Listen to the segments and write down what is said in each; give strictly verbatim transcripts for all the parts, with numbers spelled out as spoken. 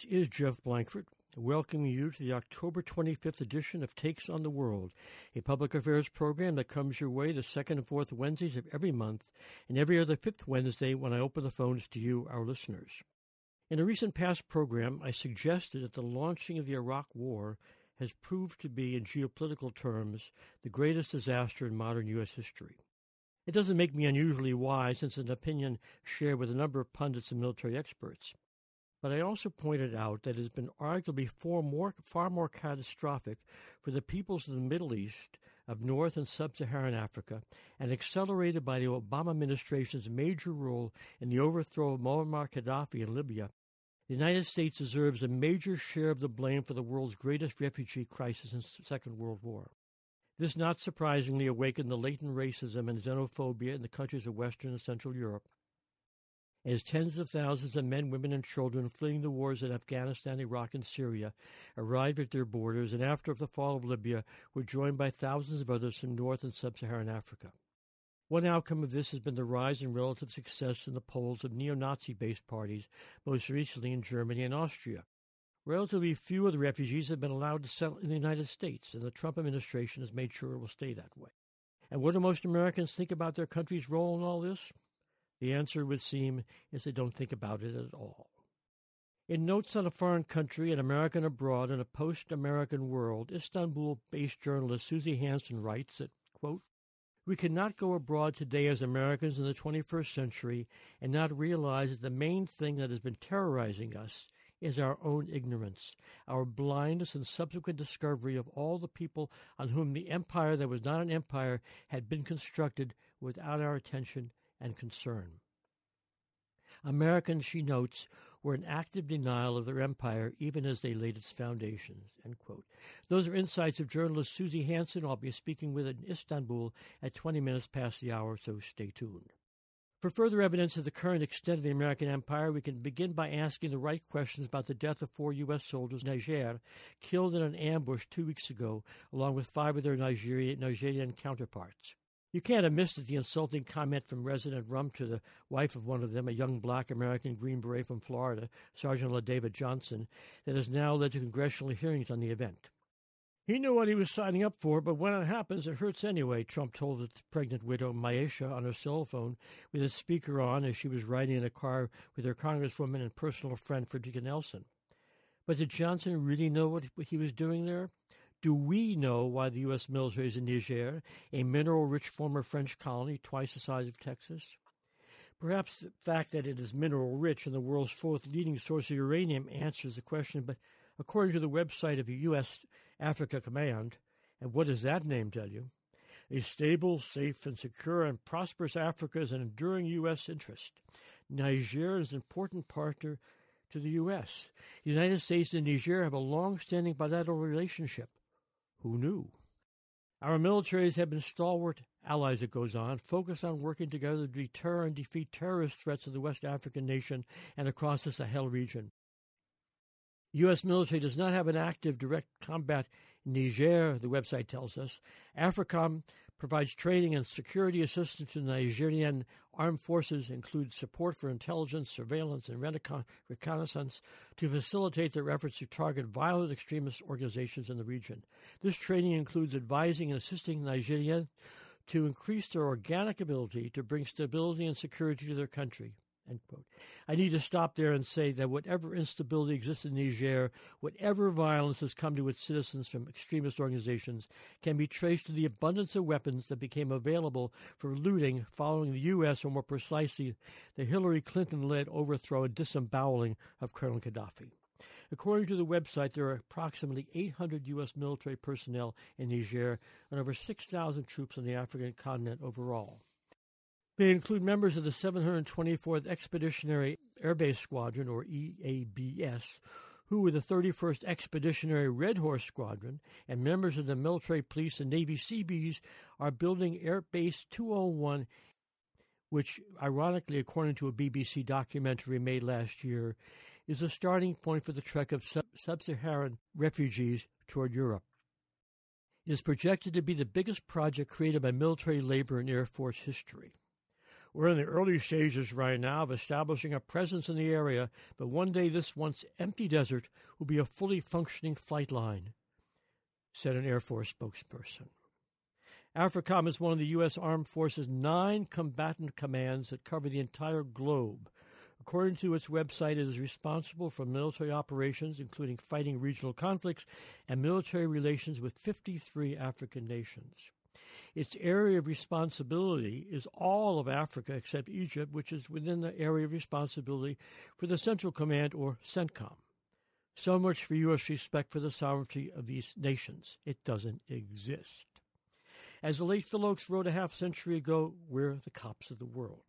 is Jeff Blankford, welcoming you to the October twenty-fifth edition of Takes on the World, a public affairs program that comes your way the second and fourth Wednesdays of every month and every other fifth Wednesday when I open the phones to you, our listeners. In a recent past program, I suggested that the launching of the Iraq War has proved to be, in geopolitical terms, the greatest disaster in modern U S history. It doesn't make me unusually wise, since it's an opinion shared with a number of pundits and military experts. But I also pointed out that it has been arguably far more, far more catastrophic for the peoples of the Middle East, of North and Sub-Saharan Africa, and accelerated by the Obama administration's major role in the overthrow of Muammar Gaddafi in Libya. The United States deserves a major share of the blame for the world's greatest refugee crisis since the Second World War. This not surprisingly awakened the latent racism and xenophobia in the countries of Western and Central Europe, as tens of thousands of men, women, and children fleeing the wars in Afghanistan, Iraq, and Syria arrived at their borders, and after the fall of Libya were joined by thousands of others from North and Sub-Saharan Africa. One outcome of this has been the rise in relative success in the polls of neo-Nazi-based parties, most recently in Germany and Austria. Relatively few of the refugees have been allowed to settle in the United States, and the Trump administration has made sure it will stay that way. And what do most Americans think about their country's role in all this? The answer, would seem, is they don't think about it at all. In Notes on a Foreign Country, An American Abroad in a Post-American World, Istanbul-based journalist Susie Hansen writes that, quote, "We cannot go abroad today as Americans in the twenty-first century and not realize that the main thing that has been terrorizing us is our own ignorance, our blindness and subsequent discovery of all the people on whom the empire that was not an empire had been constructed without our attention and concern." Americans, she notes, were in active denial of their empire even as they laid its foundations. End quote. Those are insights of journalist Susie Hansen. I'll be speaking with in Istanbul at twenty minutes past the hour, so stay tuned. For further evidence of the current extent of the American empire, we can begin by asking the right questions about the death of four U S soldiers in Niger, killed in an ambush two weeks ago, along with five of their Nigerian, Nigerian counterparts. You can't have missed it, the insulting comment from Resident Rump to the wife of one of them, a young black American Green Beret from Florida, Sergeant LaDavid Johnson, that has now led to congressional hearings on the event. "He knew what he was signing up for, but when it happens, it hurts anyway," Trump told the pregnant widow Maisha on her cell phone with his speaker on as she was riding in a car with her congresswoman and personal friend Frederica Nelson. But did Johnson really know what he was doing there? Do we know why the U S military is in Niger, a mineral-rich former French colony twice the size of Texas? Perhaps the fact that it is mineral-rich and the world's fourth leading source of uranium answers the question, but according to the website of the U S Africa Command, and what does that name tell you? A stable, safe, and secure and prosperous Africa is an enduring U S interest. Niger is an important partner to the U S. The United States and Niger have a long-standing bilateral relationship. Who knew? Our militaries have been stalwart allies, it goes on, focused on working together to deter and defeat terrorist threats of the West African nation and across the Sahel region. The U S military does not have an active direct combat in Niger, the website tells us. AFRICOM provides training and security assistance to the Nigerian armed forces, includes support for intelligence, surveillance, and reconnaissance to facilitate their efforts to target violent extremist organizations in the region. This training includes advising and assisting Nigeria to increase their organic ability to bring stability and security to their country. End quote. I need to stop there and say that whatever instability exists in Niger, whatever violence has come to its citizens from extremist organizations, can be traced to the abundance of weapons that became available for looting following the U S, or more precisely, the Hillary Clinton-led overthrow and disemboweling of Colonel Gaddafi. According to the website, there are approximately eight hundred U S military personnel in Niger and over six thousand troops on the African continent overall. They include members of the seven hundred twenty-fourth Expeditionary Air Base Squadron, or E A B S, who were the thirty-first Expeditionary Red Horse Squadron, and members of the military police and Navy Seabees are building Air Base two oh one, which, ironically, according to a B B C documentary made last year, is a starting point for the trek of sub- sub-Saharan refugees toward Europe. It is projected to be the biggest project created by military labor in Air Force history. We're in the early stages right now of establishing a presence in the area, but one day this once empty desert will be a fully functioning flight line, said an Air Force spokesperson. AFRICOM is one of the U S. Armed Forces' nine combatant commands that cover the entire globe. According to its website, it is responsible for military operations, including fighting regional conflicts and military relations with fifty-three African nations. Its area of responsibility is all of Africa except Egypt, which is within the area of responsibility for the Central Command, or CENTCOM. So much for U S respect for the sovereignty of these nations. It doesn't exist. As the late Phil Oakes wrote a half-century ago, we're the cops of the world.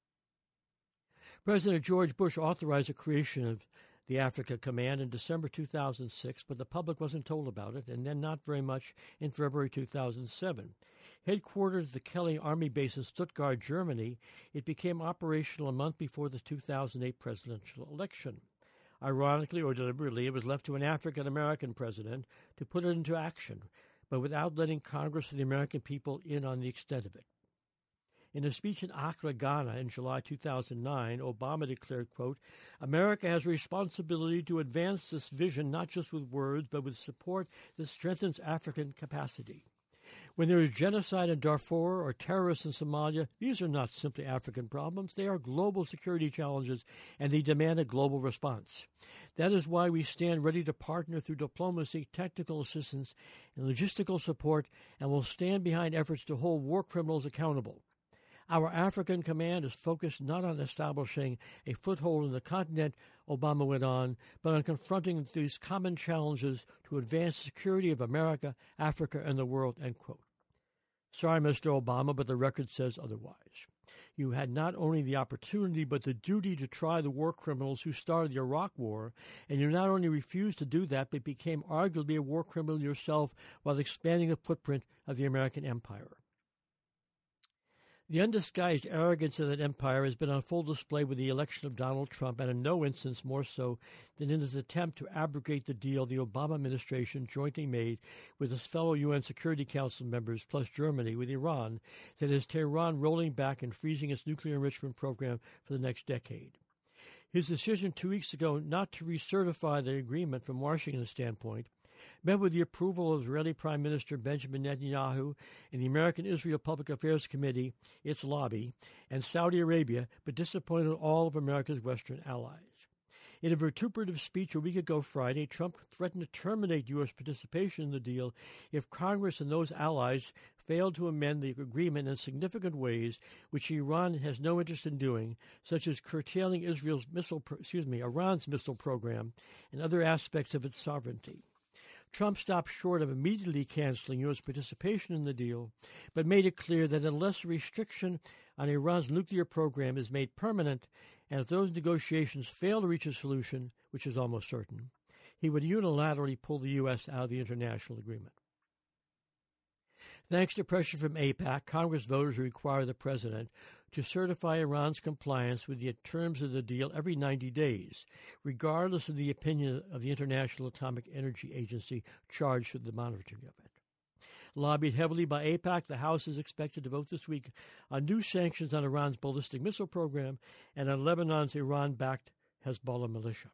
President George Bush authorized the creation of the Africa Command in December two thousand six, but the public wasn't told about it, and then not very much in February two thousand seven. Headquartered at the Kelly Army Base in Stuttgart, Germany, it became operational a month before the two thousand eight presidential election. Ironically or deliberately, it was left to an African-American president to put it into action, but without letting Congress and the American people in on the extent of it. In a speech in Accra, Ghana in July two thousand nine, Obama declared, quote, "America has a responsibility to advance this vision not just with words, but with support that strengthens African capacity. When there is genocide in Darfur or terrorists in Somalia, these are not simply African problems. They are global security challenges, and they demand a global response. That is why we stand ready to partner through diplomacy, technical assistance, and logistical support, and will stand behind efforts to hold war criminals accountable. Our African Command is focused not on establishing a foothold in the continent," Obama went on, "but on confronting these common challenges to advance the security of America, Africa, and the world," end quote. Sorry, Mister Obama, but the record says otherwise. You had not only the opportunity, but the duty to try the war criminals who started the Iraq War, and you not only refused to do that, but became arguably a war criminal yourself while expanding the footprint of the American empire. The undisguised arrogance of that empire has been on full display with the election of Donald Trump, and in no instance more so than in his attempt to abrogate the deal the Obama administration jointly made with his fellow U N Security Council members, plus Germany, with Iran, that has Tehran rolling back and freezing its nuclear enrichment program for the next decade. His decision two weeks ago not to recertify the agreement from Washington's standpoint met with the approval of Israeli Prime Minister Benjamin Netanyahu and the American Israel Public Affairs Committee, its lobby, and Saudi Arabia, but disappointed all of America's Western allies. In a vituperative speech a week ago Friday, Trump threatened to terminate U S participation in the deal if Congress and those allies failed to amend the agreement in significant ways, which Iran has no interest in doing, such as curtailing Israel's missile, excuse me, Iran's missile program and other aspects of its sovereignty. Trump stopped short of immediately canceling U S participation in the deal, but made it clear that unless a restriction on Iran's nuclear program is made permanent, and if those negotiations fail to reach a solution, which is almost certain, he would unilaterally pull the U S out of the international agreement. Thanks to pressure from AIPAC, Congress voters require the president to certify Iran's compliance with the terms of the deal every ninety days, regardless of the opinion of the International Atomic Energy Agency charged with the monitoring of it. Lobbied heavily by AIPAC, the House is expected to vote this week on new sanctions on Iran's ballistic missile program and on Lebanon's Iran-backed Hezbollah militia.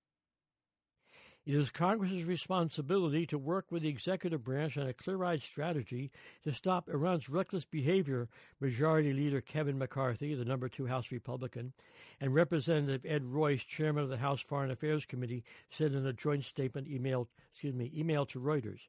It is Congress's responsibility to work with the executive branch on a clear-eyed strategy to stop Iran's reckless behavior, Majority Leader Kevin McCarthy, the number two House Republican, and Representative Ed Royce, chairman of the House Foreign Affairs Committee, said in a joint statement emailed, excuse me, emailed to Reuters.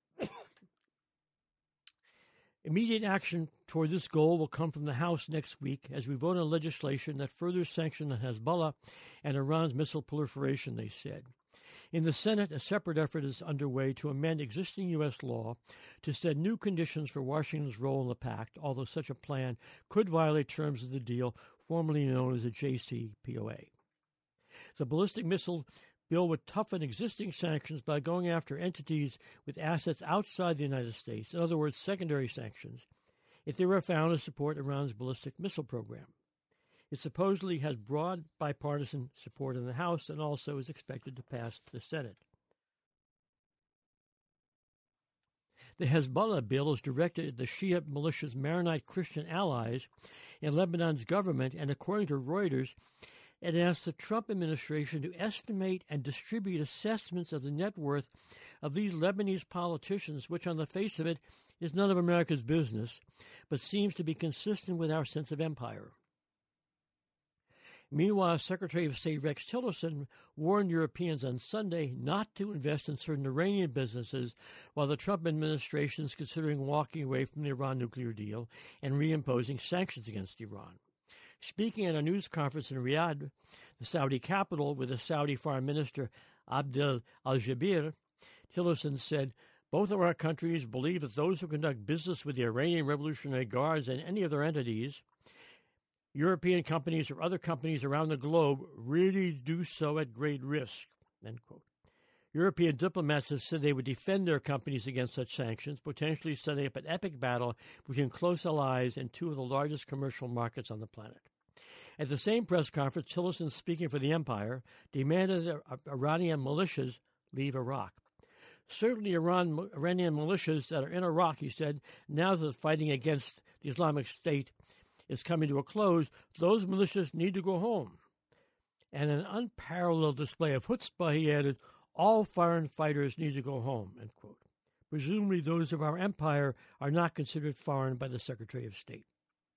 Immediate action toward this goal will come from the House next week as we vote on legislation that further sanctions Hezbollah and Iran's missile proliferation, they said. In the Senate, a separate effort is underway to amend existing U S law to set new conditions for Washington's role in the pact, although such a plan could violate terms of the deal formerly known as the J C P O A. The ballistic missile bill would toughen existing sanctions by going after entities with assets outside the United States, in other words, secondary sanctions, if they were found to support Iran's ballistic missile program. It supposedly has broad bipartisan support in the House and also is expected to pass the Senate. The Hezbollah bill is directed at the Shia militia's Maronite Christian allies in Lebanon's government, and according to Reuters, it asks the Trump administration to estimate and distribute assessments of the net worth of these Lebanese politicians, which on the face of it is none of America's business, but seems to be consistent with our sense of empire. Meanwhile, Secretary of State Rex Tillerson warned Europeans on Sunday not to invest in certain Iranian businesses while the Trump administration is considering walking away from the Iran nuclear deal and reimposing sanctions against Iran. Speaking at a news conference in Riyadh, the Saudi capital, with the Saudi Foreign Minister Abdel Al-Jaber, Tillerson said, "Both of our countries believe that those who conduct business with the Iranian Revolutionary Guards and any of their entities, European companies or other companies around the globe, really do so at great risk." End quote. European diplomats have said they would defend their companies against such sanctions, potentially setting up an epic battle between close allies in two of the largest commercial markets on the planet. At the same press conference, Tillerson, speaking for the empire, demanded that Iranian militias leave Iraq. Certainly Iran, Iranian militias that are in Iraq, he said, now that the fighting against the Islamic State is coming to a close, those militias need to go home. And an unparalleled display of chutzpah, he added, all foreign fighters need to go home, end quote. Presumably those of our empire are not considered foreign by the Secretary of State.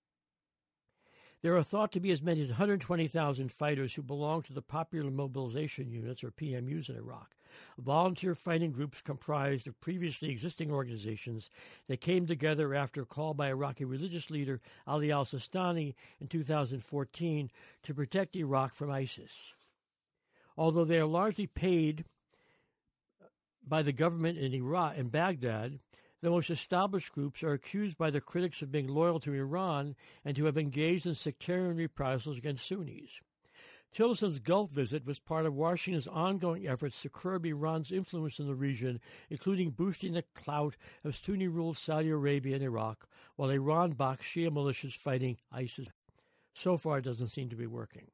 There are thought to be as many as one hundred twenty thousand fighters who belong to the Popular Mobilization Units, or P M Us, in Iraq, volunteer fighting groups comprised of previously existing organizations that came together after a call by Iraqi religious leader Ali al-Sistani in two thousand fourteen to protect Iraq from ISIS. Although they are largely paid by the government in Iraq and Baghdad, the most established groups are accused by their critics of being loyal to Iran and to have engaged in sectarian reprisals against Sunnis. Tillerson's Gulf visit was part of Washington's ongoing efforts to curb Iran's influence in the region, including boosting the clout of Sunni-ruled Saudi Arabia and Iraq, while Iran backs Shia militias fighting ISIS. So far, it doesn't seem to be working.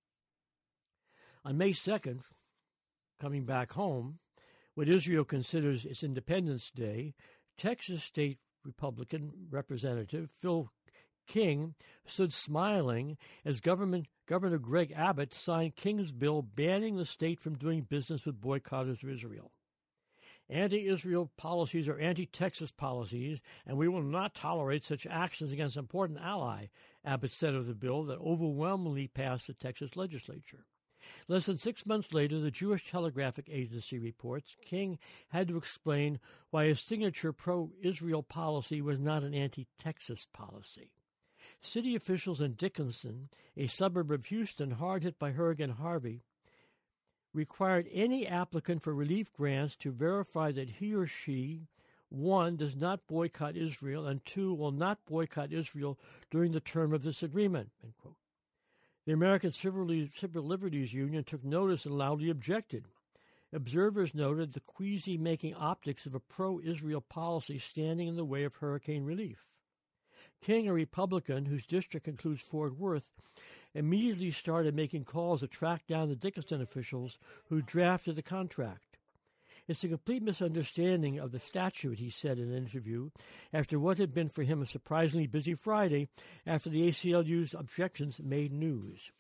On May second, coming back home, what Israel considers its Independence Day, Texas State Republican Representative Phil King stood smiling as government, Governor Greg Abbott signed King's bill banning the state from doing business with boycotters of Israel. Anti-Israel policies are anti-Texas policies, and we will not tolerate such actions against an important ally, Abbott said of the bill that overwhelmingly passed the Texas legislature. Less than six months later, the Jewish Telegraphic Agency reports King had to explain why his signature pro-Israel policy was not an anti-Texas policy. City officials in Dickinson, a suburb of Houston hard hit by Hurricane Harvey, required any applicant for relief grants to verify that he or she, one, does not boycott Israel, and two, will not boycott Israel during the term of this agreement, end quote. The American Civil Liberties Union took notice and loudly objected. Observers noted the queasy-making optics of a pro-Israel policy standing in the way of hurricane relief. King, a Republican whose district includes Fort Worth, immediately started making calls to track down the Dickinson officials who drafted the contract. It's a complete misunderstanding of the statute, he said in an interview, after what had been for him a surprisingly busy Friday after the A C L U's objections made news.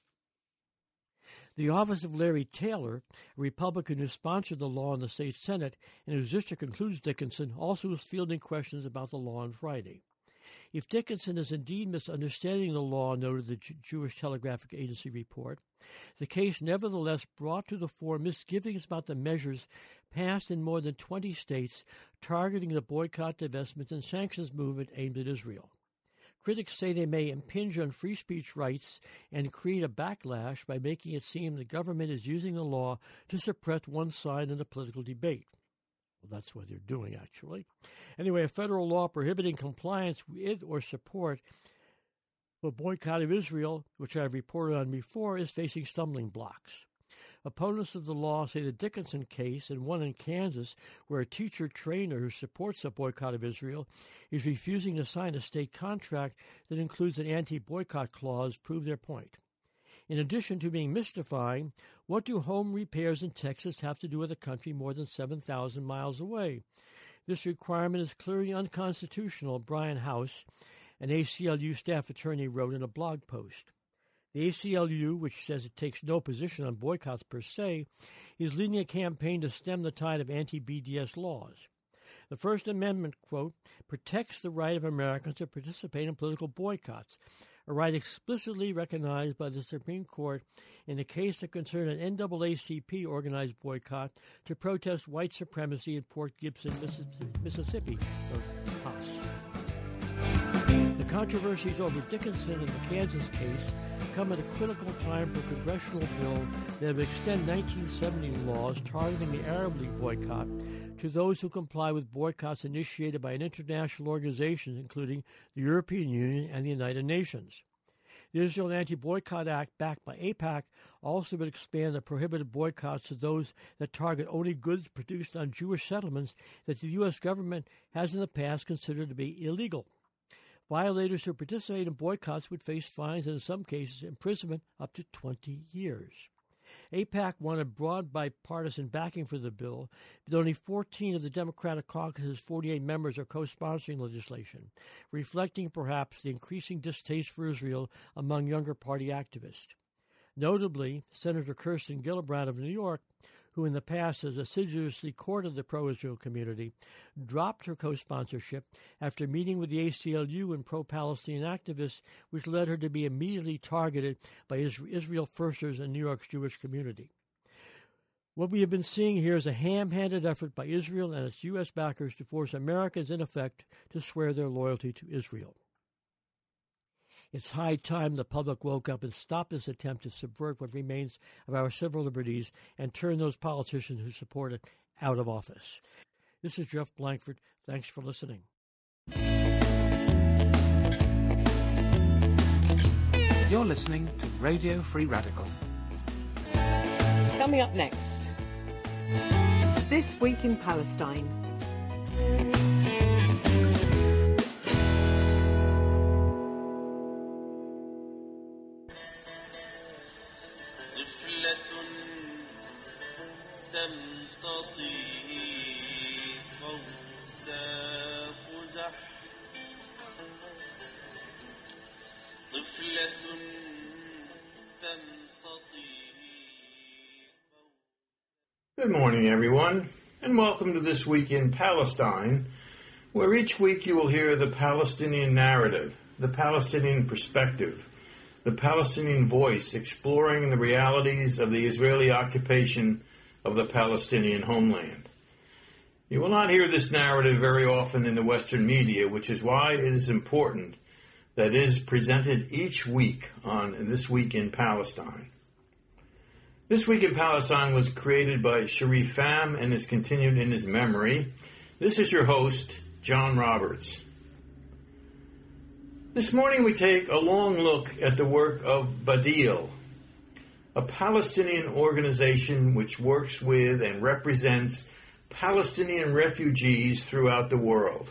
The office of Larry Taylor, a Republican who sponsored the law in the state Senate and whose district includes Dickinson, also was fielding questions about the law on Friday. If Dickinson is indeed misunderstanding the law, noted the J- Jewish Telegraphic Agency report, the case nevertheless brought to the fore misgivings about the measures passed in more than twenty states targeting the boycott, divestment, and sanctions movement aimed at Israel. Critics say they may impinge on free speech rights and create a backlash by making it seem the government is using the law to suppress one side in a political debate. Well, that's what they're doing, actually. Anyway, a federal law prohibiting compliance with or support the boycott of Israel, which I've reported on before, is facing stumbling blocks. Opponents of the law say the Dickinson case and one in Kansas, where a teacher trainer who supports the boycott of Israel is refusing to sign a state contract that includes an anti-boycott clause, prove their point. In addition to being mystifying, what do home repairs in Texas have to do with a country more than seven thousand miles away? This requirement is clearly unconstitutional, Brian House, an A C L U staff attorney, wrote in a blog post. The A C L U, which says it takes no position on boycotts per se, is leading a campaign to stem the tide of anti-B D S laws. The First Amendment, quote, protects the right of Americans to participate in political boycotts, a right explicitly recognized by the Supreme Court in a case that concerned an N double A C P-organized boycott to protest white supremacy in Port Gibson, Mississippi, or Haas. The controversies over Dickinson and the Kansas case come at a critical time for a congressional bill that would extend nineteen seventy laws targeting the Arab League boycott to those who comply with boycotts initiated by an international organization, including the European Union and the United Nations. The Israel Anti-Boycott Act, backed by AIPAC, also would expand the prohibited boycotts to those that target only goods produced on Jewish settlements that the U S government has in the past considered to be illegal. Violators who participate in boycotts would face fines and, in some cases, imprisonment up to twenty years. AIPAC wanted broad bipartisan backing for the bill, but only fourteen of the Democratic caucus's forty-eight members are co-sponsoring legislation, reflecting perhaps the increasing distaste for Israel among younger party activists. Notably, Senator Kirsten Gillibrand of New York, who in the past has assiduously courted the pro-Israel community, dropped her co-sponsorship after meeting with the A C L U and pro-Palestinian activists, which led her to be immediately targeted by Israel Firsters in New York's Jewish community. What we have been seeing here is a ham-handed effort by Israel and its U S backers to force Americans, in effect, to swear their loyalty to Israel. It's high time the public woke up and stopped this attempt to subvert what remains of our civil liberties and turn those politicians who support it out of office. This is Jeff Blankford. Thanks for listening. You're listening to Radio Free Radical. Coming up next, This Week in Palestine. Good morning, everyone, and welcome to This Week in Palestine, where each week you will hear the Palestinian narrative, the Palestinian perspective, the Palestinian voice exploring the realities of the Israeli occupation of the Palestinian homeland. You will not hear this narrative very often in the Western media, which is why it is important that it is presented each week on This Week in Palestine. This Week in Palestine was created by Sharif Pham and is continued in his memory. This is your host, John Roberts. This morning we take a long look at the work of Badil, a Palestinian organization which works with and represents Palestinian refugees throughout the world.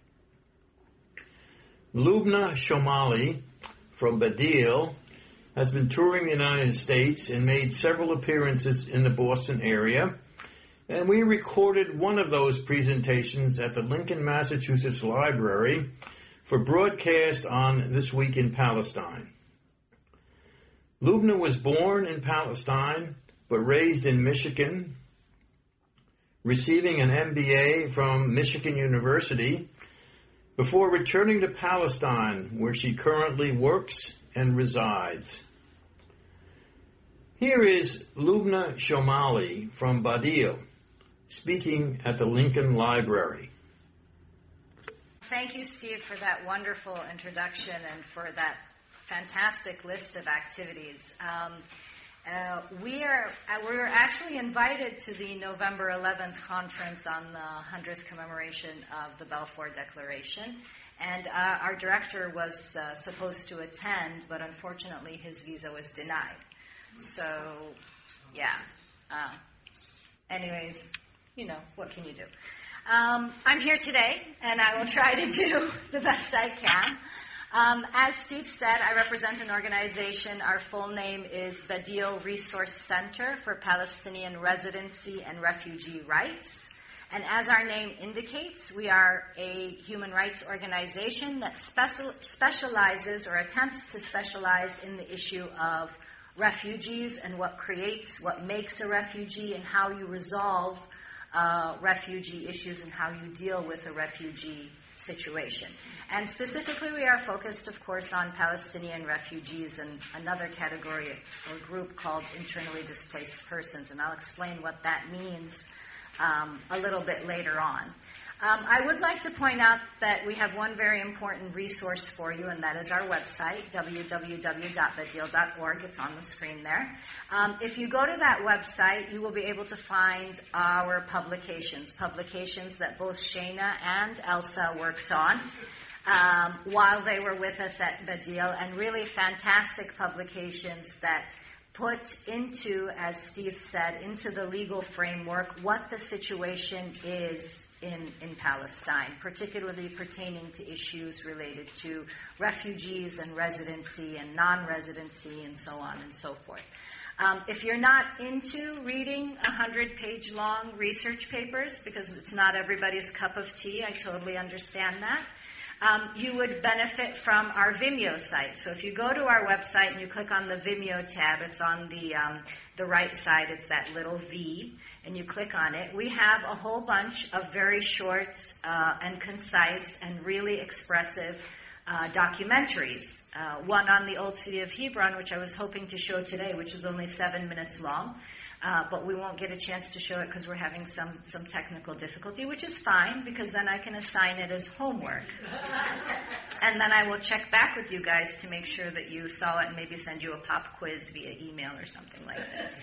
Lubna Shomali from Badil has been touring the United States and made several appearances in the Boston area, and we recorded one of those presentations at the Lincoln, Massachusetts Library for broadcast on This Week in Palestine. Lubna was born in Palestine, but raised in Michigan, receiving an M B A from Michigan University, before returning to Palestine, where she currently works and resides. Here is Lubna Shomali from Badil, speaking at the Lincoln Library. Thank you, Steve, for that wonderful introduction and for that fantastic list of activities. Um, uh, we are uh, we're actually invited to the November eleventh conference on the one hundredth commemoration of the Balfour Declaration. And uh, our director was uh, supposed to attend, but unfortunately his visa was denied. So, yeah. Uh, anyways, you know, what can you do? Um, I'm here today, and I will try to do the best I can. Um, as Steve said, I represent an organization. Our full name is Badil Resource Center for Palestinian Residency and Refugee Rights. And as our name indicates, we are a human rights organization that special, specializes or attempts to specialize in the issue of refugees and what creates, what makes a refugee, and how you resolve uh, refugee issues and how you deal with a refugee situation. And specifically, we are focused, of course, on Palestinian refugees and another category or group called internally displaced persons. And I'll explain what that means um, a little bit later on. Um, I would like to point out that we have one very important resource for you, and that is our website, w w w dot badil dot org. It's on the screen there. Um, if you go to that website, you will be able to find our publications, publications that both Shana and Elsa worked on um, while they were with us at Badil, and really fantastic publications that put into, as Steve said, into the legal framework what the situation is in, in Palestine, particularly pertaining to issues related to refugees and residency and non-residency and so on and so forth. Um, if you're not into reading one hundred page long research papers, because it's not everybody's cup of tea, I totally understand that. Um, you would benefit from our Vimeo site. So if you go to our website and you click on the Vimeo tab, it's on the um, the right side. It's that little V, and you click on it. We have a whole bunch of very short uh, and concise and really expressive uh, documentaries. Uh, one on the old city of Hebron, which I was hoping to show today, which is only seven minutes long. Uh, but we won't get a chance to show it because we're having some, some technical difficulty, which is fine, because then I can assign it as homework. And then I will check back with you guys to make sure that you saw it and maybe send you a pop quiz via email or something like this.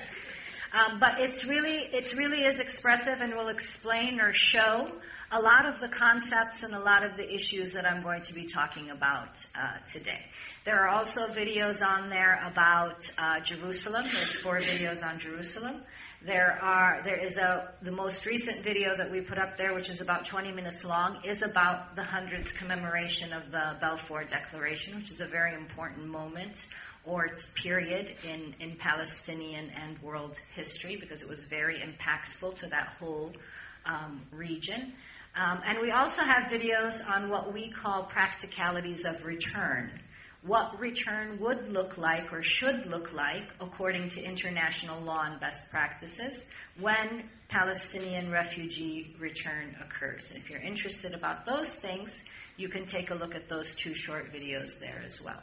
Um, but it's really, it's really is expressive and will explain or show a lot of the concepts and a lot of the issues that I'm going to be talking about uh, today. There are also videos on there about uh, Jerusalem. There's four videos on Jerusalem. There are there is a the most recent video that we put up there, which is about twenty minutes long, is about the hundredth commemoration of the Balfour Declaration, which is a very important moment or period in, in Palestinian and world history, because it was very impactful to that whole um, region. Um, and we also have videos on what we call practicalities of return. What return would look like or should look like according to international law and best practices when Palestinian refugee return occurs. And if you're interested about those things, you can take a look at those two short videos there as well.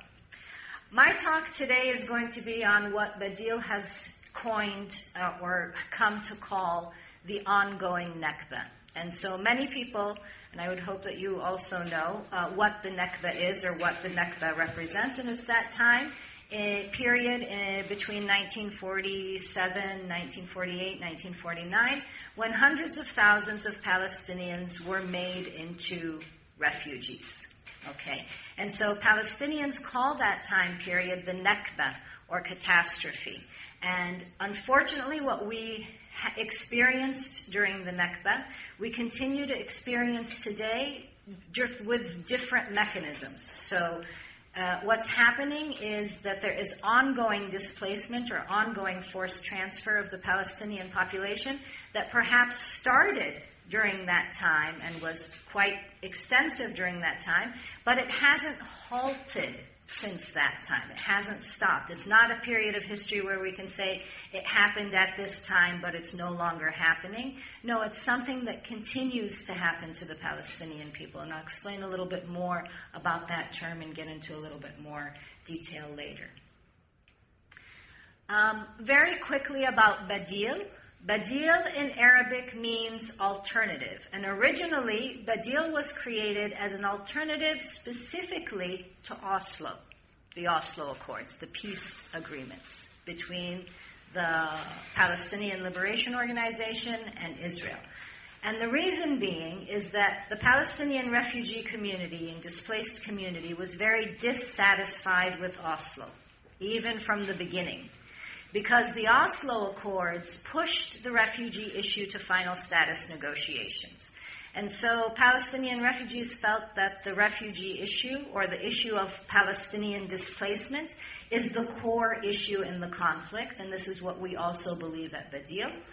My talk today is going to be on what Badil has coined uh, or come to call the ongoing Nakba. And so many people, and I would hope that you also know uh, what the Nakba is or what the Nakba represents. And it's that time, a period in between nineteen forty-seven, nineteen forty-eight, nineteen forty-nine, when hundreds of thousands of Palestinians were made into refugees. Okay, and so Palestinians call that time period the Nakba, or catastrophe. And unfortunately, what we ha- experienced during the Nakba, we continue to experience today dif- with different mechanisms. So uh, what's happening is that there is ongoing displacement or ongoing forced transfer of the Palestinian population that perhaps started during that time and was quite extensive during that time, but it hasn't halted since that time. It hasn't stopped. It's not a period of history where we can say it happened at this time, but it's no longer happening. No, it's something that continues to happen to the Palestinian people, and I'll explain a little bit more about that term and get into a little bit more detail later. Um, very quickly about Badil. Badil in Arabic means alternative, and originally Badil was created as an alternative specifically to Oslo, the Oslo Accords, the peace agreements between the Palestinian Liberation Organization and Israel. And the reason being is that the Palestinian refugee community and displaced community was very dissatisfied with Oslo, even from the beginning, because the Oslo Accords pushed the refugee issue to final status negotiations. And so Palestinian refugees felt that the refugee issue, or the issue of Palestinian displacement, is the core issue in the conflict, and this is what we also believe at Badil.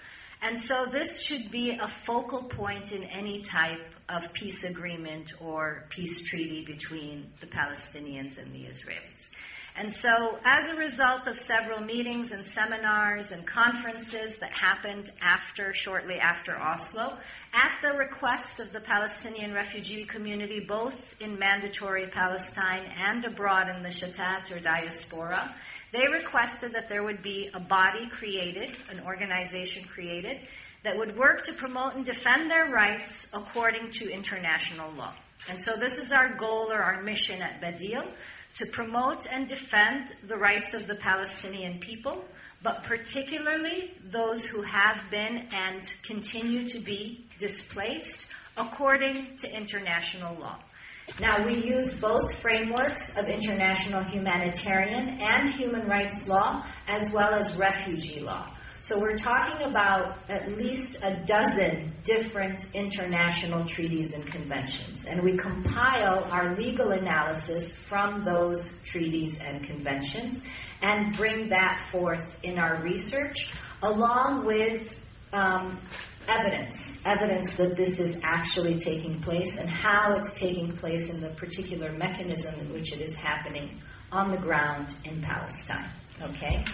And so this should be a focal point in any type of peace agreement or peace treaty between the Palestinians and the Israelis. And so as a result of several meetings and seminars and conferences that happened after, shortly after Oslo, at the request of the Palestinian refugee community, both in mandatory Palestine and abroad in the Shatat or diaspora, they requested that there would be a body created, an organization created, that would work to promote and defend their rights according to international law. And so this is our goal or our mission at Badil, to promote and defend the rights of the Palestinian people, but particularly those who have been and continue to be displaced according to international law. Now, we use both frameworks of international humanitarian and human rights law, as well as refugee law. So we're talking about at least a dozen different international treaties and conventions. And we compile our legal analysis from those treaties and conventions and bring that forth in our research, along with um, evidence, evidence that this is actually taking place and how it's taking place in the particular mechanism in which it is happening on the ground in Palestine. Okay?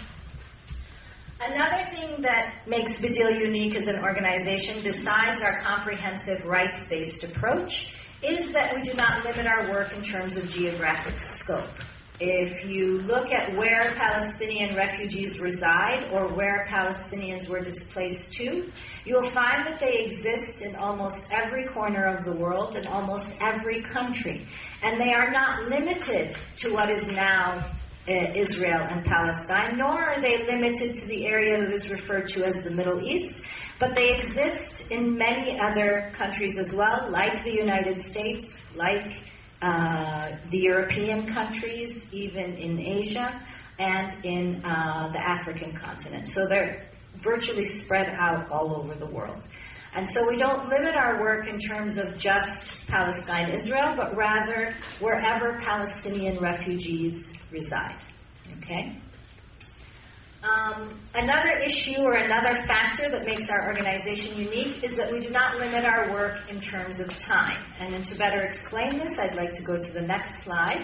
Another thing that makes Badil unique as an organization, besides our comprehensive rights-based approach, is that we do not limit our work in terms of geographic scope. If you look at where Palestinian refugees reside or where Palestinians were displaced to, you will find that they exist in almost every corner of the world, in almost every country. And they are not limited to what is now Israel and Palestine, nor are they limited to the area that is referred to as the Middle East, but they exist in many other countries as well, like the United States, like uh, the European countries, even in Asia, and in uh, the African continent. So they're virtually spread out all over the world. And so we don't limit our work in terms of just Palestine, Israel, but rather wherever Palestinian refugees reside. Okay? Um, another issue or another factor that makes our organization unique is that we do not limit our work in terms of time. And to better explain this, I'd like to go to the next slide.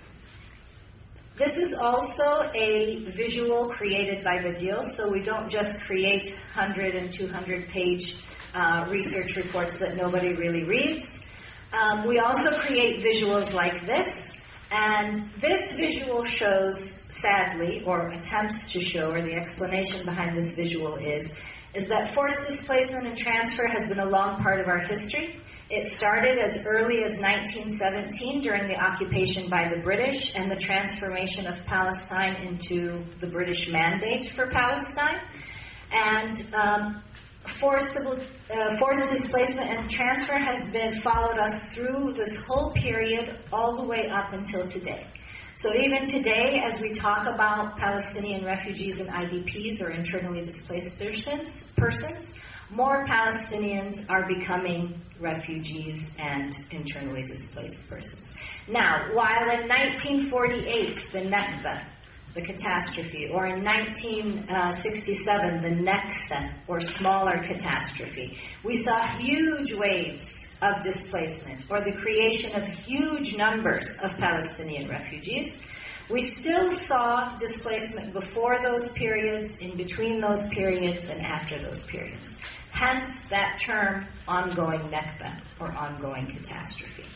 This is also a visual created by Badil, so we don't just create one hundred and two hundred page uh, research reports that nobody really reads. Um, we also create visuals like this, and this visual shows, sadly, or attempts to show, or the explanation behind this visual is, is that forced displacement and transfer has been a long part of our history. It started as early as nineteen seventeen during the occupation by the British and the transformation of Palestine into the British Mandate for Palestine. And um, forcible, uh, forced displacement and transfer has been followed us through this whole period all the way up until today. So even today, as we talk about Palestinian refugees and I D Ps, or internally displaced persons, persons more Palestinians are becoming refugees and internally displaced persons. Now, while in nineteen forty-eight, the Nakba, the catastrophe, or in nineteen sixty-seven, the Naksa, or smaller catastrophe, we saw huge waves of displacement, or the creation of huge numbers of Palestinian refugees. We still saw displacement before those periods, in between those periods, and after those periods. Hence that term, ongoing Nakba, or ongoing catastrophe.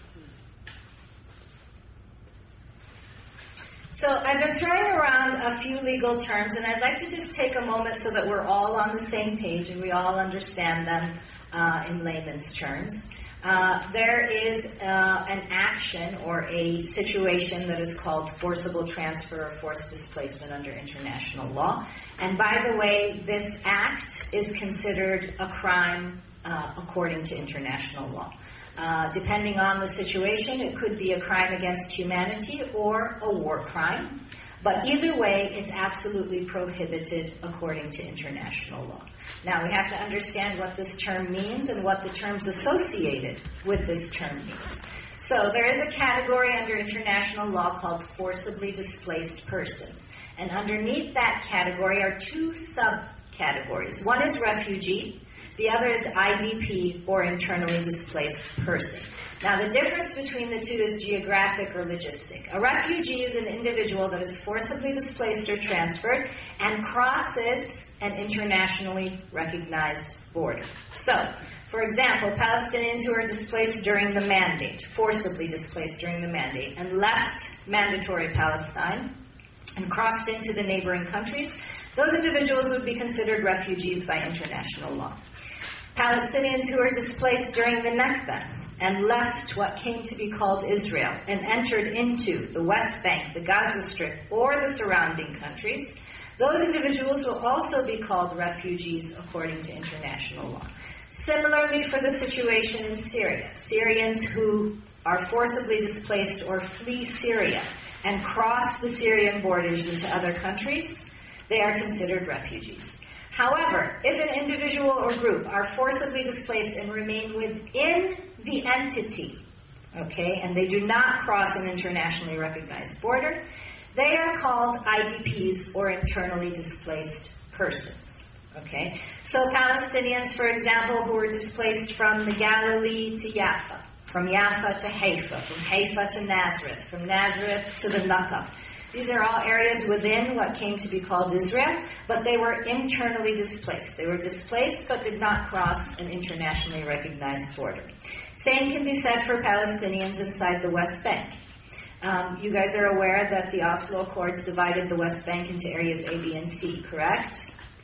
So I've been throwing around a few legal terms, and I'd like to just take a moment so that we're all on the same page and we all understand them uh, in layman's terms. Uh, there is uh, an action or a situation that is called forcible transfer or forced displacement under international law. And by the way, this act is considered a crime uh, according to international law. Uh, depending on the situation, it could be a crime against humanity or a war crime. But either way, it's absolutely prohibited according to international law. Now, we have to understand what this term means and what the terms associated with this term means. So there is a category under international law called forcibly displaced persons. And underneath that category are two subcategories. categories. One is refugee, the other is I D P, or internally displaced person. Now, the difference between the two is geographic or logistic. A refugee is an individual that is forcibly displaced or transferred and crosses an internationally recognized border. So, for example, Palestinians who are displaced during the Mandate, forcibly displaced during the Mandate, and left mandatory Palestine and crossed into the neighboring countries, those individuals would be considered refugees by international law. Palestinians who are displaced during the Nakba and left what came to be called Israel and entered into the West Bank, the Gaza Strip, or the surrounding countries, those individuals will also be called refugees according to international law. Similarly, for the situation in Syria, Syrians who are forcibly displaced or flee Syria and cross the Syrian borders into other countries, they are considered refugees. However, if an individual or group are forcibly displaced and remain within the entity, okay, and they do not cross an internationally recognized border, they are called I D Ps, or internally displaced persons, okay? So Palestinians, for example, who were displaced from the Galilee to Jaffa, from Jaffa to Haifa, from Haifa to Nazareth, from Nazareth to the Nakab. These are all areas within what came to be called Israel, but they were internally displaced. They were displaced but did not cross an internationally recognized border. Same can be said for Palestinians inside the West Bank. Um, you guys are aware that the Oslo Accords divided the West Bank into areas A, B, and C, correct?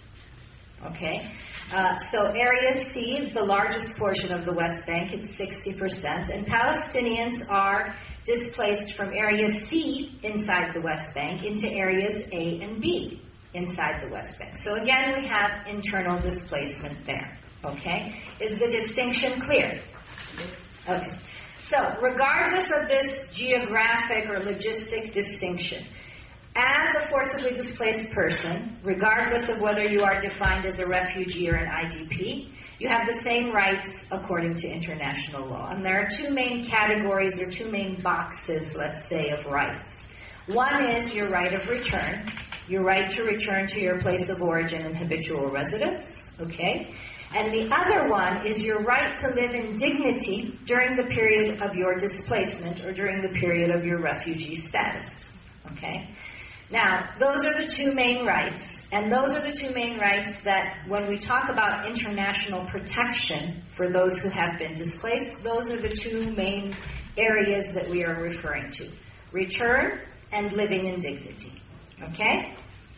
Okay. Uh, so Area C is the largest portion of the West Bank. It's sixty percent. And Palestinians are displaced from Area C inside the West Bank into areas A and B inside the West Bank. So again, we have internal displacement there. Okay? Is the distinction clear? Okay. So regardless of this geographic or logistic distinction, as a forcibly displaced person, regardless of whether you are defined as a refugee or an I D P, you have the same rights according to international law. And there are two main categories or two main boxes, let's say, of rights. One is your right of return, your right to return to your place of origin and habitual residence, okay? And the other one is your right to live in dignity during the period of your displacement or during the period of your refugee status, okay? Now, those are the two main rights, and those are the two main rights that when we talk about international protection for those who have been displaced, those are the two main areas that we are referring to. Return and living in dignity. Okay?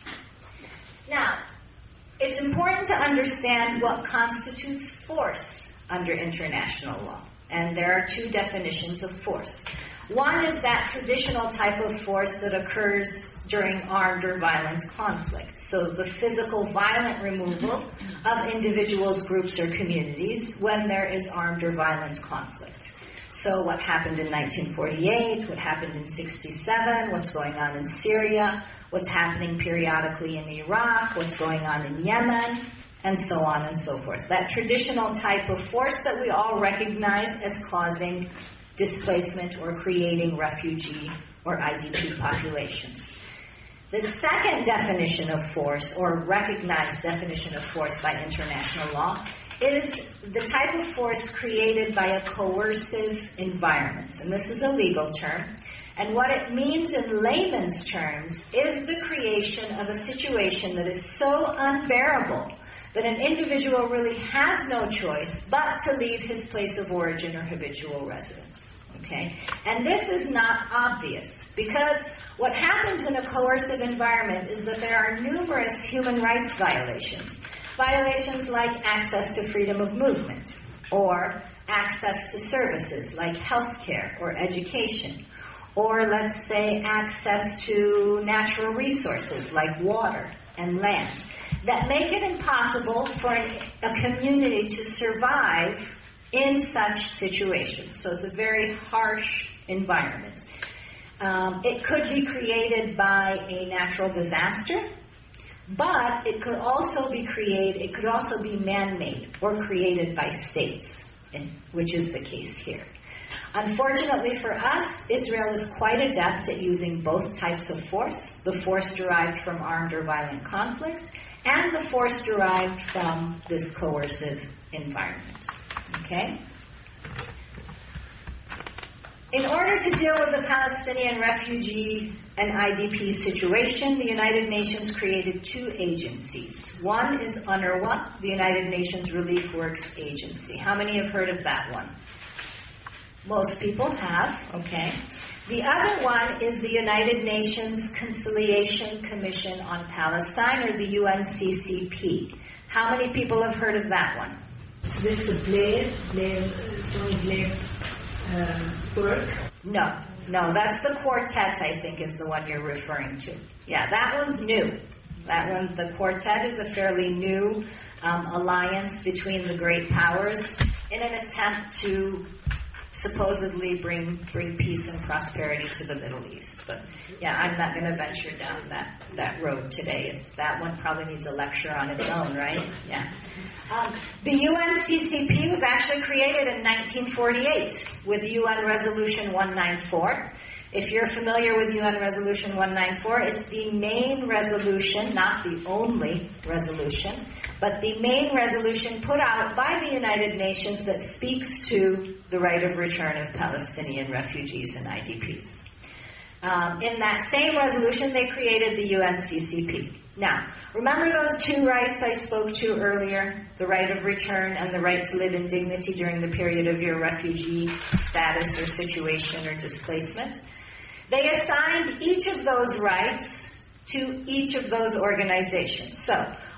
Now, it's important to understand what constitutes force under international law, and there are two definitions of force. One is that traditional type of force that occurs during armed or violent conflict. So the physical violent removal of individuals, groups, or communities when there is armed or violent conflict. So what happened in nineteen forty-eight, what happened in sixty-seven, what's going on in Syria, what's happening periodically in Iraq, what's going on in Yemen, and so on and so forth. That traditional type of force that we all recognize as causing displacement or creating refugee or I D P populations. The second definition of force, or recognized definition of force by international law, is the type of force created by a coercive environment. And this is a legal term. And what it means in layman's terms is the creation of a situation that is so unbearable that an individual really has no choice but to leave his place of origin or habitual residence. Okay? And this is not obvious, because what happens in a coercive environment is that there are numerous human rights violations. Violations like access to freedom of movement, or access to services like health care or education, or let's say access to natural resources like water and land, that make it impossible for an, a community to survive in such situations. So it's a very harsh environment. Um, it could be created by a natural disaster, but it could also be created, it could also be man-made or created by states, in, which is the case here. Unfortunately for us, Israel is quite adept at using both types of force, the force derived from armed or violent conflicts, and the force derived from this coercive environment. Okay? In order to deal with the Palestinian refugee and I D P situation, the United Nations created two agencies. One is UNRWA, the United Nations Relief Works Agency. How many have heard of that one? Most people have, okay. The other one is the United Nations Conciliation Commission on Palestine, or the U N C C P. How many people have heard of that one? Is this a Blair, Blair, Tony Blair's um, work? No, no, that's the quartet, I think, is the one you're referring to. Yeah, that one's new. That one, the quartet, is a fairly new um, alliance between the great powers in an attempt to supposedly bring bring peace and prosperity to the Middle East. But yeah, I'm not going to venture down that, that road today. It's, that one probably needs a lecture on its own, right? Yeah. Um, the U N C C P was actually created in nineteen forty-eight with U N Resolution one ninety-four. If you're familiar with U N Resolution one ninety-four, it's the main resolution, not the only resolution, but the main resolution put out by the United Nations that speaks to the right of return of Palestinian refugees and I D Ps. Um, in that same resolution, they created the U N C C P. Now, remember those two rights I spoke to earlier, the right of return and the right to live in dignity during the period of your refugee status or situation or displacement? They assigned each of those rights to each of those organizations. So,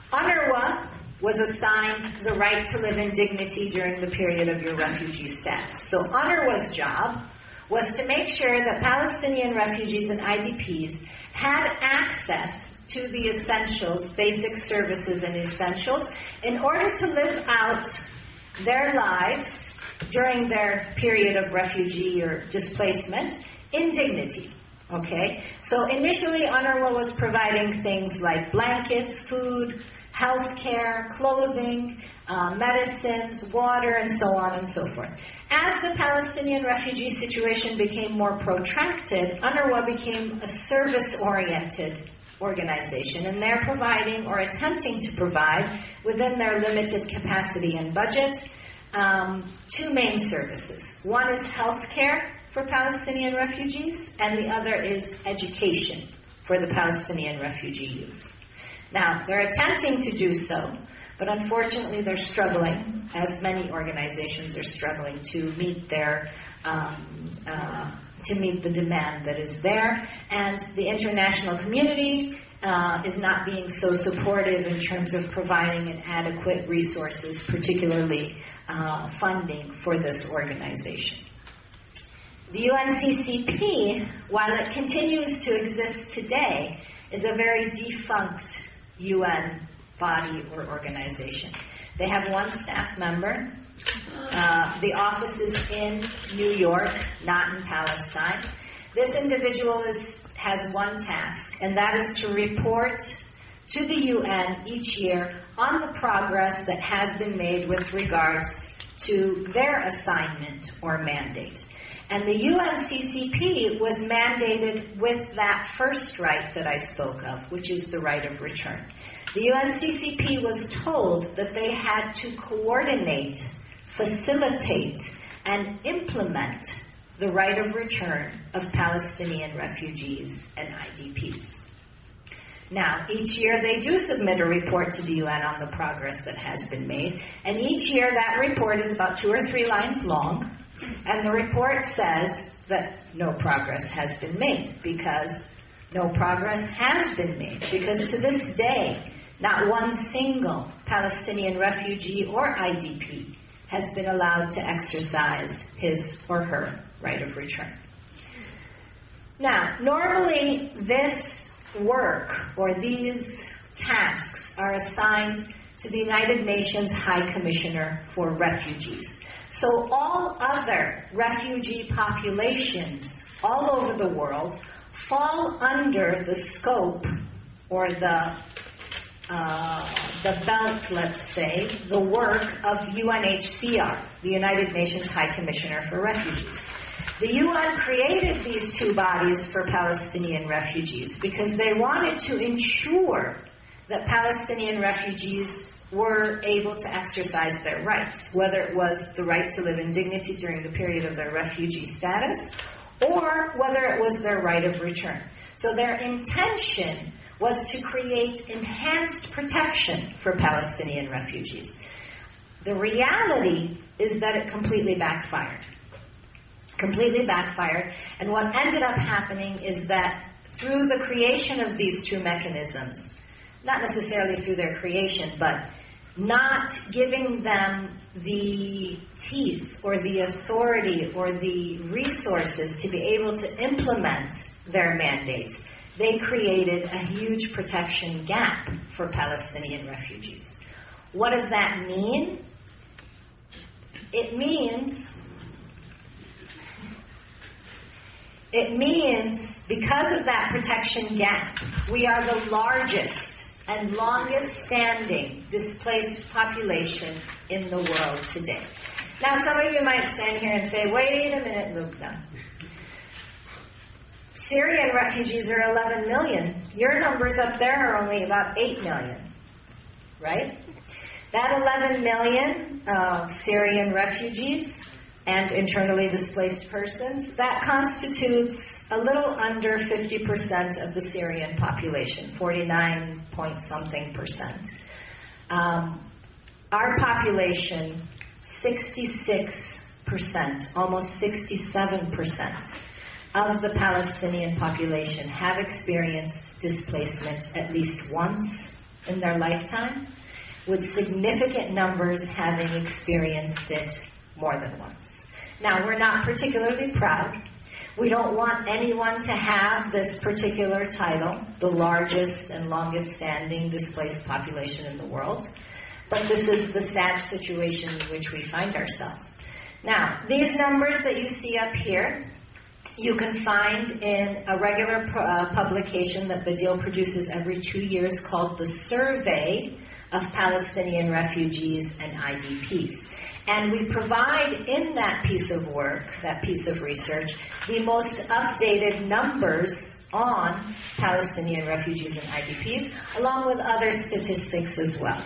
UNRWA was assigned the right to live in dignity during the period of your refugee status. So, UNRWA's job was to make sure that Palestinian refugees and I D Ps had access to the essentials, basic services and essentials, in order to live out their lives during their period of refugee or displacement in dignity. Okay? So initially, UNRWA was providing things like blankets, food, health care, clothing, uh, medicines, water, and so on and so forth. As the Palestinian refugee situation became more protracted, UNRWA became a service-oriented organization, and they're providing or attempting to provide, within their limited capacity and budget, um, two main services. One is health care for Palestinian refugees, and the other is education for the Palestinian refugee youth. Now, they're attempting to do so, but unfortunately they're struggling, as many organizations are struggling, to meet their um, uh, to meet the demand that is there, and the international community uh, is not being so supportive in terms of providing an adequate resources, particularly uh, funding for this organization. The U N C C P, while it continues to exist today, is a very defunct U N body or organization. They have one staff member. Uh, the office is in New York, not in Palestine. This individual is, has one task, and that is to report to the U N each year on the progress that has been made with regards to their assignment or mandate. And the U N C C P was mandated with that first right that I spoke of, which is the right of return. The U N C C P was told that they had to coordinate, facilitate, and implement the right of return of Palestinian refugees and I D Ps. Now, each year they do submit a report to the U N on the progress that has been made, and each year that report is about two or three lines long, and the report says that no progress has been made, because no progress has been made, because to this day, not one single Palestinian refugee or I D P has been allowed to exercise his or her right of return. Now, normally this work or these tasks are assigned to the United Nations High Commissioner for Refugees. So all other refugee populations all over the world fall under the scope or the Uh, the belt, let's say, the work of U N H C R, the United Nations High Commissioner for Refugees. The U N created these two bodies for Palestinian refugees because they wanted to ensure that Palestinian refugees were able to exercise their rights, whether it was the right to live in dignity during the period of their refugee status, or whether it was their right of return. So their intention was to create enhanced protection for Palestinian refugees. The reality is that it completely backfired. Completely backfired. And what ended up happening is that through the creation of these two mechanisms, not necessarily through their creation, but not giving them the teeth or the authority or the resources to be able to implement their mandates, they created a huge protection gap for Palestinian refugees. What does that mean? It means, it means because of that protection gap, we are the largest and longest standing displaced population in the world today. Now, some of you might stand here and say, wait a minute, Lubna. Syrian refugees are eleven million. Your numbers up there are only about eight million, right? That eleven million uh, Syrian refugees and internally displaced persons, that constitutes a little under fifty percent of the Syrian population, forty-nine point something percent. Um, our population, sixty-six percent, almost sixty-seven percent of the Palestinian population have experienced displacement at least once in their lifetime, with significant numbers having experienced it more than once. Now, we're not particularly proud. We don't want anyone to have this particular title, the largest and longest standing displaced population in the world. But this is the sad situation in which we find ourselves. Now, these numbers that you see up here, you can find in a regular uh, publication that Badil produces every two years called the Survey of Palestinian Refugees and I D Ps. And we provide in that piece of work, that piece of research, the most updated numbers on Palestinian refugees and I D Ps, along with other statistics as well.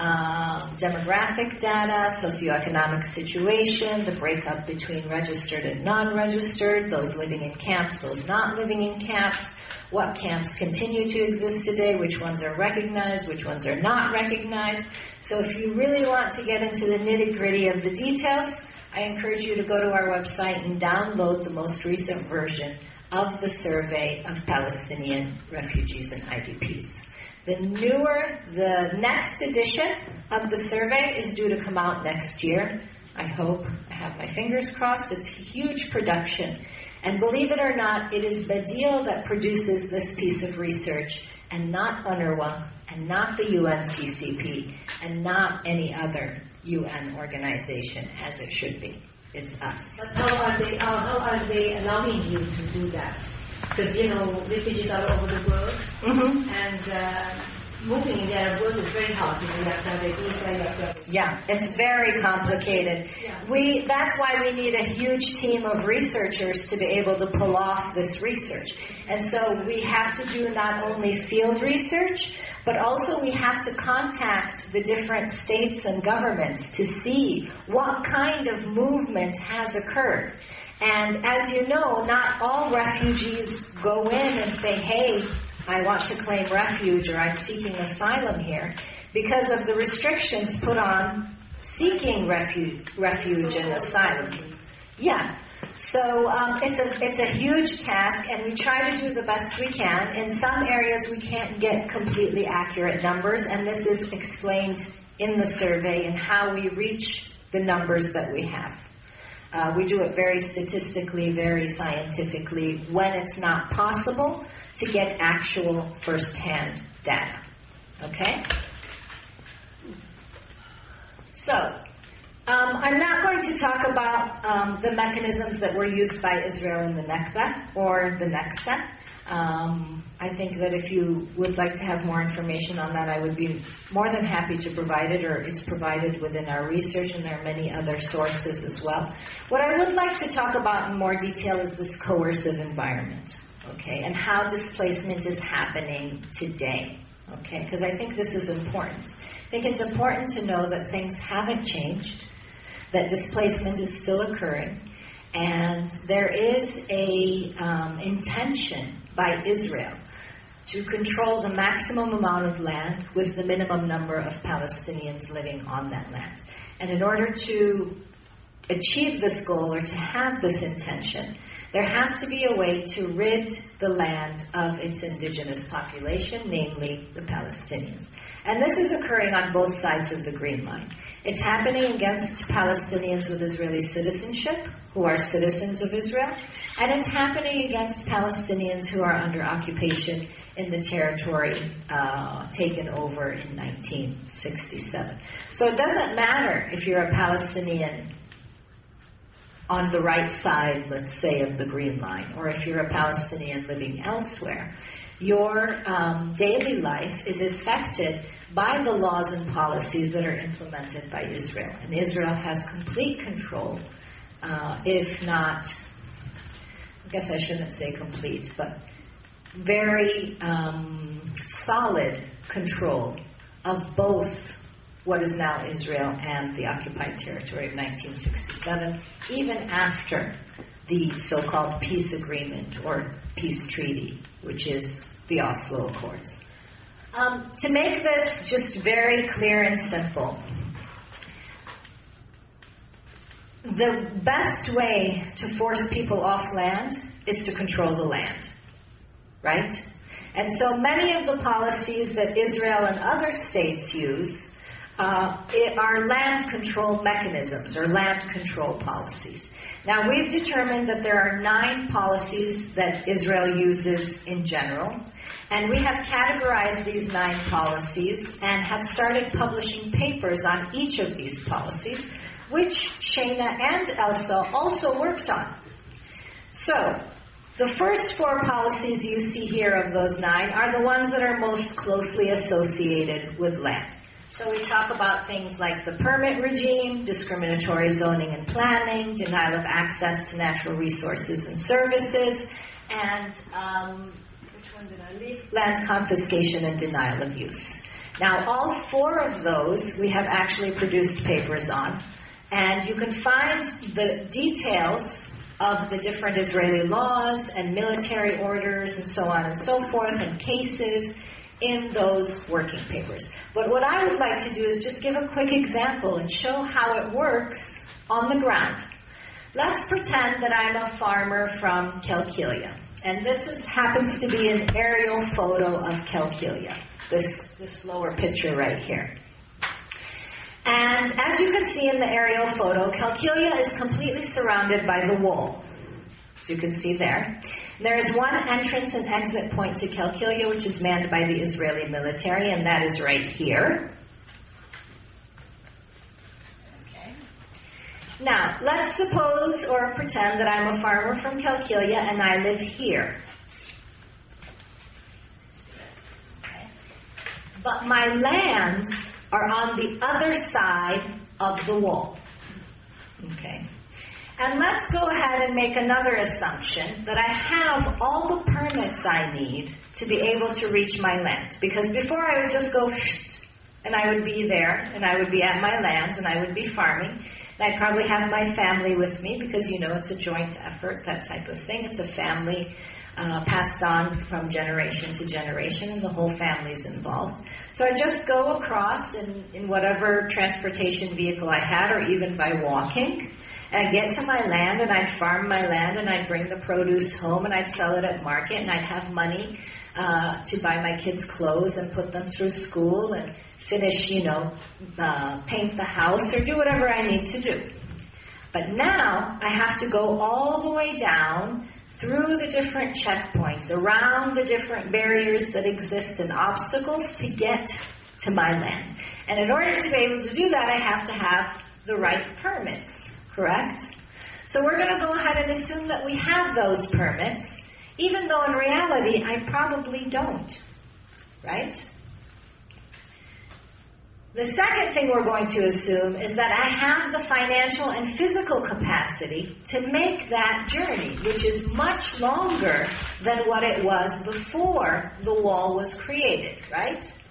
Um, demographic data, socioeconomic situation, the breakup between registered and non-registered, those living in camps, those not living in camps, what camps continue to exist today, which ones are recognized, which ones are not recognized. So if you really want to get into the nitty-gritty of the details, I encourage you to go to our website and download the most recent version of the Survey of Palestinian Refugees and I D Ps. The newer, the next edition of the survey is due to come out next year. I hope. I have my fingers crossed. It's a huge production. And believe it or not, it is Badil that produces this piece of research, and not UNRWA, and not the U N C C P, and not any other U N organization, as it should be. It's us. But how are they, how, how are they allowing you to do that? Because, you know, refugees are all over the world, Mm-hmm. and uh, moving in their world is very hard. You know, you have to have a visa, you have to have a... Yeah, it's very complicated. Yeah. We that's why we need a huge team of researchers to be able to pull off this research. And so we have to do not only field research, but also we have to contact the different states and governments to see what kind of movement has occurred. And as you know, not all refugees go in and say, hey, I want to claim refuge, or I'm seeking asylum here, because of the restrictions put on seeking refuge, refuge and asylum. Yeah. So um, it's a it's a huge task, and we try to do the best we can. In some areas, we can't get completely accurate numbers, and this is explained in the survey and how we reach the numbers that we have. Uh, we do it very statistically, very scientifically, when it's not possible to get actual first-hand data. Okay? So, um, I'm not going to talk about um, the mechanisms that were used by Israel in the Nakba or the Naksa. Um, I think that if you would like to have more information on that, I would be more than happy to provide it, or it's provided within our research, and there are many other sources as well. What I would like to talk about in more detail is this coercive environment, okay, and how displacement is happening today. Okay, because I think this is important. I think it's important to know that things haven't changed, that displacement is still occurring, and there is a um, intention by Israel to control the maximum amount of land with the minimum number of Palestinians living on that land. And in order to achieve this goal or to have this intention, there has to be a way to rid the land of its indigenous population, namely the Palestinians. And this is occurring on both sides of the Green Line. It's happening against Palestinians with Israeli citizenship, who are citizens of Israel, and it's happening against Palestinians who are under occupation in the territory uh, taken over in nineteen sixty-seven. So it doesn't matter if you're a Palestinian on the right side, let's say, of the Green Line, or if you're a Palestinian living elsewhere. Your um, daily life is affected by the laws and policies that are implemented by Israel. And Israel has complete control, uh, if not, I guess I shouldn't say complete, but very um, solid control of both what is now Israel and the occupied territory of nineteen sixty-seven, even after the so-called peace agreement or peace treaty, which is the Oslo Accords. Um, to make this just very clear and simple, the best way to force people off land is to control the land, right? And so many of the policies that Israel and other states use Uh, it are land control mechanisms or land control policies. Now, we've determined that there are nine policies that Israel uses in general, and we have categorized these nine policies and have started publishing papers on each of these policies, which Shana and Elsa also worked on. So, the first four policies you see here of those nine are the ones that are most closely associated with land. So we talk about things like the permit regime, discriminatory zoning and planning, denial of access to natural resources and services, and um, which one did I leave? Land confiscation and denial of use. Now, all four of those we have actually produced papers on, and you can find the details of the different Israeli laws and military orders and so on and so forth, and cases in those working papers. But what I would like to do is just give a quick example and show how it works on the ground. Let's pretend that I'm a farmer from Kelkilia, and this is, happens to be an aerial photo of Kelkilia, this, this lower picture right here. And as you can see in the aerial photo, Kelkilia is completely surrounded by the wall, as you can see there. There is one entrance and exit point to Kelkilia, which is manned by the Israeli military, and that is right here. Okay. Now, let's suppose or pretend that I'm a farmer from Kelkilia and I live here. Okay. But my lands are on the other side of the wall. Okay. And let's go ahead and make another assumption that I have all the permits I need to be able to reach my land. Because before I would just go and I would be there and I would be at my lands and I would be farming. And I'd probably have my family with me because, you know, it's a joint effort, that type of thing. It's a family uh, passed on from generation to generation, and the whole family is involved. So I just go across in, in whatever transportation vehicle I had, or even by walking. And I'd get to my land, and I'd farm my land, and I'd bring the produce home, and I'd sell it at market, and I'd have money uh, to buy my kids clothes and put them through school and finish, you know, uh, paint the house or do whatever I need to do. But now I have to go all the way down through the different checkpoints, around the different barriers that exist and obstacles to get to my land. And in order to be able to do that, I have to have the right permits. Correct? So we're going to go ahead and assume that we have those permits, even though in reality I probably don't. Right? The second thing we're going to assume is that I have the financial and physical capacity to make that journey, which is much longer than what it was before the wall was created, right?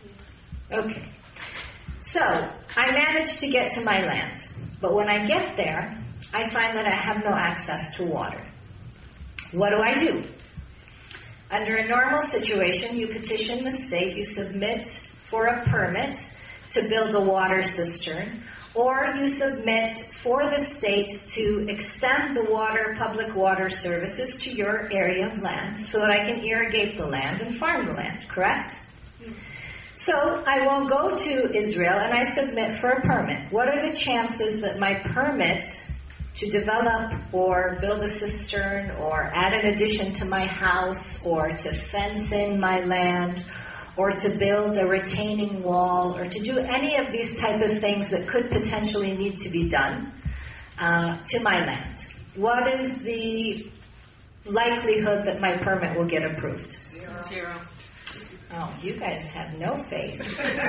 Okay. So, I managed to get to my land. But when I get there, I find that I have no access to water. What do I do? Under a normal situation, you petition the state, you submit for a permit to build a water cistern, or you submit for the state to extend the water, public water services to your area of land so that I can irrigate the land and farm the land, correct? Mm-hmm. So I will go to Israel and I submit for a permit. What are the chances that my permit to develop or build a cistern or add an addition to my house or to fence in my land or to build a retaining wall or to do any of these type of things that could potentially need to be done uh, to my land? What is the likelihood that my permit will get approved? Zero. Zero. Oh, you guys have no faith.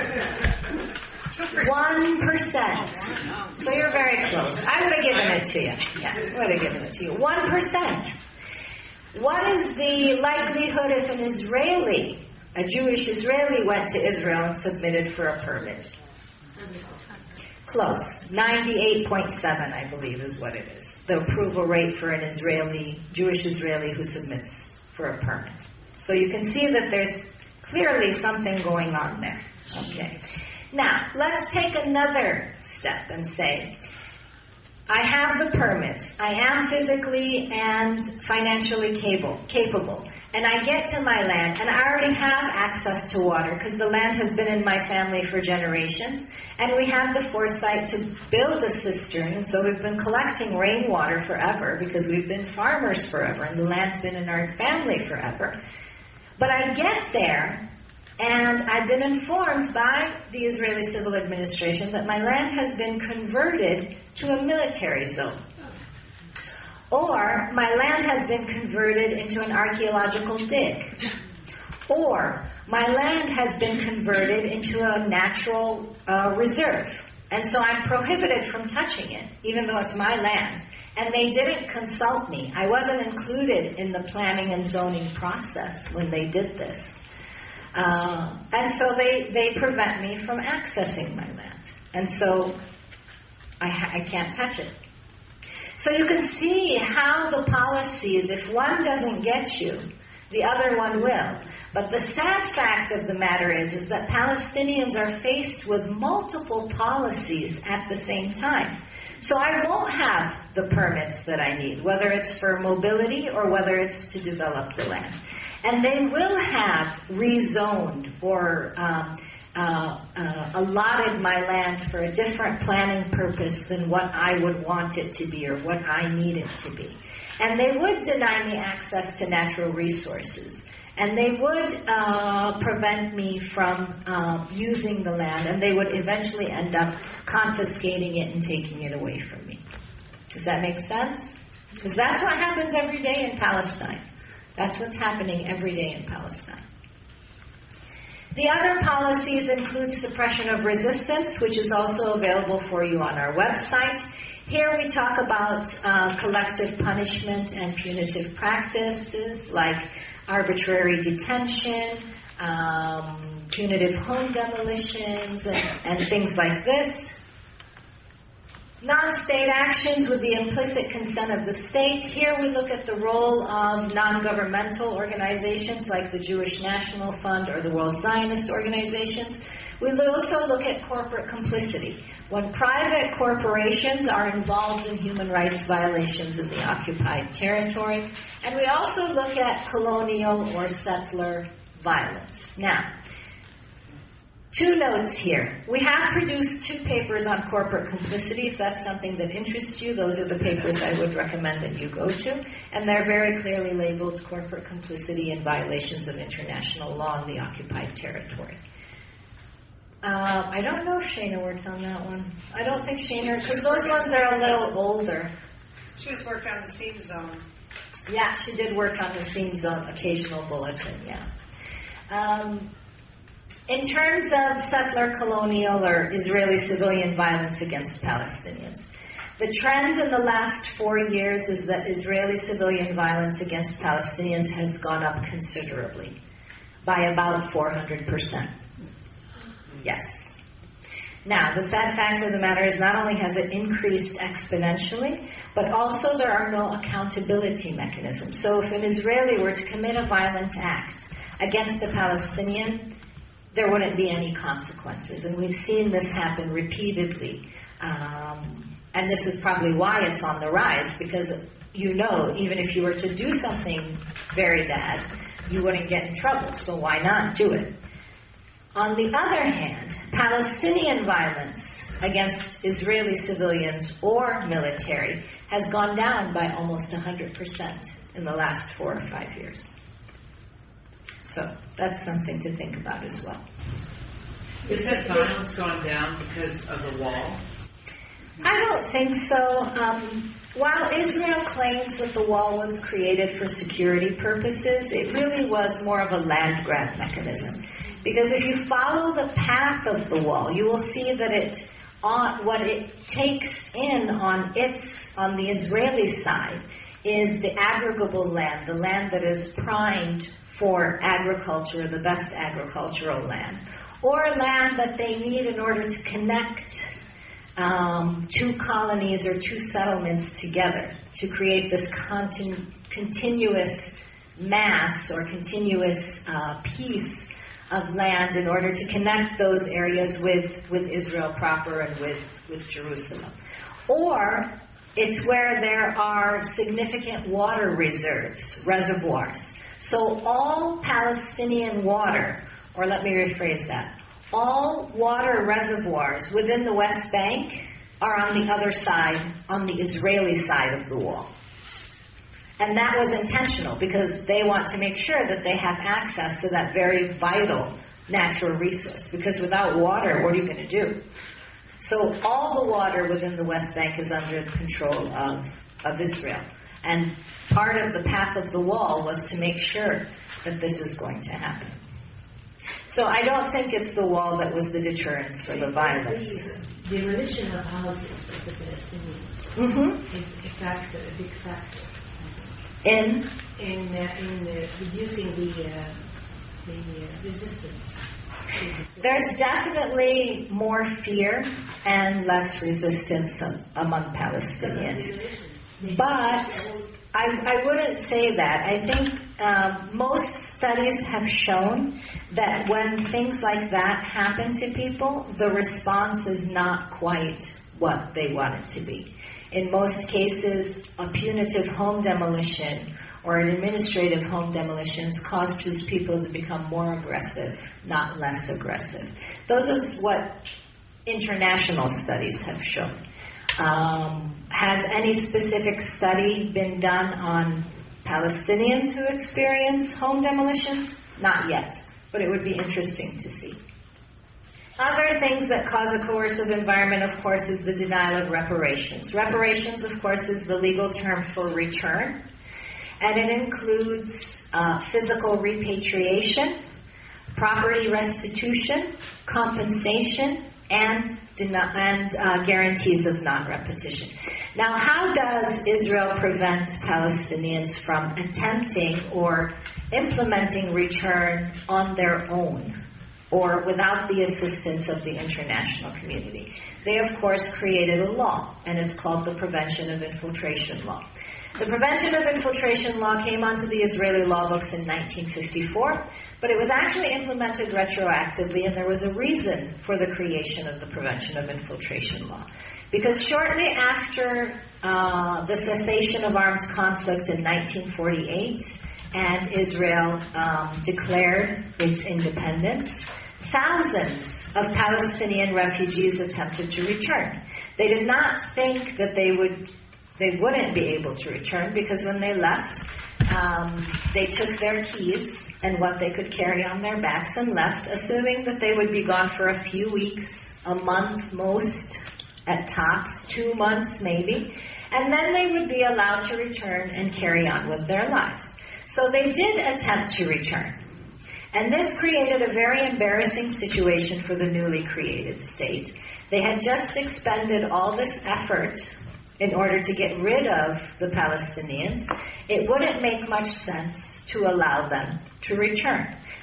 One percent. So you're very close. I would have given it to you. Yeah, I would have given it to you. One percent. What is the likelihood if an Israeli, a Jewish Israeli, went to Israel and submitted for a permit? Close. ninety-eight point seven, I believe, is what it is. The approval rate for an Israeli, Jewish Israeli who submits for a permit. So you can see that there's clearly something going on there. Okay. Now, let's take another step and say, I have the permits. I am physically and financially capable, capable. And I get to my land, and I already have access to water because the land has been in my family for generations. And we have the foresight to build a cistern. And so we've been collecting rainwater forever because we've been farmers forever. And the land's been in our family forever. But I get there, and I've been informed by the Israeli Civil Administration that my land has been converted to a military zone. Or my land has been converted into an archaeological dig. Or my land has been converted into a natural uh, reserve. And so I'm prohibited from touching it, even though it's my land. And they didn't consult me. I wasn't included in the planning and zoning process when they did this. Uh, and so they, they prevent me from accessing my land. And so I, ha- I can't touch it. So you can see how the policies, if one doesn't get you, the other one will. But the sad fact of the matter is, is that Palestinians are faced with multiple policies at the same time. So I won't have the permits that I need, whether it's for mobility or whether it's to develop the land. And they will have rezoned or um, uh, uh, allotted my land for a different planning purpose than what I would want it to be or what I need it to be. And they would deny me access to natural resources. And they would uh, prevent me from uh, using the land, and they would eventually end up confiscating it and taking it away from me. Does that make sense? Because that's what happens every day in Palestine. That's what's happening every day in Palestine. The other policies include suppression of resistance, which is also available for you on our website. Here we talk about uh, collective punishment and punitive practices like arbitrary detention, um, punitive home demolitions, and, and things like this. Non-state actions with the implicit consent of the state. Here we look at the role of non-governmental organizations like the Jewish National Fund or the World Zionist organizations. We also look at corporate complicity, when private corporations are involved in human rights violations in the occupied territory. And we also look at colonial or settler violence. Now, two notes here. We have produced two papers on corporate complicity. If that's something that interests you, those are the papers I would recommend that you go to. And they're very clearly labeled corporate complicity and violations of international law in the occupied territory. Uh, I don't know if Shana worked on that one. I don't think Shana, because those ones are a little older. She just worked on the seam zone. Yeah, she did work on the seam zone occasional bulletin, yeah. Um, in terms of settler, colonial, or Israeli civilian violence against Palestinians, the trend in the last four years is that Israeli civilian violence against Palestinians has gone up considerably, by about four hundred percent. Yes. Now, the sad fact of the matter is not only has it increased exponentially, but also there are no accountability mechanisms. So if an Israeli were to commit a violent act against a Palestinian, there wouldn't be any consequences. And we've seen this happen repeatedly. Um, and this is probably why it's on the rise, because you know, even if you were to do something very bad, you wouldn't get in trouble. So why not do it? On the other hand, Palestinian violence against Israeli civilians or military has gone down by almost one hundred percent in the last four or five years. So that's something to think about as well. Is that violence gone down because of the wall? I don't think so. Um, while Israel claims that the wall was created for security purposes, it really was more of a land grab mechanism. Because if you follow the path of the wall, you will see that it, on, what it takes in on its, on the Israeli side, is the aggregable land, the land that is primed for agriculture, the best agricultural land, or land that they need in order to connect um, two colonies or two settlements together to create this continu- continuous mass or continuous uh, piece of land in order to connect those areas with, with Israel proper and with, with Jerusalem. Or it's where there are significant water reserves, reservoirs. So all Palestinian water, or let me rephrase that, all water reservoirs within the West Bank are on the other side, on the Israeli side of the wall. And that was intentional because they want to make sure that they have access to that very vital natural resource. Because without water, what are you going to do? So all the water within the West Bank is under the control of, of Israel. And part of the path of the wall was to make sure that this is going to happen. So I don't think it's the wall that was the deterrence for the violence. The demolition of houses of the Palestinians Mm-hmm. is a factor, a big factor. In? In, uh, in uh, reducing the, uh, the uh, resistance. There's definitely more fear and less resistance among Palestinians. But I, I wouldn't say that. I think um, most studies have shown that when things like that happen to people, the response is not quite what they want it to be. In most cases, a punitive home demolition or an administrative home demolition causes people to become more aggressive, not less aggressive. Those are what international studies have shown. Um, has any specific study been done on Palestinians who experience home demolitions? Not yet, but it would be interesting to see. Other things that cause a coercive environment, of course, is the denial of reparations. Reparations, of course, is the legal term for return, and it includes uh, physical repatriation, property restitution, compensation, and, and uh, guarantees of non-repetition. Now, how does Israel prevent Palestinians from attempting or implementing return on their own, or without the assistance of the international community? They, of course, created a law, and it's called the Prevention of Infiltration Law. The Prevention of Infiltration Law came onto the Israeli law books in nineteen fifty-four, but it was actually implemented retroactively, and there was a reason for the creation of the Prevention of Infiltration Law. Because shortly after uh, the cessation of armed conflict in nineteen forty-eight, and Israel um, declared its independence, thousands of Palestinian refugees attempted to return. They did not think that they would, they wouldn't be able to return, because when they left, um, they took their keys and what they could carry on their backs and left, assuming that they would be gone for a few weeks, a month most, at tops, two months maybe, and then they would be allowed to return and carry on with their lives. So they did attempt to return. And this created a very embarrassing situation for the newly created state. They had just expended all this effort in order to get rid of the Palestinians. It wouldn't make much sense to allow them to return.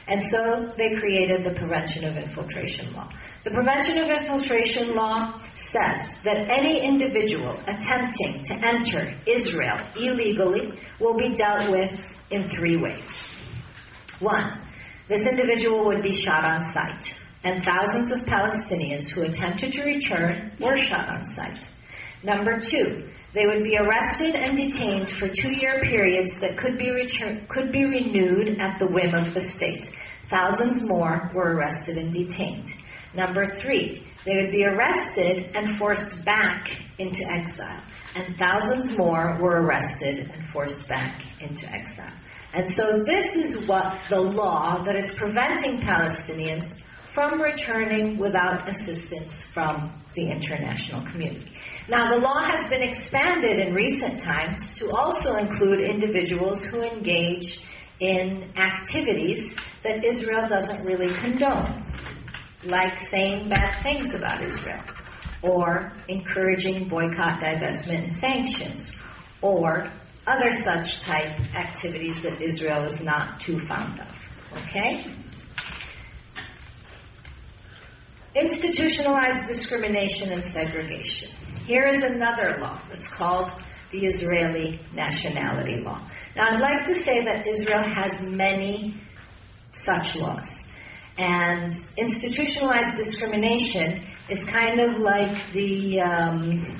And so they created the Prevention of Infiltration Law. The Prevention of Infiltration Law says that any individual attempting to enter Israel illegally will be dealt with in three ways. One, this individual would be shot on sight, and thousands of Palestinians who attempted to return were shot on sight. Number two, they would be arrested and detained for two-year periods that could be return- could be renewed at the whim of the state. Thousands more were arrested and detained. Number three, they would be arrested and forced back into exile. And thousands more were arrested and forced back into exile. And so this is what the law that is preventing Palestinians from returning without assistance from the international community. Now, the law has been expanded in recent times to also include individuals who engage in activities that Israel doesn't really condone, like saying bad things about Israel, or encouraging boycott, divestment, and sanctions, or other such type activities that Israel is not too fond of. Okay? Institutionalized discrimination and segregation. Here is another law. It's called the Israeli Nationality Law. Now, I'd like to say that Israel has many such laws. And institutionalized discrimination is kind of like the um,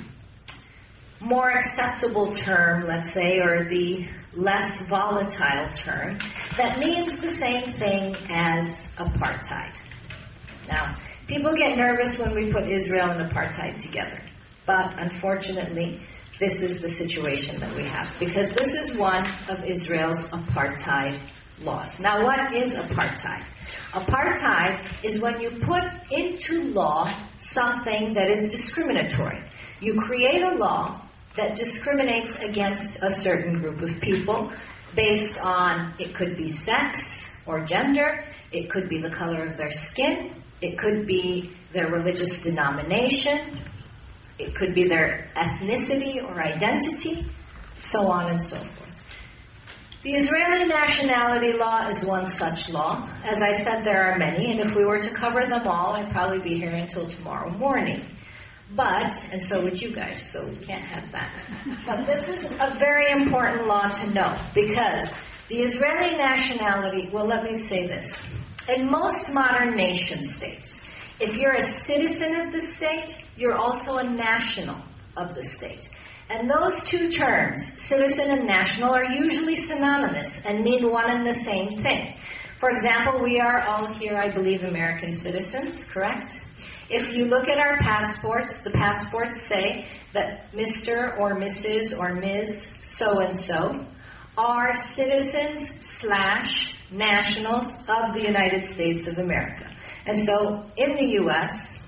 more acceptable term, let's say, or the less volatile term that means the same thing as apartheid. Now, people get nervous when we put Israel and apartheid together. But unfortunately, this is the situation that we have, because this is one of Israel's apartheid laws. Now, what is apartheid? Apartheid is when you put into law something that is discriminatory. You create a law that discriminates against a certain group of people based on, it could be sex or gender, it could be the color of their skin, it could be their religious denomination, it could be their ethnicity or identity, so on and so forth. The Israeli nationality law is one such law. As I said, there are many, and if we were to cover them all, I'd probably be here until tomorrow morning. But, and so would you guys, so we can't have that. But this is a very important law to know, because the Israeli nationality, well, let me say this. In most modern nation states, if you're a citizen of the state, you're also a national of the state. And those two terms, citizen and national, are usually synonymous and mean one and the same thing. For example, we are all here, I believe, American citizens, correct? If you look at our passports, the passports say that Mister or Missus or Miz so-and-so are citizens slash nationals of the United States of America. And so in the U S,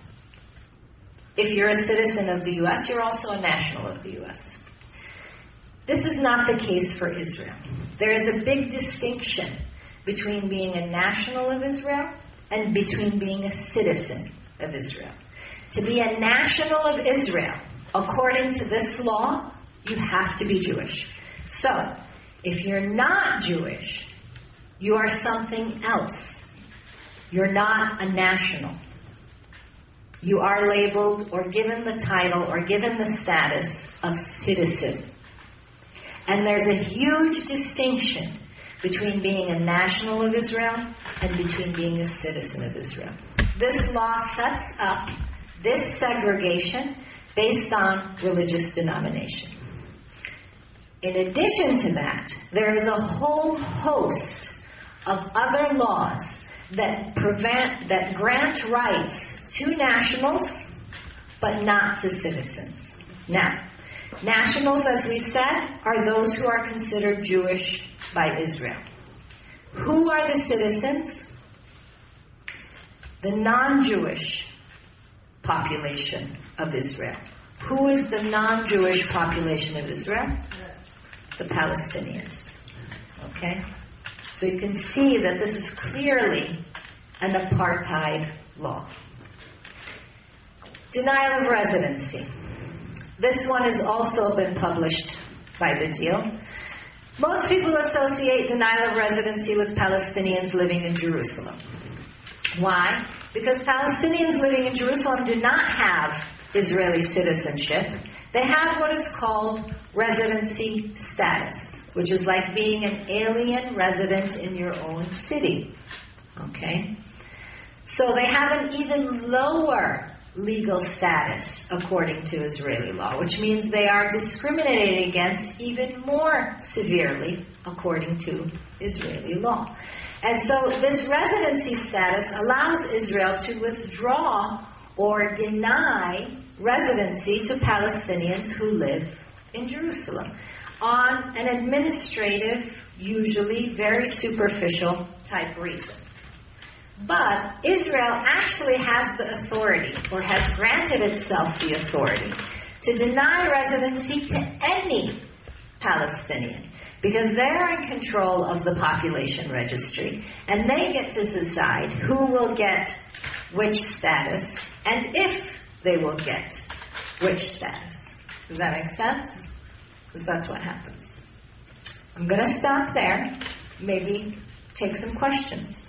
if you're a citizen of the U S, you're also a national of the U S. This is not the case for Israel. There is a big distinction between being a national of Israel and between being a citizen of Israel. To be a national of Israel, according to this law, you have to be Jewish. So, if you're not Jewish, you are something else. You're not a national. You are labeled or given the title or given the status of citizen. And there's a huge distinction between being a national of Israel and between being a citizen of Israel. This law sets up this segregation based on religious denomination. In addition to that, there is a whole host of other laws that prevent, that grant rights to nationals, but not to citizens. Now, nationals, as we said, are those who are considered Jewish by Israel. Who are the citizens? The non-Jewish population of Israel. Who is the non-Jewish population of Israel? The Palestinians. Okay? So you can see that this is clearly an apartheid law. Denial of residency. This one has also been published by B'Tzil. Most people associate denial of residency with Palestinians living in Jerusalem. Why? Because Palestinians living in Jerusalem do not have Israeli citizenship. They have what is called residency status, which is like being an alien resident in your own city. Okay? So they have an even lower legal status according to Israeli law, which means they are discriminated against even more severely according to Israeli law. And so this residency status allows Israel to withdraw or deny residency to Palestinians who live in Jerusalem on an administrative, usually very superficial type reason. But Israel actually has the authority, or has granted itself the authority, to deny residency to any Palestinian, because they're in control of the population registry, and they get to decide who will get which status, and if they will get which status. Does that make sense? Because that's what happens. I'm going to stop there, maybe take some questions.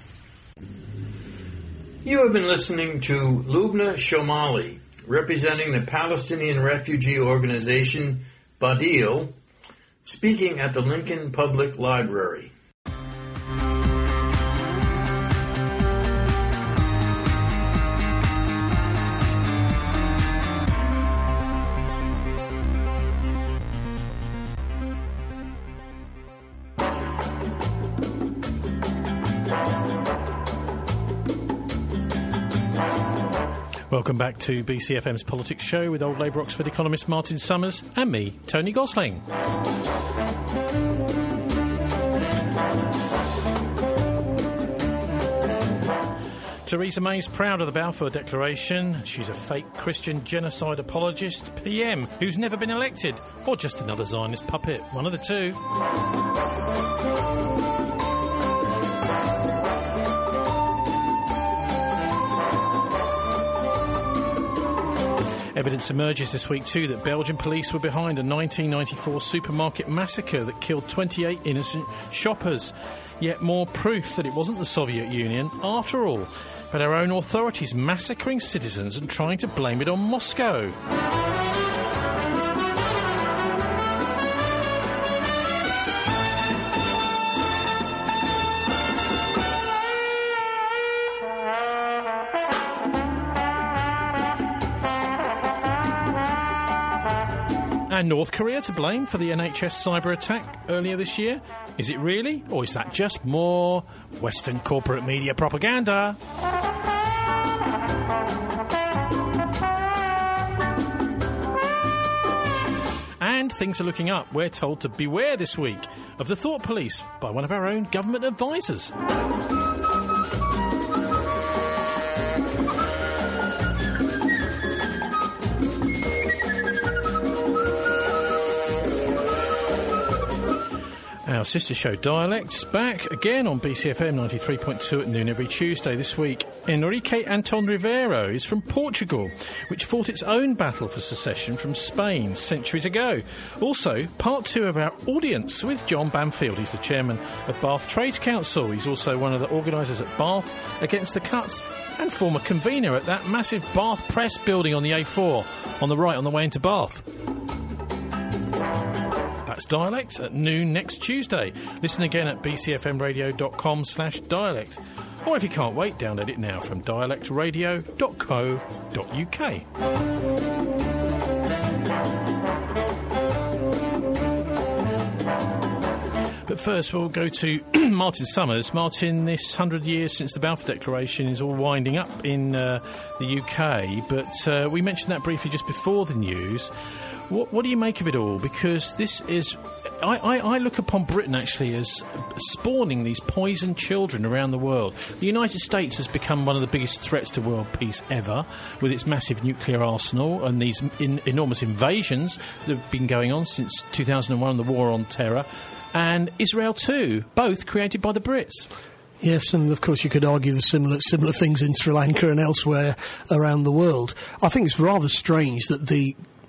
You have been listening to Lubna Shomali, representing the Palestinian refugee organization Badil, speaking at the Lincoln Public Library. Welcome back to B C F M's Politics Show with old Labour Oxford economist Martin Summers and me, Tony Gosling. Theresa May's proud of the Balfour Declaration. She's a fake Christian genocide apologist P M who's never been elected, or just another Zionist puppet, one of the two. Evidence emerges this week too that Belgian police were behind a nineteen ninety-four supermarket massacre that killed twenty-eight innocent shoppers. Yet more proof that it wasn't the Soviet Union after all, but our own authorities massacring citizens and trying to blame it on Moscow. And North Korea to blame for the N H S cyber attack earlier this year? Is it really? Or is that just more Western corporate media propaganda? And things are looking up. We're told to beware this week of the thought police by one of our own government advisors. Our sister show Dialects back again on B C F M ninety-three point two at noon every Tuesday. This week, Enrique Anton Rivero is from Portugal, which fought its own battle for secession from Spain centuries ago. Also, part two of our audience with John Banfield. He's the chairman of Bath Trades Council. He's also one of the organisers at Bath Against the Cuts and former convener at that massive Bath Press building on the A four on the right on the way into Bath. That's Dialect at noon next Tuesday. Listen again at bcfmradio.com slash dialect. Or if you can't wait, download it now from dialect radio dot co dot uk. But first, we'll go to Martin Summers. Martin, this hundred years since the Balfour Declaration is all winding up in uh, the U K, but uh, we mentioned that briefly just before the news. What, what do you make of it all? Because this is... I, I, I look upon Britain, actually, as spawning these poisoned children around the world. The United States has become one of the biggest threats to world peace ever, with its massive nuclear arsenal and these in, enormous invasions that have been going on since two thousand one, the War on Terror, and Israel too, both created by the Brits. Yes, and of course you could argue the similar similar things in Sri Lanka and elsewhere around the world. I think it's rather strange that the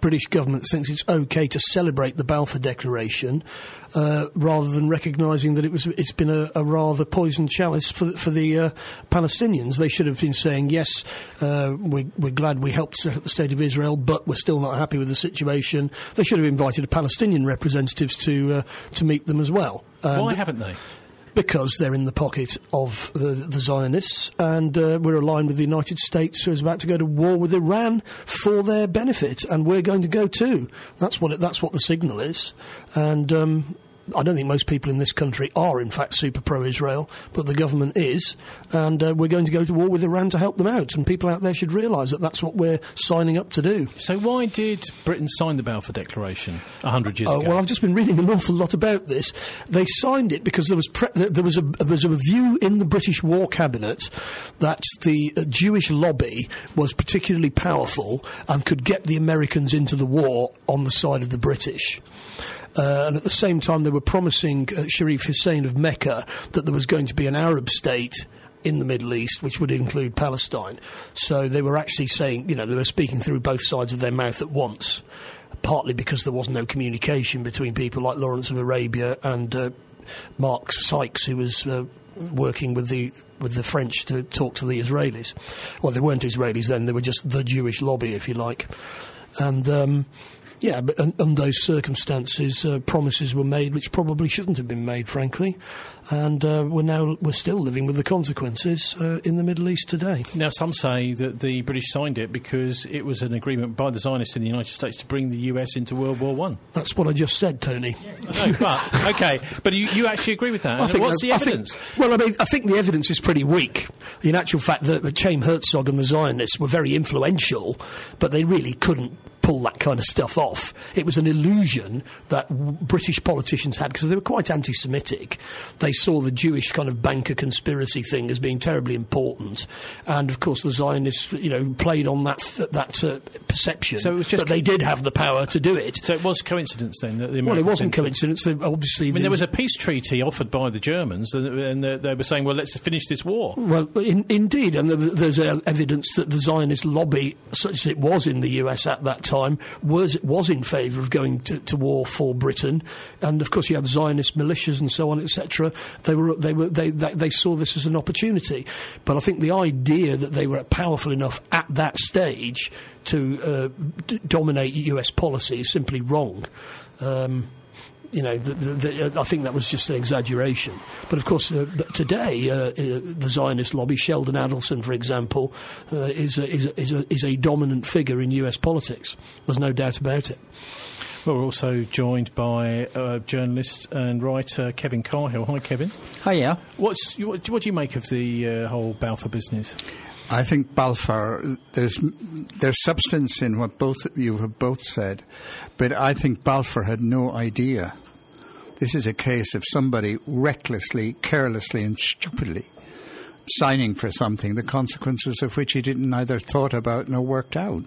British government thinks it's okay to celebrate the Balfour Declaration, uh, rather than recognising that it was it's been a, a rather poisoned chalice for for the uh, Palestinians. They should have been saying, yes, uh, we, we're glad we helped set up the State of Israel, but we're still not happy with the situation. They should have invited Palestinian representatives to uh, to meet them as well. And why haven't they? Because they're in the pocket of the, the Zionists, and uh, we're aligned with the United States, who is about to go to war with Iran for their benefit, and we're going to go too. That's what it, that's what the signal is, and um, I don't think most people in this country are, in fact, super pro-Israel, but the government is, and uh, we're going to go to war with Iran to help them out, and people out there should realise that that's what we're signing up to do. So why did Britain sign the Balfour Declaration a hundred years uh, ago? Well, I've just been reading an awful lot about this. They signed it because there was pre- there was a there was a view in the British War Cabinet that the uh, Jewish lobby was particularly powerful and could get the Americans into the war on the side of the British. Uh, and at the same time, they were promising uh, Sharif Hussein of Mecca that there was going to be an Arab state in the Middle East, which would include Palestine. So they were actually saying, you know, they were speaking through both sides of their mouth at once, partly because there was no communication between people like Lawrence of Arabia and uh, Mark Sykes, who was uh, working with the with the French to talk to the Israelis. Well, they weren't Israelis then, they were just the Jewish lobby, if you like. And... Um, Yeah, but un- under those circumstances, uh, promises were made which probably shouldn't have been made, frankly, and uh, we're now we're still living with the consequences uh, in the Middle East today. Now, some say that the British signed it because it was an agreement by the Zionists in the United States to bring the U S into World War One. That's what I just said, Tony. Yes, I know, but okay, but you, you actually agree with that? I think What's the I evidence? Think, well, I mean, I think the evidence is pretty weak. In actual fact, that Chaim Herzog and the Zionists were very influential, but they really couldn't pull that kind of stuff off. It was an illusion that w- British politicians had, because they were quite anti-Semitic. They saw the Jewish kind of banker conspiracy thing as being terribly important, and of course the Zionists, you know, played on that th- that uh, perception. So it was just that they did have the power to do it. So it was coincidence then that the Americans... Well, it wasn't coincidence. They, obviously, I mean, there was a peace treaty offered by the Germans, and, and they, they were saying, "Well, let's finish this war." Well, in, indeed, and there's uh, evidence that the Zionist lobby, such as it was in the U S at that time, time was was in favour of going to, to war for Britain, and of course you had Zionist militias and so on, et cetera. They were they were they, they they saw this as an opportunity, but I think the idea that they were powerful enough at that stage to uh, d- dominate U S policy is simply wrong. Um, You know, the, the, the, I think that was just an exaggeration. But of course, uh, today, uh, uh, the Zionist lobby, Sheldon Adelson, for example, uh, is, a, is, a, is, a, is a dominant figure in U S politics. There's no doubt about it. Well, we're also joined by uh, journalist and writer Kevin Carhill. Hi, Kevin. Hiya. What's what, what do you make of the uh, whole Balfour business? I think Balfour, there's there's substance in what both you have both said, but I think Balfour had no idea. This is a case of somebody recklessly, carelessly and stupidly signing for something, the consequences of which he didn't neither thought about nor worked out.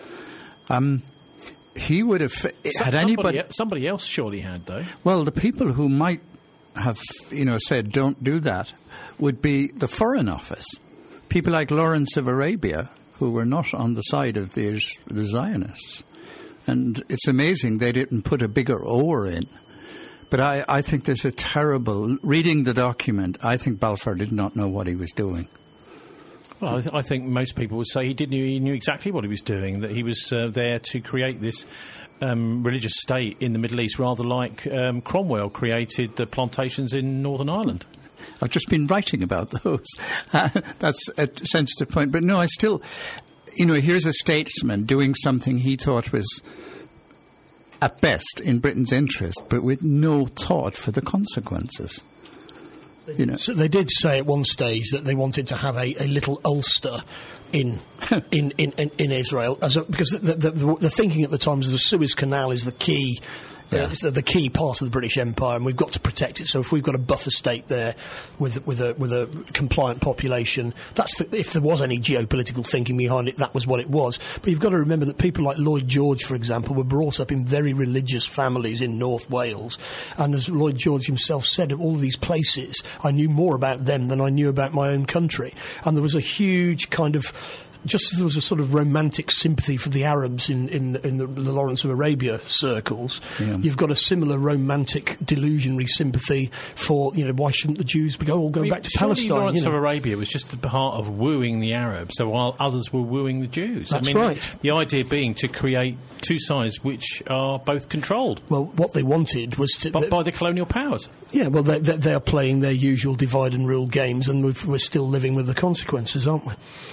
Um, he would have... So, had somebody, anybody... Somebody else surely had, though. Well, the people who might have, you know, said don't do that would be the Foreign Office. People like Lawrence of Arabia, who were not on the side of the, the Zionists. And it's amazing they didn't put a bigger oar in. But I, I think there's a terrible... Reading the document, I think Balfour did not know what he was doing. Well, I, th- I think most people would say he did knew, he knew exactly what he was doing, that he was uh, there to create this um, religious state in the Middle East, rather like um, Cromwell created the plantations in Northern Ireland. I've just been writing about those. Uh, that's a sensitive point. But no, I still... You know, here's a statesman doing something he thought was, at best, in Britain's interest, but with no thought for the consequences. You know. So they did say at one stage that they wanted to have a, a little Ulster in in, in, in, in Israel, as a, because the, the, the, the thinking at the time was the Suez Canal is the key... Yeah. Uh, it's the, the key part of the British Empire, and we've got to protect it. So if we've got a buffer state there with with a with a compliant population, that's the, if there was any geopolitical thinking behind it, that was what it was. But you've got to remember that people like Lloyd George, for example, were brought up in very religious families in North Wales, and as Lloyd George himself said, of all these places, I knew more about them than I knew about my own country, and there was a huge kind of just as there was a sort of romantic sympathy for the Arabs in, in, in the, the Lawrence of Arabia circles, yeah. you've got a similar romantic, delusionary sympathy for, you know, why shouldn't the Jews go all go I mean, back to Palestine? Lawrence you know? of Arabia was just at the heart of wooing the Arabs, so while others were wooing the Jews. That's I mean, right. The idea being to create two sides which are both controlled. Well, what they wanted was to... By, by the colonial powers. Yeah, well, they, they, they are playing their usual divide and rule games, and we've, we're still living with the consequences, aren't we?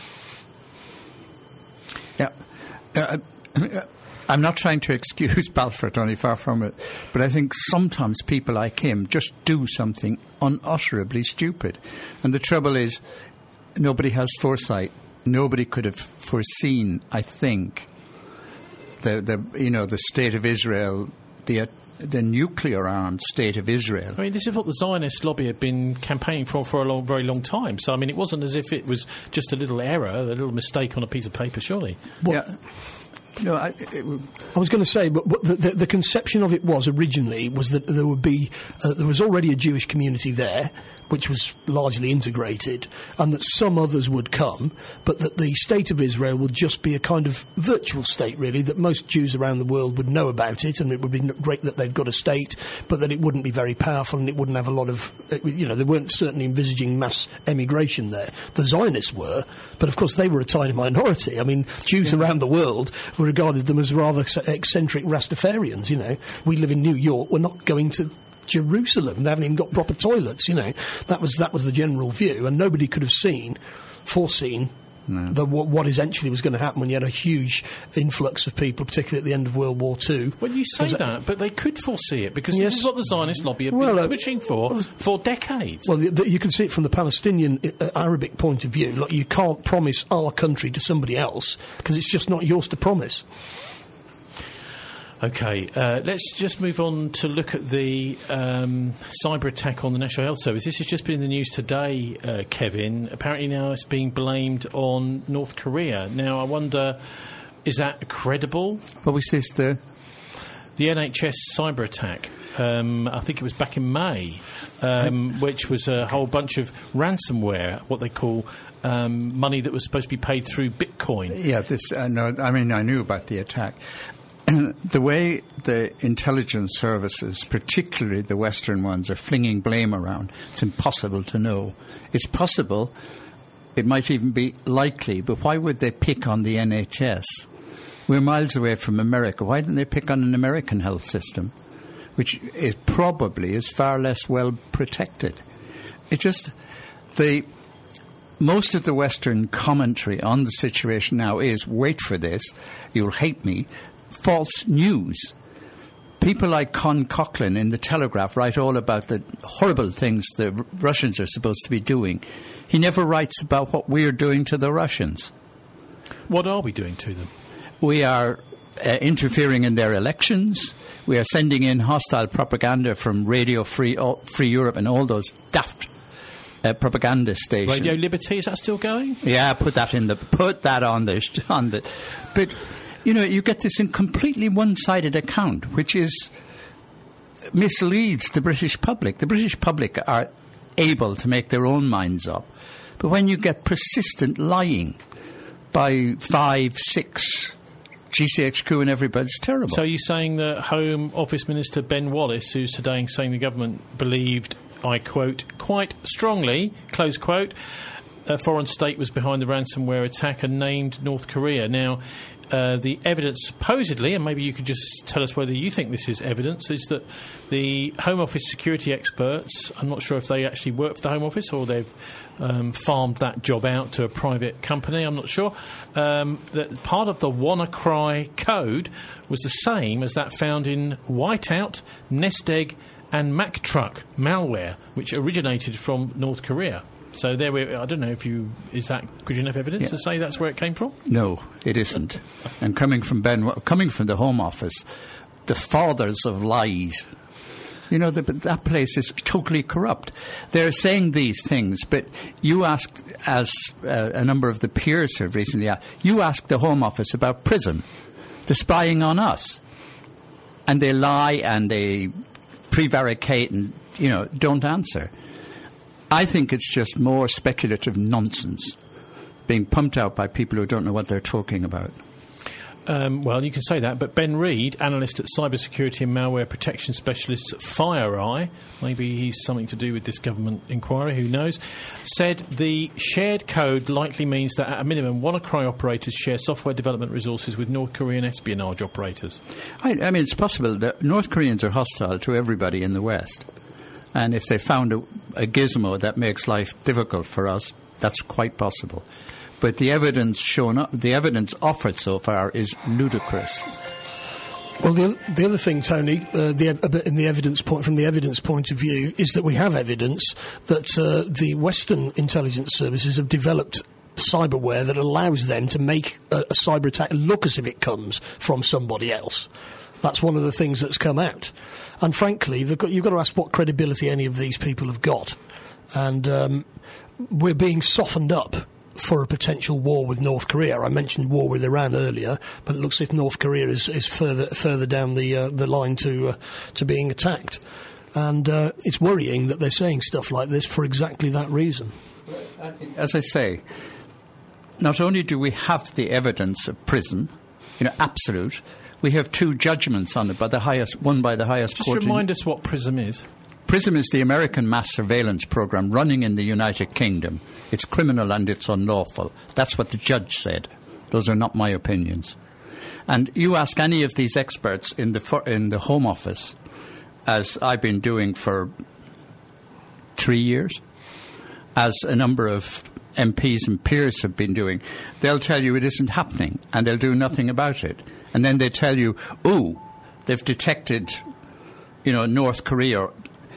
Yeah. Uh, I'm not trying to excuse Balfour, Tony, far from it, but I think sometimes people like him just do something unutterably stupid. And the trouble is, nobody has foresight. Nobody could have foreseen, I think, the, the you know, the state of Israel, the the nuclear-armed state of Israel. I mean, this is what the Zionist lobby had been campaigning for for a long, very long time. So, I mean, it wasn't as if it was just a little error, a little mistake on a piece of paper, surely. Well, yeah. No, I, it, I was going to say, but, but the, the, the conception of it was originally was that there would be uh, there was already a Jewish community there, which was largely integrated, and that some others would come, but that the state of Israel would just be a kind of virtual state, really, that most Jews around the world would know about it, and it would be great that they'd got a state, but that it wouldn't be very powerful, and it wouldn't have a lot of, you know, they weren't certainly envisaging mass emigration there. The Zionists were, but of course they were a tiny minority. I mean, Jews yeah. around the world regarded them as rather eccentric Rastafarians, you know. We live in New York, we're not going to Jerusalem. They haven't even got proper toilets, you know. That was that was the general view, and nobody could have seen, foreseen no. the, what, what eventually was going to happen when you had a huge influx of people, particularly at the end of World War Two. Well, you say that, but they could foresee it, because yes. this is what the Zionist lobby have well, been uh, pushing for well, for decades. Well, the, the, you can see it from the Palestinian uh, Arabic point of view. Like, you can't promise our country to somebody else, because it's just not yours to promise. OK, uh, let's just move on to look at the um, cyber attack on the National Health Service. This has just been in the news today, uh, Kevin. Apparently now it's being blamed on North Korea. Now, I wonder, is that credible? What was this, the... The N H S cyber attack. Um, I think it was back in May, um, which was a whole bunch of ransomware, what they call um, money that was supposed to be paid through Bitcoin. Yeah, this. Uh, no, I mean, I knew about the attack. The way the intelligence services, particularly the Western ones, are flinging blame around, it's impossible to know. It's possible, it might even be likely, but why would they pick on the N H S? We're miles away from America. Why didn't they pick on an American health system, which is probably is far less well protected? It just, the most of the Western commentary on the situation now is, wait for this, you'll hate me, false news. People like Con Coughlin in The Telegraph write all about the horrible things the R- Russians are supposed to be doing. He never writes about what we're doing to the Russians. What are we doing to them? We are uh, interfering in their elections. We are sending in hostile propaganda from Radio Free, uh, Free Europe and all those daft uh, propaganda stations. Radio Liberty, is that still going? Yeah, put that in the put that on the on the. But you know, you get this in completely one-sided account, which is misleads the British public. The British public are able to make their own minds up, but when you get persistent lying by five, six, G C H Q and everybody, it's terrible. So you're saying that Home Office Minister Ben Wallace, who's today saying the government believed, I quote, quite strongly, close quote, a foreign state was behind the ransomware attack and named North Korea. Now, Uh, the evidence supposedly, and maybe you could just tell us whether you think this is evidence, is that the Home Office security experts, I'm not sure if they actually work for the Home Office or they've um, farmed that job out to a private company, I'm not sure, um, that part of the WannaCry code was the same as that found in Whiteout, Nest Egg and MacTruck malware, which originated from North Korea. So there we. I don't know if you is that good enough evidence yeah. to say that's where it came from? No, it isn't. And coming from Ben, coming from the Home Office, the fathers of lies. You know, the, that place is totally corrupt. They're saying these things, but you asked, as uh, a number of the peers have recently asked, you asked the Home Office about PRISM, the spying on us, and they lie and they prevaricate and you know don't answer. I think it's just more speculative nonsense being pumped out by people who don't know what they're talking about. Um, well, you can say that, but Ben Reed, analyst at cybersecurity and malware protection specialist at FireEye, maybe he's something to do with this government inquiry, who knows, said the shared code likely means that at a minimum WannaCry operators share software development resources with North Korean espionage operators. I, I mean, it's possible that North Koreans are hostile to everybody in the West, and if they found a, a gizmo that makes life difficult for us, that's quite possible. But the evidence shown up, the evidence offered so far is ludicrous. Well, the, the other thing, Tony, uh, the, a bit in the evidence point, from the evidence point of view, is that we have evidence that uh, the Western intelligence services have developed cyberware that allows them to make a, a cyber attack look as if it comes from somebody else. That's one of the things that's come out. And frankly, got, you've got to ask what credibility any of these people have got. And um, we're being softened up for a potential war with North Korea. I mentioned war with Iran earlier, but it looks as if North Korea is, is further further down the uh, the line to uh, to being attacked. And uh, it's worrying that they're saying stuff like this for exactly that reason. As I say, not only do we have the evidence of PRISM, you know, absolute, we have two judgments on it, by the highest, one by the highest Just court. Just remind us what PRISM is. PRISM is the American mass surveillance program running in the United Kingdom. It's criminal and it's unlawful. That's what the judge said. Those are not my opinions. And you ask any of these experts in the in the Home Office, as I've been doing for three years, as a number of M Ps and peers have been doing, they'll tell you it isn't happening and they'll do nothing about it. And then they tell you, oh, they've detected, you know, North Korea.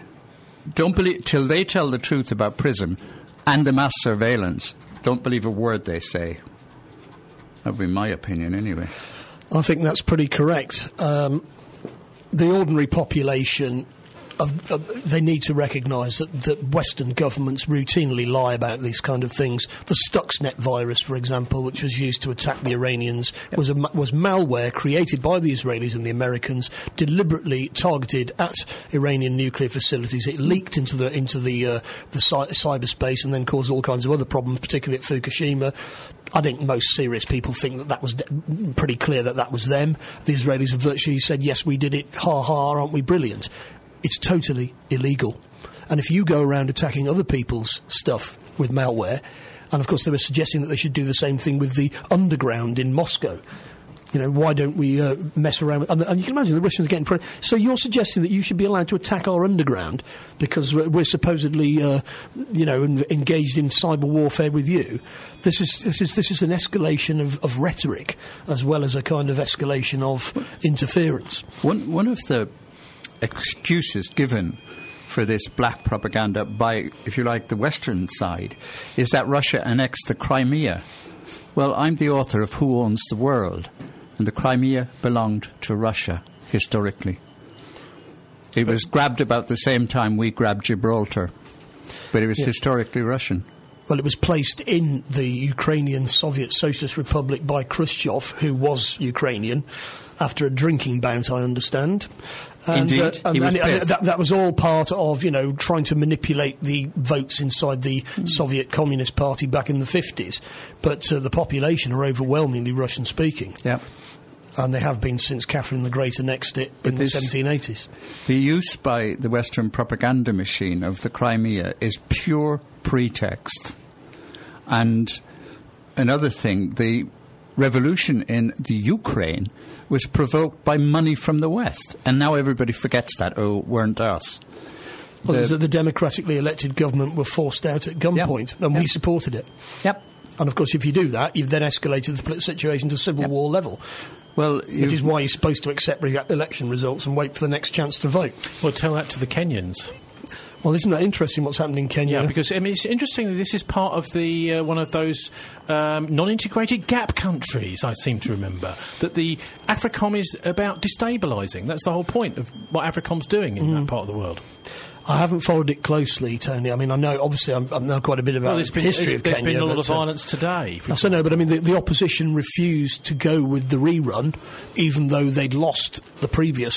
Don't believe, till they tell the truth about PRISM and the mass surveillance, don't believe a word they say. That would be my opinion anyway. I think that's pretty correct. Um, the ordinary population, of, of, they need to recognise that, that Western governments routinely lie about these kind of things. The Stuxnet virus, for example, which was used to attack the Iranians, yep. was, a, was malware created by the Israelis and the Americans, deliberately targeted at Iranian nuclear facilities. It leaked into the into the uh, the cy- cyberspace and then caused all kinds of other problems, particularly at Fukushima. I think most serious people think that that was de- pretty clear that that was them. The Israelis have virtually said, yes, we did it, ha ha, aren't we brilliant? It's totally illegal. And if you go around attacking other people's stuff with malware, and of course they were suggesting that they should do the same thing with the underground in Moscow. You know, why don't we uh, mess around with... And, and you can imagine the Russians getting... Pre- so you're suggesting that you should be allowed to attack our underground because we're, we're supposedly, uh, you know, en- engaged in cyber warfare with you. This is this is this is an escalation of, of rhetoric as well as a kind of escalation of interference. One one of the excuses given for this black propaganda by, if you like, the Western side is that Russia annexed the Crimea. Well, I'm the author of Who Owns the World, and the Crimea belonged to Russia historically. It but was grabbed about the same time we grabbed Gibraltar, but it was yeah. historically Russian. Well, it was placed in the Ukrainian Soviet Socialist Republic by Khrushchev, who was Ukrainian, after a drinking bout, I understand. And, Indeed, uh, and, he was and, and that, that was all part of, you know, trying to manipulate the votes inside the mm. Soviet Communist Party back in the fifties. But uh, the population are overwhelmingly Russian-speaking. Yeah. And they have been since Catherine the Great annexed it but in this, the seventeen eighties. The use by the Western propaganda machine of the Crimea is pure pretext. And another thing, the revolution in the Ukraine was provoked by money from the West. And now everybody forgets that. Oh, weren't us. Well, the, the democratically elected government were forced out at gunpoint, yep. and yep. we supported it. Yep. And, of course, if you do that, you've then escalated the situation to civil yep. war level. Well, which is why you're supposed to accept re- election results and wait for the next chance to vote. Well, tell that to the Kenyans. Well, isn't that interesting what's happening in Kenya? Yeah, because I mean, it's interesting that this is part of the uh, one of those um, non-integrated gap countries, I seem to remember, that the AFRICOM is about destabilising. That's the whole point of what AFRICOM's doing in mm. that part of the world. I haven't followed it closely, Tony. I mean, I know, obviously, I'm, I know quite a bit about well, the been, history of there's Kenya. There's been a lot but, of violence uh, today. I don't know, but I mean, the, the opposition refused to go with the rerun, even though they'd lost the previous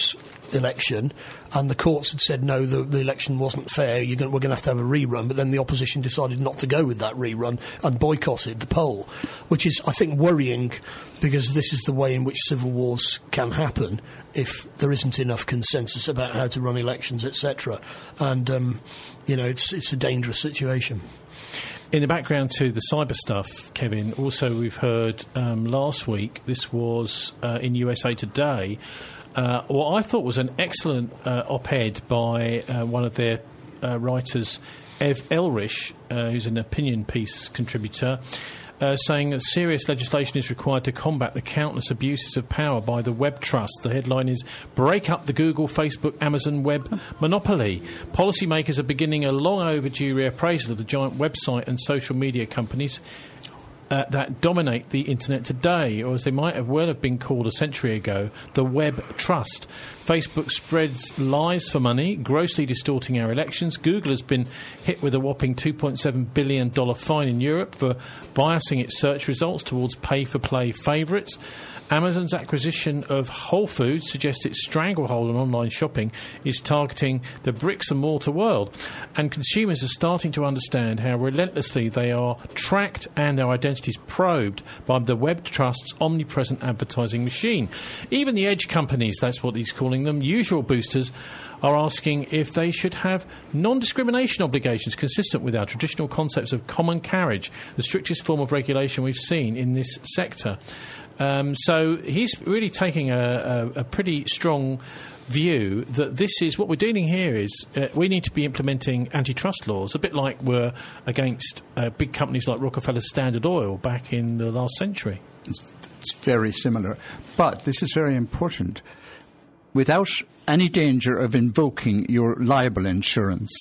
election, and the courts had said no, the, the election wasn't fair, you're gonna, we're going to have to have a rerun, but then the opposition decided not to go with that rerun and boycotted the poll, which is, I think, worrying, because this is the way in which civil wars can happen if there isn't enough consensus about how to run elections, et cetera. And, um, you know, it's it's a dangerous situation. In the background to the cyber stuff, Kevin, also we've heard um, last week, this was uh, in U S A Today, uh, what I thought was an excellent uh, op-ed by uh, one of their uh, writers, Ev Elrich, uh, who's an opinion piece contributor, Uh, saying that serious legislation is required to combat the countless abuses of power by the Web Trust. The headline is, break up the Google, Facebook, Amazon web monopoly. Policymakers are beginning a long overdue reappraisal of the giant website and social media companies Uh, that dominate the internet today, or as they might have well have been called a century ago, the Web Trust. Facebook spreads lies for money, grossly distorting our elections. Google has been hit with a whopping two point seven billion dollars fine in Europe for biasing its search results towards pay-for-play favourites. Amazon's acquisition of Whole Foods suggests its stranglehold on online shopping is targeting the bricks-and-mortar world, and consumers are starting to understand how relentlessly they are tracked and their identities probed by the Web Trust's omnipresent advertising machine. Even the edge companies, that's what he's calling them, usual boosters, are asking if they should have non-discrimination obligations consistent with our traditional concepts of common carriage, the strictest form of regulation we've seen in this sector. Um, so he's really taking a, a, a pretty strong view that this is what we're dealing here is uh, we need to be implementing antitrust laws, a bit like we're against uh, big companies like Rockefeller's Standard Oil back in the last century. It's, it's very similar. But this is very important. Without any danger of invoking your libel insurance,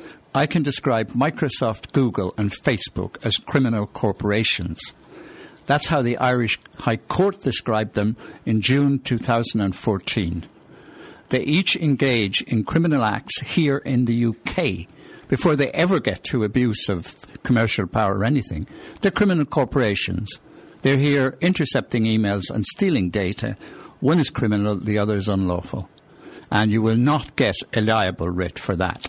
I can describe Microsoft, Google and Facebook as criminal corporations. That's how the Irish High Court described them in June two thousand fourteen. They each engage in criminal acts here in the U K before they ever get to abuse of commercial power or anything. They're criminal corporations. They're here intercepting emails and stealing data. One is criminal, the other is unlawful. And you will not get a liable writ for that.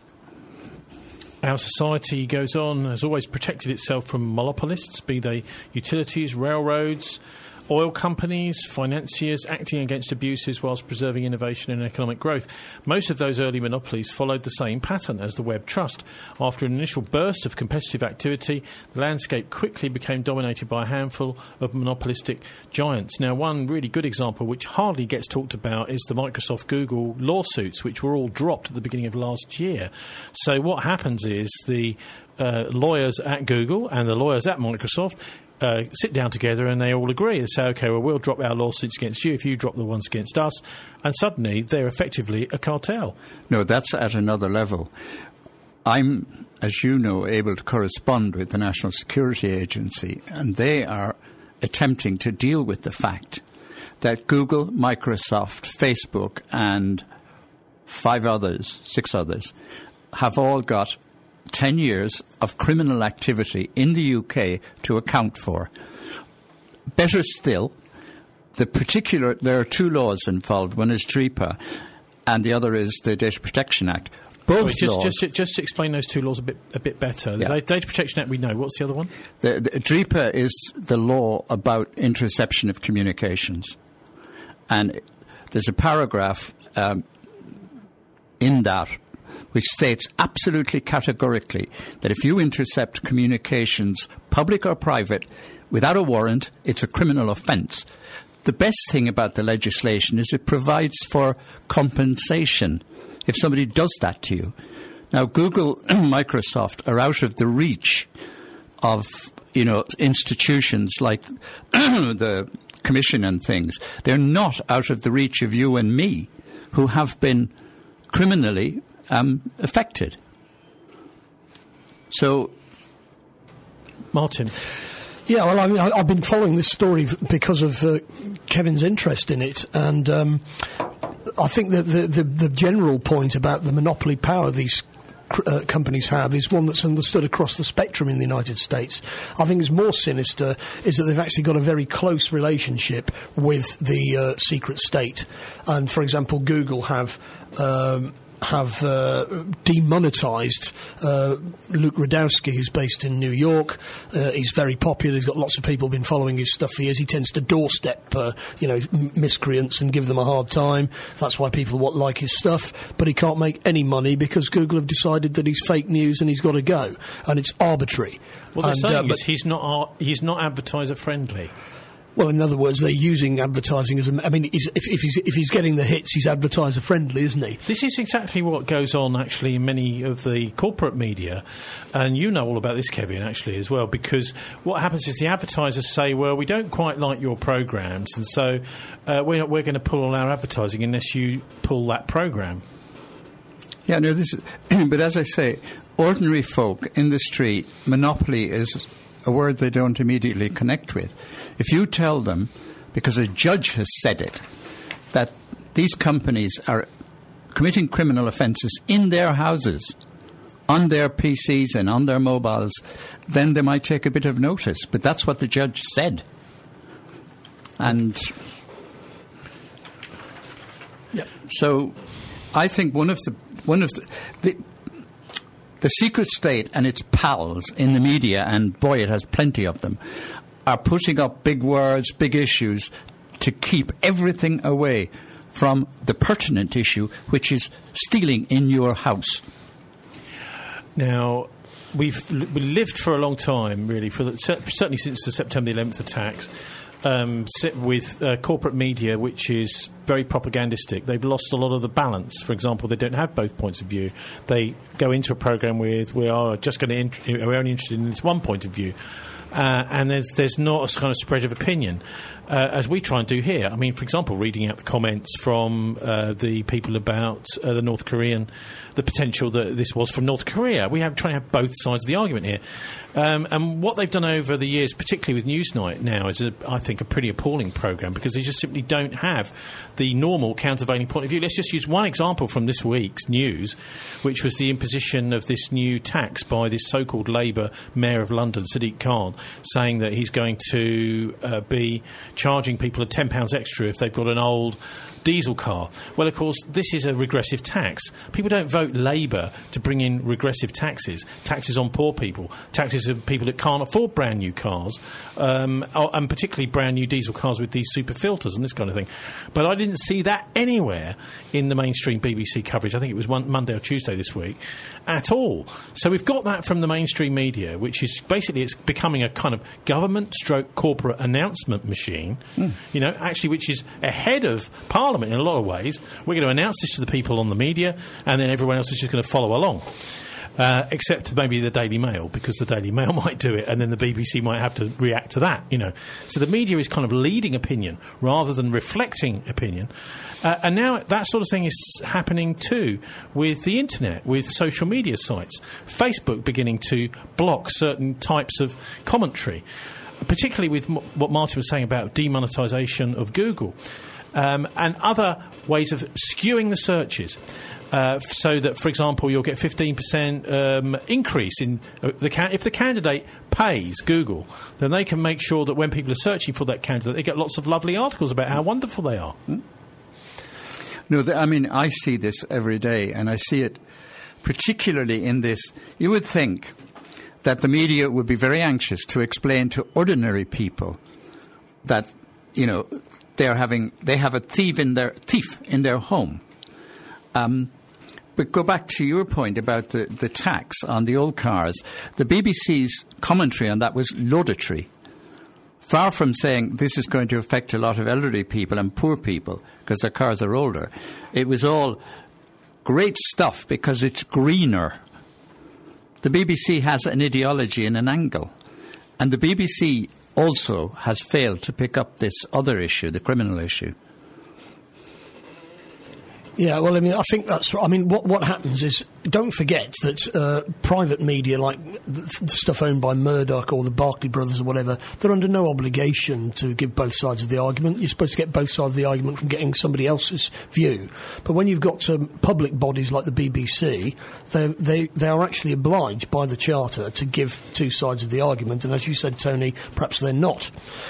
Our society, goes on, has always protected itself from monopolists, be they utilities, railroads, oil companies, financiers, acting against abuses whilst preserving innovation and economic growth. Most of those early monopolies followed the same pattern as the Web Trust. After an initial burst of competitive activity, the landscape quickly became dominated by a handful of monopolistic giants. Now, one really good example, which hardly gets talked about, is the Microsoft-Google lawsuits, which were all dropped at the beginning of last year. So what happens is the uh, lawyers at Google and the lawyers at Microsoft Uh, sit down together and they all agree. They say, OK, well, we'll drop our lawsuits against you if you drop the ones against us. And suddenly they're effectively a cartel. No, that's at another level. I'm, as you know, able to correspond with the National Security Agency, and they are attempting to deal with the fact that Google, Microsoft, Facebook and five others, six others, have all got ten years of criminal activity in the U K to account for. Better still, the particular, there are two laws involved. One is DRIPA and the other is the Data Protection Act. Both Wait, just, laws... Just, just to explain those two laws a bit a bit better. The yeah. Data Protection Act we know. What's the other one? The, the DRIPA is the law about interception of communications. And there's a paragraph um, in that which states absolutely categorically that if you intercept communications, public or private, without a warrant, it's a criminal offence. The best thing about the legislation is it provides for compensation if somebody does that to you. Now, Google and Microsoft are out of the reach of, you know, institutions like the Commission and things. They're not out of the reach of you and me, who have been criminally Um, affected. So, Martin. Yeah, well, I mean, I, I've been following this story because of uh, Kevin's interest in it, and um, I think that the, the, the general point about the monopoly power these uh, companies have is one that's understood across the spectrum in the United States. I think is more sinister is that they've actually got a very close relationship with the uh, secret state. And, for example, Google have... Um, have uh, demonetized uh, Luke Rudkowski, who's based in New York. Uh, he's very popular. He's got lots of people been following his stuff for years. He tends to doorstep, uh, you know, m- miscreants and give them a hard time. That's why people want, like his stuff. But he can't make any money because Google have decided that he's fake news and he's got to go. And it's arbitrary. What they're and, saying uh, is he's not ar- he's not advertiser friendly. Well, in other words, they're using advertising as a... I mean, if, if, he's, if he's getting the hits, he's advertiser-friendly, isn't he? This is exactly what goes on, actually, in many of the corporate media. And you know all about this, Kevin, actually, as well, because what happens is the advertisers say, well, we don't quite like your programmes, and so uh, we're, we're going to pull all our advertising unless you pull that programme. Yeah, no, this is... But as I say, ordinary folk in the street, monopoly is a word they don't immediately connect with. If you tell them, because a judge has said it, that these companies are committing criminal offences in their houses, on their P Cs and on their mobiles, then they might take a bit of notice. But that's what the judge said. And yep. So I think one of the... One of the, the The secret state and its pals in the media, and boy, it has plenty of them, are putting up big words, big issues to keep everything away from the pertinent issue, which is stealing in your house. Now, we've we lived for a long time, really, for the, certainly since the September eleventh attacks, um, sit with uh, corporate media, which is very propagandistic. They've lost a lot of the balance. For example, they don't have both points of view. They go into a program with, we are just going to, int- we're only interested in this one point of view. Uh, and there's there's not a kind of spread of opinion, uh, as we try and do here. I mean, for example, reading out the comments from uh, the people about uh, the North Korean, the potential that this was from North Korea. We have try to have both sides of the argument here. Um, and what they've done over the years, particularly with Newsnight now, is, a, I think, a pretty appalling programme, because they just simply don't have the normal countervailing point of view. Let's just use one example from this week's news, which was the imposition of this new tax by this so-called Labour Mayor of London, Sadiq Khan, saying that he's going to uh, be charging people ten pounds extra if they've got an old diesel car. Well, of course, this is a regressive tax. People don't vote Labour to bring in regressive taxes. Taxes on poor people. Taxes on people that can't afford brand new cars, um, and particularly brand new diesel cars with these super filters and this kind of thing. But I didn't see that anywhere in the mainstream B B C coverage. I think it was one, Monday or Tuesday this week at all. So we've got that from the mainstream media, which is basically, it's becoming a kind of government stroke corporate announcement machine, mm. you know, actually, which is ahead of Parliament in a lot of ways. We're going to announce this to the people on the media, and then everyone else is just going to follow along. Uh, except maybe the Daily Mail, because the Daily Mail might do it, and then the B B C might have to react to that, you know. So the media is kind of leading opinion rather than reflecting opinion. Uh, and now that sort of thing is happening too with the internet, with social media sites. Facebook beginning to block certain types of commentary, particularly with m- what Martin was saying about demonetisation of Google, um, and other ways of skewing the searches. Uh, so that, for example, you'll get fifteen percent um, increase in uh, the ca- if the candidate pays Google, then they can make sure that when people are searching for that candidate, they get lots of lovely articles about how wonderful they are. Hmm? No, the, I mean, I see this every day, and I see it particularly in this. You would think that the media would be very anxious to explain to ordinary people that, you know, they're having they have a thief in their thief in their home. Um, But go back to your point about the, the tax on the old cars. The B B C's commentary on that was laudatory. Far from saying this is going to affect a lot of elderly people and poor people because their cars are older, it was all great stuff because it's greener. The B B C has an ideology and an angle. And the B B C also has failed to pick up this other issue, the criminal issue. Yeah, well, I mean, I think that's. I mean, what what happens is, don't forget that uh, private media, like the, the stuff owned by Murdoch or the Barclay brothers or whatever, they're under no obligation to give both sides of the argument. You're supposed to get both sides of the argument from getting somebody else's view. But when you've got um, public bodies like the B B C, they they they are actually obliged by the Charter to give two sides of the argument. And as you said, Tony, perhaps they're not.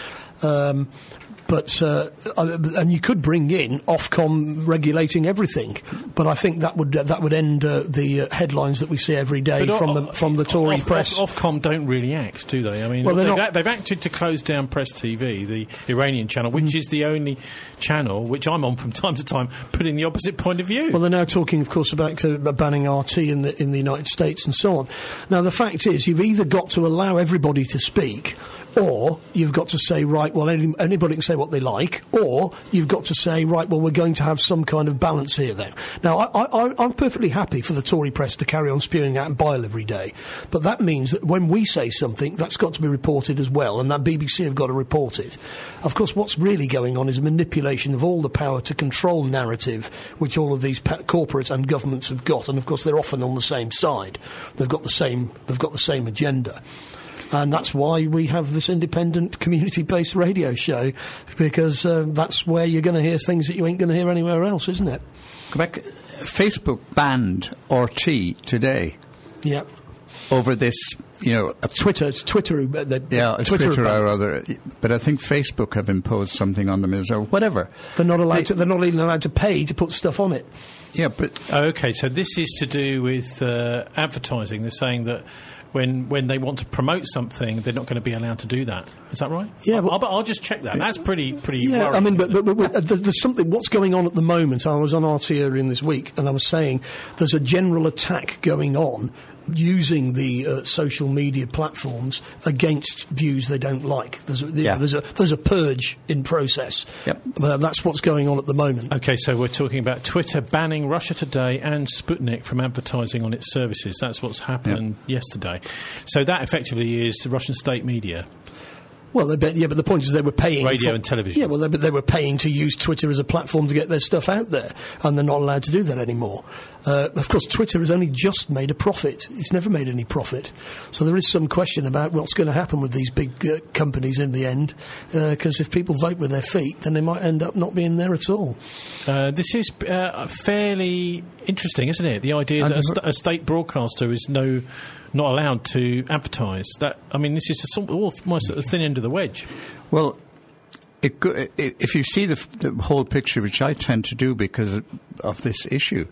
Um, But uh, and you could bring in Ofcom regulating everything, but I think that would uh, that would end uh, the uh, headlines that we see every day but from o- the from the Tory Off- press. Off- Ofcom don't really act, do they? I mean, Well, they're they've, not- a- they've acted to close down Press T V, the Iranian channel, which Mm. is the only channel which I'm on from time to time, putting the opposite point of view. Well, they're now talking, of course, about uh, banning R T in the in the United States and so on. Now, the fact is, you've either got to allow everybody to speak, or you've got to say, right, well, any, anybody can say what they like, or you've got to say, right, well, we're going to have some kind of balance here then. Now, I, I, I'm perfectly happy for the Tory press to carry on spewing out in bile every day, but that means that when we say something, that's got to be reported as well, and that B B C have got to report it. Of course, what's really going on is a manipulation of all the power to control narrative, which all of these pa- corporates and governments have got, and of course they're often on the same side. They've got the same, they've got the same agenda. And that's why we have this independent, community-based radio show, because uh, that's where you're going to hear things that you ain't going to hear anywhere else, isn't it? Quebec, Facebook banned R T today. Yeah. Over this, you know... A Twitter, it's Twitter... Uh, the, yeah, it's Twitter, Twitter or other. But I think Facebook have imposed something on them as or whatever. They're not allowed they, to, they're not even allowed to pay to put stuff on it. Yeah, but... Oh, OK, so this is to do with uh, advertising. They're saying that when when they want to promote something, they're not going to be allowed to do that. Is that right? Yeah, I'll, I'll, I'll just check that. That's pretty pretty. Yeah, worrying, I mean, but, isn't but, it? but, but uh, there's something. What's going on at the moment? I was on R T earlier in this week, and I was saying there's a general attack going on using the uh, social media platforms against views they don't like. There's a, you Yeah. know, there's a there's a purge in process. Yep. Uh, that's what's going on at the moment. OK, so we're talking about Twitter banning Russia Today and Sputnik from advertising on its services. That's what's happened yep. yesterday. So that effectively is the Russian state media. Well, they, yeah, but the point is they were paying... Radio for, and television. Yeah, well, they, they were paying to use Twitter as a platform to get their stuff out there, and they're not allowed to do that anymore. Uh, of course, Twitter has only just made a profit. It's never made any profit. So there is some question about what's going to happen with these big uh, companies in the end, because uh, if people vote with their feet, then they might end up not being there at all. Uh, this is uh, fairly interesting, isn't it? The idea that a, st- a state broadcaster is no... not allowed to advertise. That I mean, this is a, almost at the thin end of the wedge. Well, it, it, if you see the, the whole picture, which I tend to do because of, of this issue,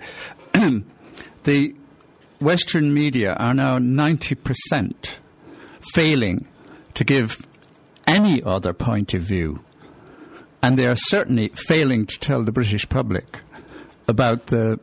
the Western media are now ninety percent failing to give any other point of view, and they are certainly failing to tell the British public about the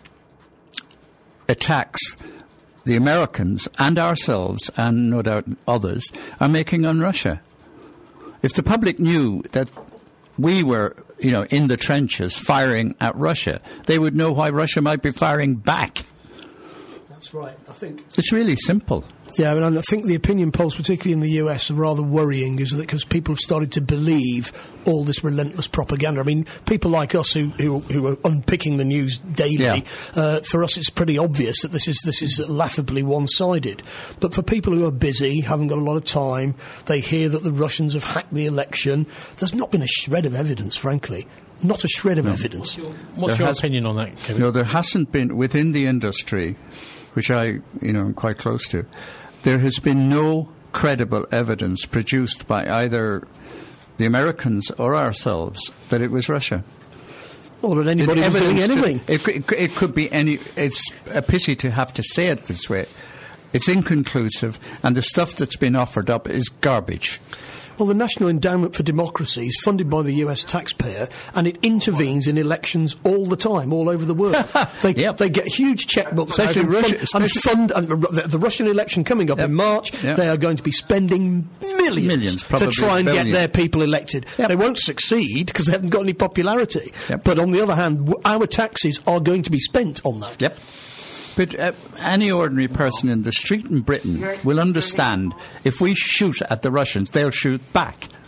attacks the Americans and ourselves, and no doubt others, are making on Russia. If the public knew that we were, you know, in the trenches firing at Russia, they would know why Russia might be firing back. That's right. I think it's really simple. Yeah, I mean, I think the opinion polls, particularly in the U S, are rather worrying, is that because people have started to believe all this relentless propaganda. I mean, people like us who who, who are unpicking the news daily, yeah. uh, for us it's pretty obvious that this is this is laughably one-sided. But for people who are busy, haven't got a lot of time, they hear that the Russians have hacked the election. There's not been a shred of evidence, frankly. Not a shred of no. evidence. What's your, what's your opinion on that, Kevin? No, there hasn't been, within the industry, which I, you know, am quite close to, there has been no credible evidence produced by either the Americans or ourselves that it was Russia. Or that anybody was doing anything. To, it, it, it could be any... It's a pity to have to say it this way. It's inconclusive, and the stuff that's been offered up is garbage. Well, the National Endowment for Democracy is funded by the U S taxpayer, and it intervenes in elections all the time, all over the world. they, yep. they get huge checkbooks, especially and, Russia, fund, and fund and the, the Russian election coming up yep. in March. Yep. They are going to be spending millions, millions to try and billions. get their people elected. Yep. They won't succeed because they haven't got any popularity. Yep. But on the other hand, w- our taxes are going to be spent on that. Yep. But uh, any ordinary person in the street in Britain will understand if we shoot at the Russians, they'll shoot back.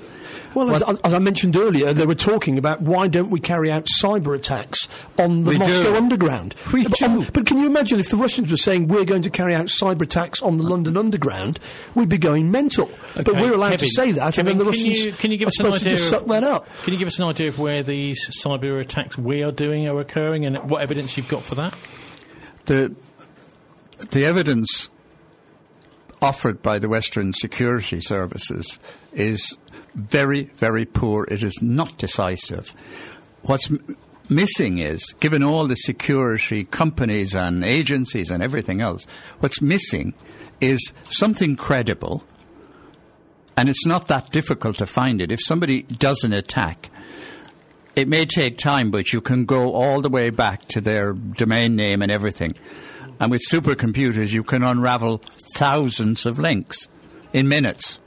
Well, as, as I mentioned earlier, they were talking about why don't we carry out cyber attacks on the We Moscow do. Underground? We but, do. um, but can you imagine if the Russians were saying we're going to carry out cyber attacks on the London Underground, we'd be going mental. But Okay, we're allowed Kevin, to say that, Kevin, and then the can Russians you, can you give are us an supposed to idea just of- suck that up. Can you give us an idea of where these cyber attacks we are doing are occurring, and what evidence you've got for that? The the evidence offered by the Western security services is very, very poor. It is not decisive. What's m- missing is, given all the security companies and agencies and everything else, what's missing is something credible, and it's not that difficult to find it. If somebody does an attack, it may take time, but you can go all the way back to their domain name and everything. And with supercomputers, you can unravel thousands of links in minutes.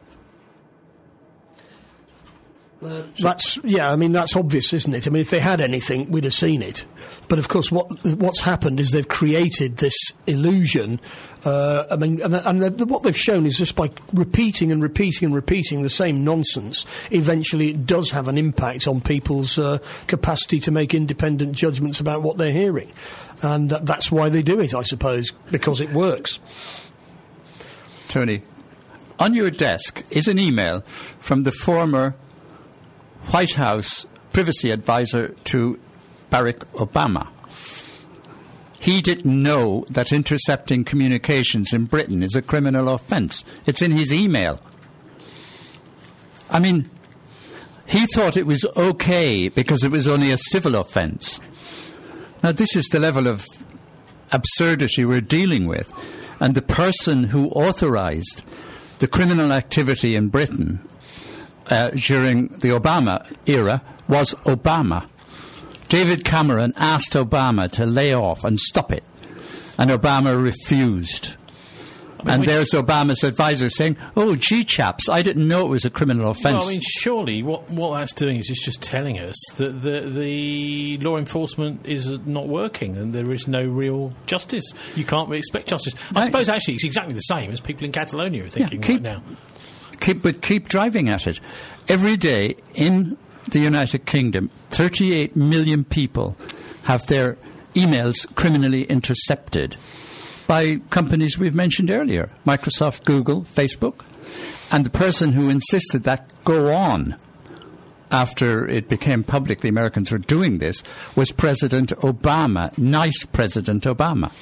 Uh, that's yeah. I mean, that's obvious, isn't it? I mean, if they had anything, we'd have seen it. But of course, what what's happened is they've created this illusion. Uh, I mean, and, and the, what they've shown is just by repeating and repeating and repeating the same nonsense, eventually it does have an impact on people's uh, capacity to make independent judgments about what they're hearing, and uh, that's why they do it, I suppose, because it works. Tony, on your desk is an email from the former White House privacy advisor to Barack Obama. He didn't know that intercepting communications in Britain is a criminal offence. It's in his email. I mean, he thought it was okay because it was only a civil offence. Now, this is the level of absurdity we're dealing with. And the person who authorised the criminal activity in Britain uh, during the Obama era was Obama. David Cameron asked Obama to lay off and stop it, and Obama refused. I mean, and we- there's Obama's advisor saying, oh, gee, chaps, I didn't know it was a criminal offence. Well, I mean, surely what, what that's doing is it's just telling us that the, the law enforcement is not working and there is no real justice. You can't really expect justice. I Right. suppose, actually, it's exactly the same as people in Catalonia are thinking keep- right now. Keep, but keep driving at it. Every day in the United Kingdom, thirty-eight million people have their emails criminally intercepted by companies we've mentioned earlier, Microsoft, Google, Facebook. And the person who insisted that go on after it became public the Americans were doing this was President Obama, nice President Obama.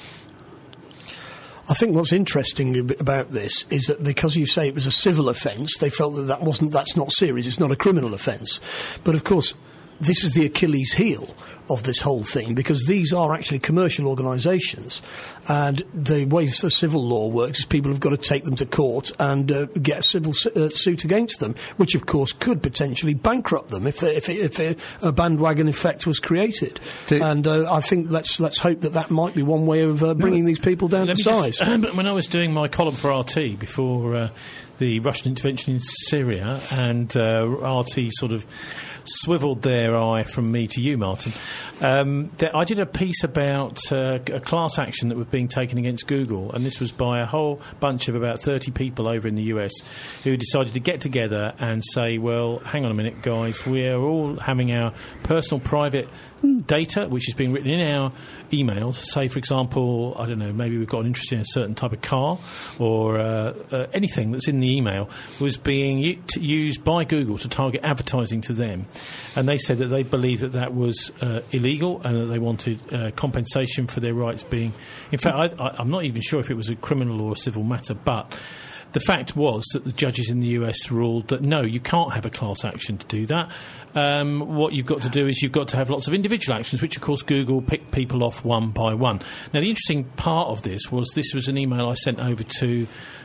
I think what's interesting ab- about this is that because you say it was a civil offence, they felt that that wasn't, that's not serious, it's not a criminal offence. But of course, this is the Achilles heel of this whole thing, because these are actually commercial organisations, and the way the civil law works is people have got to take them to court and uh, get a civil su- uh, suit against them, which of course could potentially bankrupt them if they, if, if a, a bandwagon effect was created. The- and uh, I think let's let's hope that that might be one way of uh, bringing these people down to Let me size. just- when I was doing my column for R T before uh, the Russian intervention in Syria, and uh, R T sort of swivelled their eye from me to you, Martin, um, that I did a piece about uh, a class action that was being taken against Google, and this was by a whole bunch of about thirty people over in the U S who decided to get together and say, well, hang on a minute, guys, we're all having our personal private data, which is being written in our emails. Say, for example, I don't know, maybe we've got an interest in a certain type of car, or uh, uh, anything that's in the email was being u- t- used by Google to target advertising to them. And they said that they believed that that was uh, illegal, and that they wanted uh, compensation for their rights being... In fact, I, I, I'm not even sure if it was a criminal or a civil matter, but... The fact was that the judges in the U S ruled that no, you can't have a class action to do that. Um, what you've got to do is you've got to have lots of individual actions, which of course Google picked people off one by one. Now, the interesting part of this was this was an email I sent over to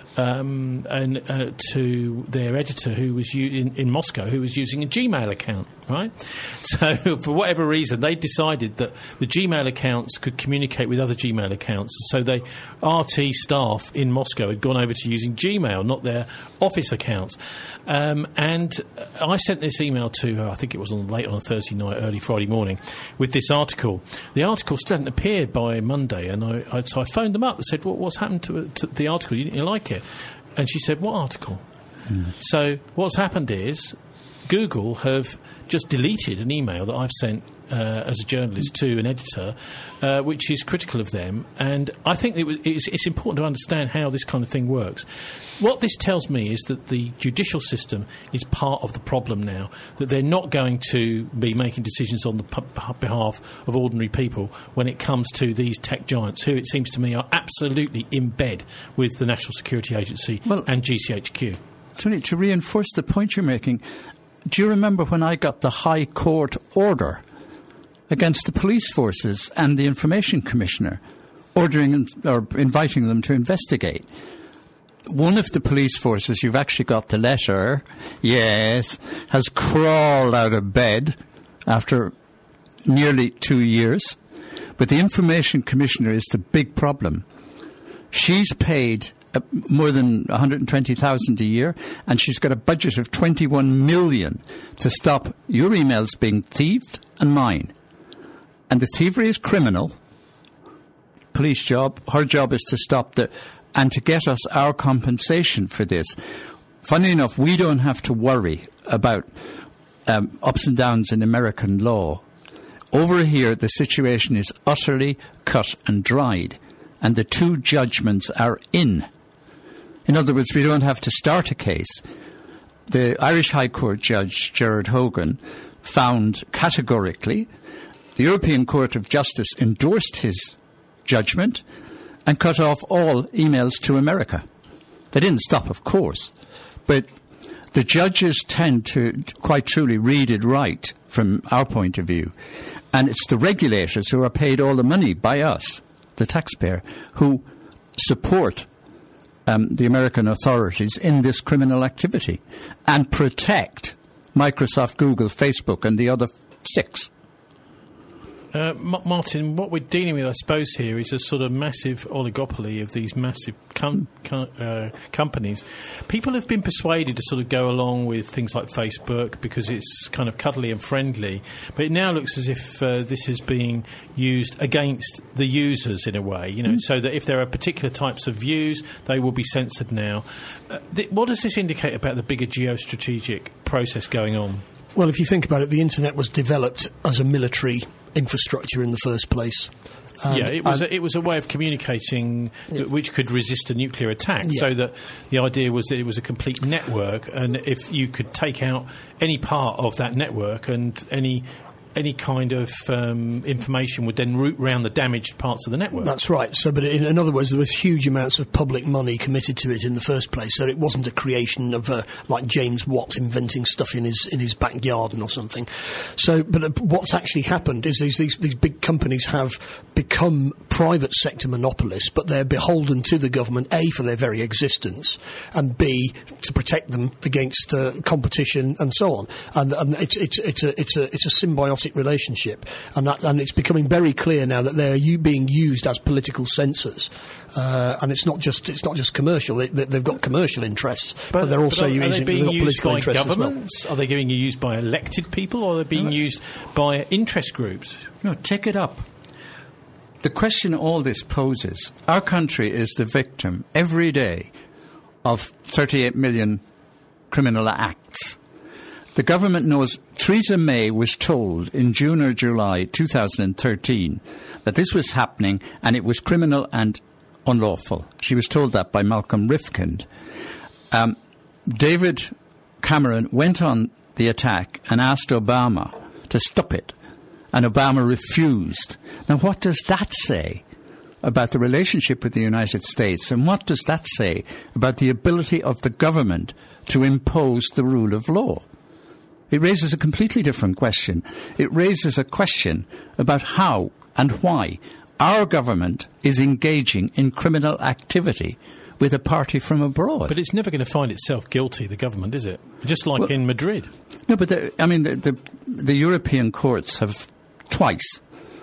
um, and uh, to their editor who was u- in, in Moscow, who was using a Gmail account, right? So for whatever reason, they decided that the Gmail accounts could communicate with other Gmail accounts. So they R T staff in Moscow had gone over to using Gmail, not their office accounts. Um, and I sent this email to her, I think it was on late on a Thursday night, early Friday morning, with this article. The article still hadn't appeared by Monday, and I, I, so I phoned them up and said, well, what's happened to, to the article? You didn't like it? And she said, what article? Mm. So what's happened is Google have just deleted an email that I've sent uh, as a journalist to an editor, uh, which is critical of them. And I think it w- it's, it's important to understand how this kind of thing works. What this tells me is that the judicial system is part of the problem now, that they're not going to be making decisions on the p- behalf of ordinary people when it comes to these tech giants, who it seems to me are absolutely in bed with the National Security Agency well, and G C H Q. Tony, to reinforce the point you're making, do you remember when I got the High Court order against the police forces and the Information Commissioner, ordering or inviting them to investigate? One of the police forces, you've actually got the letter, yes, has crawled out of bed after nearly two years. But the Information Commissioner is the big problem. She's paid uh, more than one hundred twenty thousand dollars a year, and she's got a budget of twenty-one million dollars to stop your emails being thieved and mine. And the thievery is criminal. Police job, her job is to stop the, and to get us our compensation for this. Funny enough, we don't have to worry about um, ups and downs in American law. Over here, the situation is utterly cut and dried, and the two judgments are in. In other words, we don't have to start a case. The Irish High Court Judge, Gerard Hogan, found categorically the European Court of Justice endorsed his judgment and cut off all emails to America. They didn't stop, of course, but the judges tend to quite truly read it right from our point of view. And it's the regulators who are paid all the money by us, the taxpayer, who support um, the American authorities in this criminal activity and protect Microsoft, Google, Facebook and the other six. Uh, M- Martin, what we're dealing with, I suppose, here is a sort of massive oligopoly of these massive com- com- uh, companies. People have been persuaded to sort of go along with things like Facebook because it's kind of cuddly and friendly, but it now looks as if uh, this is being used against the users in a way, you know, mm. so that if there are particular types of views, they will be censored now. Uh, th- what does this indicate about the bigger geostrategic process going on? Well, if you think about it, the internet was developed as a military infrastructure in the first place. And, yeah, it was a, it was a way of communicating yeah. which could resist a nuclear attack. Yeah. So that the idea was that it was a complete network, and if you could take out any part of that network, and any any kind of um, information would then route round the damaged parts of the network. That's right. So, but in, in other words, there was huge amounts of public money committed to it in the first place. So it wasn't a creation of uh, like James Watt inventing stuff in his in his back garden or something. So, but uh, what's actually happened is these, these these big companies have become private sector monopolists, but they're beholden to the government, A, for their very existence, and B, to protect them against uh, competition and so on. And, and it's it's it's a it's a it's a symbiotic relationship, and that, and it's becoming very clear now that they're u- being used as political censors, uh, and it's not just it's not just commercial. They, they, they've got commercial interests, but, but they're also but are, using are they being used political by interests governments? As well. Are they being used by elected people, or are they being used by interest groups? No, take it up. The question all this poses: our country is the victim every day of thirty-eight million criminal acts. The government knows. Theresa May was told in June or July two thousand thirteen that this was happening and it was criminal and unlawful. She was told that by Malcolm Rifkind. Um, David Cameron went on the attack and asked Obama to stop it, and Obama refused. Now, what does that say about the relationship with the United States, and what does that say about the ability of the government to impose the rule of law? It raises a completely different question. It raises a question about how and why our government is engaging in criminal activity with a party from abroad. But it's never going to find itself guilty, the government, is it? Just like well, in Madrid. No, but the, I mean, the, the, the European courts have twice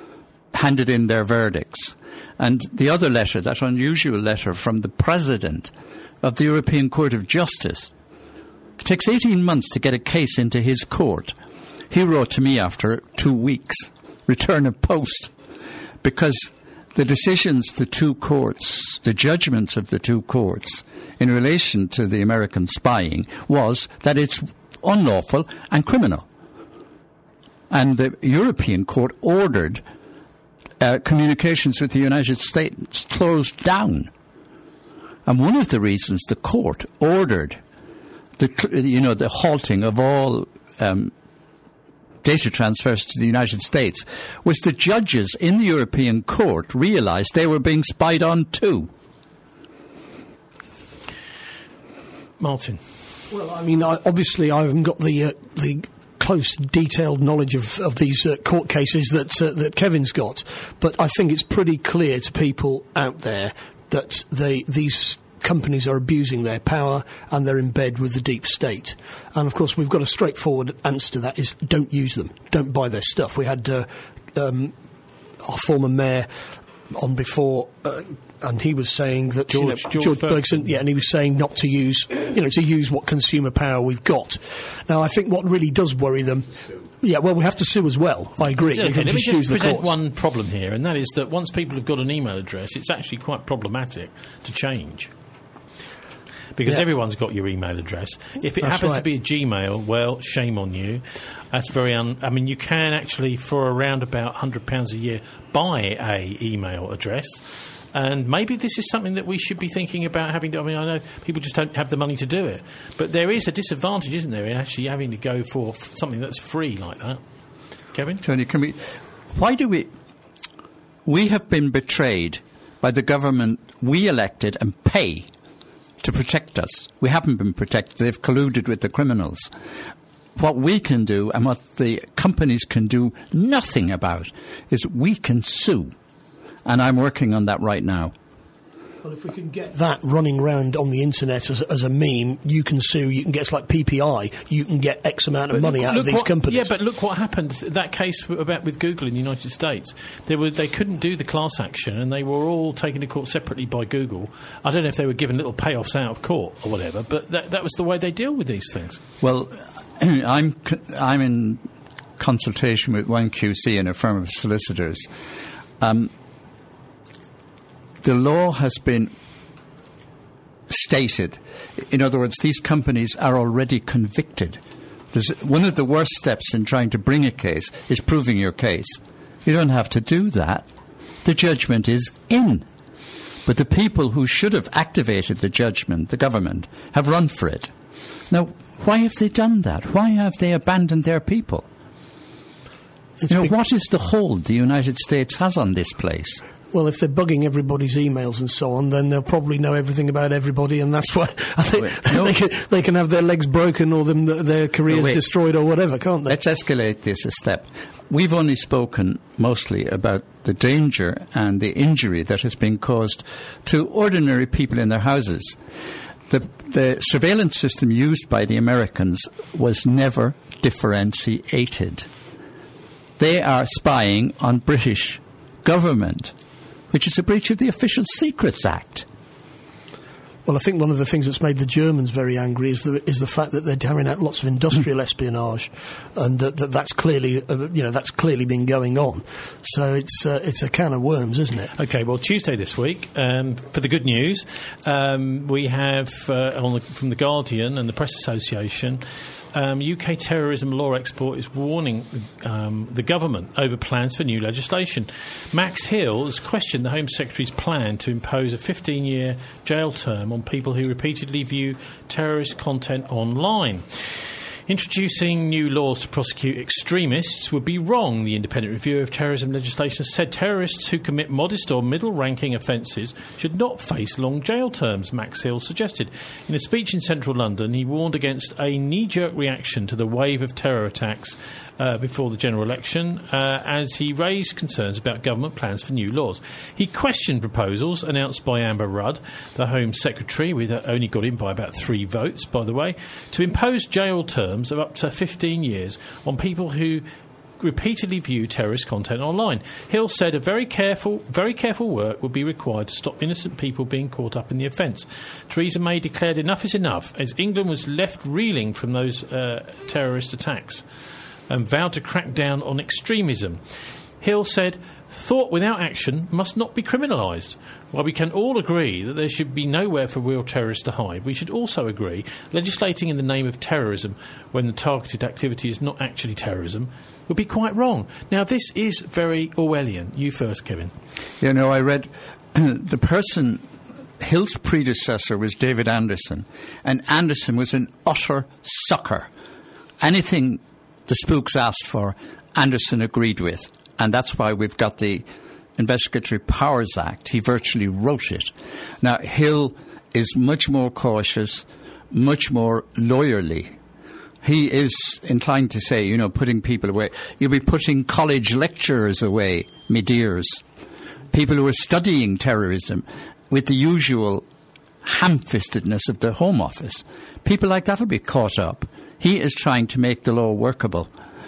handed in their verdicts. And the other letter, that unusual letter from the President of the European Court of Justice, it takes eighteen months to get a case into his court. He wrote to me after two weeks, return of post, because the decisions, the two courts, the judgments of the two courts in relation to the American spying was that it's unlawful and criminal. And the European Court ordered uh, communications with the United States closed down. And one of the reasons the court ordered the, you know, the halting of all um, data transfers to the United States was the judges in the European Court realised they were being spied on too. Martin. Well, I mean, I, obviously I haven't got the uh, the close, detailed knowledge of, of these uh, court cases that uh, that Kevin's got, but I think it's pretty clear to people out there that they these companies are abusing their power and they're in bed with the deep state. And of course, we've got a straightforward answer to that: is don't use them, don't buy their stuff. We had uh, um, our former mayor on before. Uh, And he was saying that George, you know, George, George Bergson, Bergson, yeah, and he was saying not to use, you know, to use what consumer power we've got. Now, I think what really does worry them, yeah, well, we have to sue as well. I agree. Okay, let me just just use the present courts. one problem here, and that is that once people have got an email address, it's actually quite problematic to change. Because Yeah. everyone's got your email address. If it That's happens to right. be a Gmail, well, shame on you. That's very un... I mean, you can actually, for around about one hundred pounds a year, buy a email address. And maybe this is something that we should be thinking about having to... I mean, I know people just don't have the money to do it. But there is a disadvantage, isn't there, in actually having to go for f- something that's free like that. Kevin? Tony, can we... Why do we... We have been betrayed by the government we elected and pay to protect us. We haven't been protected. They've colluded with the criminals. What we can do and what the companies can do nothing about is we can sue. And I'm working on that right now. Well, if we can get that running around on the internet as, as a meme, you can sue, you can get, it's like P P I, you can get X amount of But money look- out of look these what- companies. Yeah, but look what happened. That case w- about with Google in the United States, they were they couldn't do the class action, and they were all taken to court separately by Google. I don't know if they were given little payoffs out of court or whatever, but that that was the way they deal with these things. Well, I'm co- I'm in consultation with one Q C and a firm of solicitors. Um, the law has been stated. In other words, these companies are already convicted. There's, one of the worst steps in trying to bring a case is proving your case. You don't have to do that. The judgment is in. But the people who should have activated the judgment, the government, have run for it. Now, why have they done that? Why have they abandoned their people? It's You know, bec- what is the hold the United States has on this place? Well, if they're bugging everybody's emails and so on, then they'll probably know everything about everybody, and that's why I think Wait, no. they, can, they can have their legs broken or them, their careers wait. destroyed or whatever, can't they? Let's escalate this a step. We've only spoken mostly about the danger and the injury that has been caused to ordinary people in their houses. The, the surveillance system used by the Americans was never differentiated. They are spying on British government, which is a breach of the Official Secrets Act. Well, I think one of the things that's made the Germans very angry is the is the fact that they're carrying out lots of industrial espionage, and that, that that's clearly uh, you know that's clearly been going on. So it's uh, it's a can of worms, isn't it? Okay, well, Tuesday this week, um, for the good news, um, we have uh, on the, from The Guardian and the Press Association, um, U K terrorism law expert is warning um, the government over plans for new legislation. Max Hill has questioned the Home Secretary's plan to impose a fifteen-year jail term on people who repeatedly view terrorist content online. Introducing new laws to prosecute extremists would be wrong, the independent reviewer of terrorism legislation said. Terrorists who commit modest or middle-ranking offences should not face long jail terms, Max Hill suggested. In a speech in central London, he warned against a knee-jerk reaction to the wave of terror attacks uh, before the general election, uh, as he raised concerns about government plans for new laws. He questioned proposals announced by Amber Rudd, the Home Secretary, with uh, only got in by about three votes, by the way, to impose jail terms of up to fifteen years on people who repeatedly view terrorist content online. Hill said a very careful, very careful work would be required to stop innocent people being caught up in the offence. Theresa May declared enough is enough as England was left reeling from those uh, terrorist attacks and vowed to crack down on extremism. Hill said Thought without action must not be criminalised. While we can all agree that there should be nowhere for real terrorists to hide, we should also agree legislating in the name of terrorism when the targeted activity is not actually terrorism would be quite wrong. Now, this is very Orwellian. You first, Kevin. You know, I read the person, Hill's predecessor was David Anderson, and Anderson was an utter sucker. Anything the spooks asked for, Anderson agreed with, and that's why we've got the Investigatory Powers Act. He virtually wrote it. Now, Hill is much more cautious, much more lawyerly. He is inclined to say, you know, putting people away. You'll be putting college lecturers away, me dears. People who are studying terrorism with the usual ham-fistedness of the Home Office. People like that will be caught up. He is trying to make the law workable.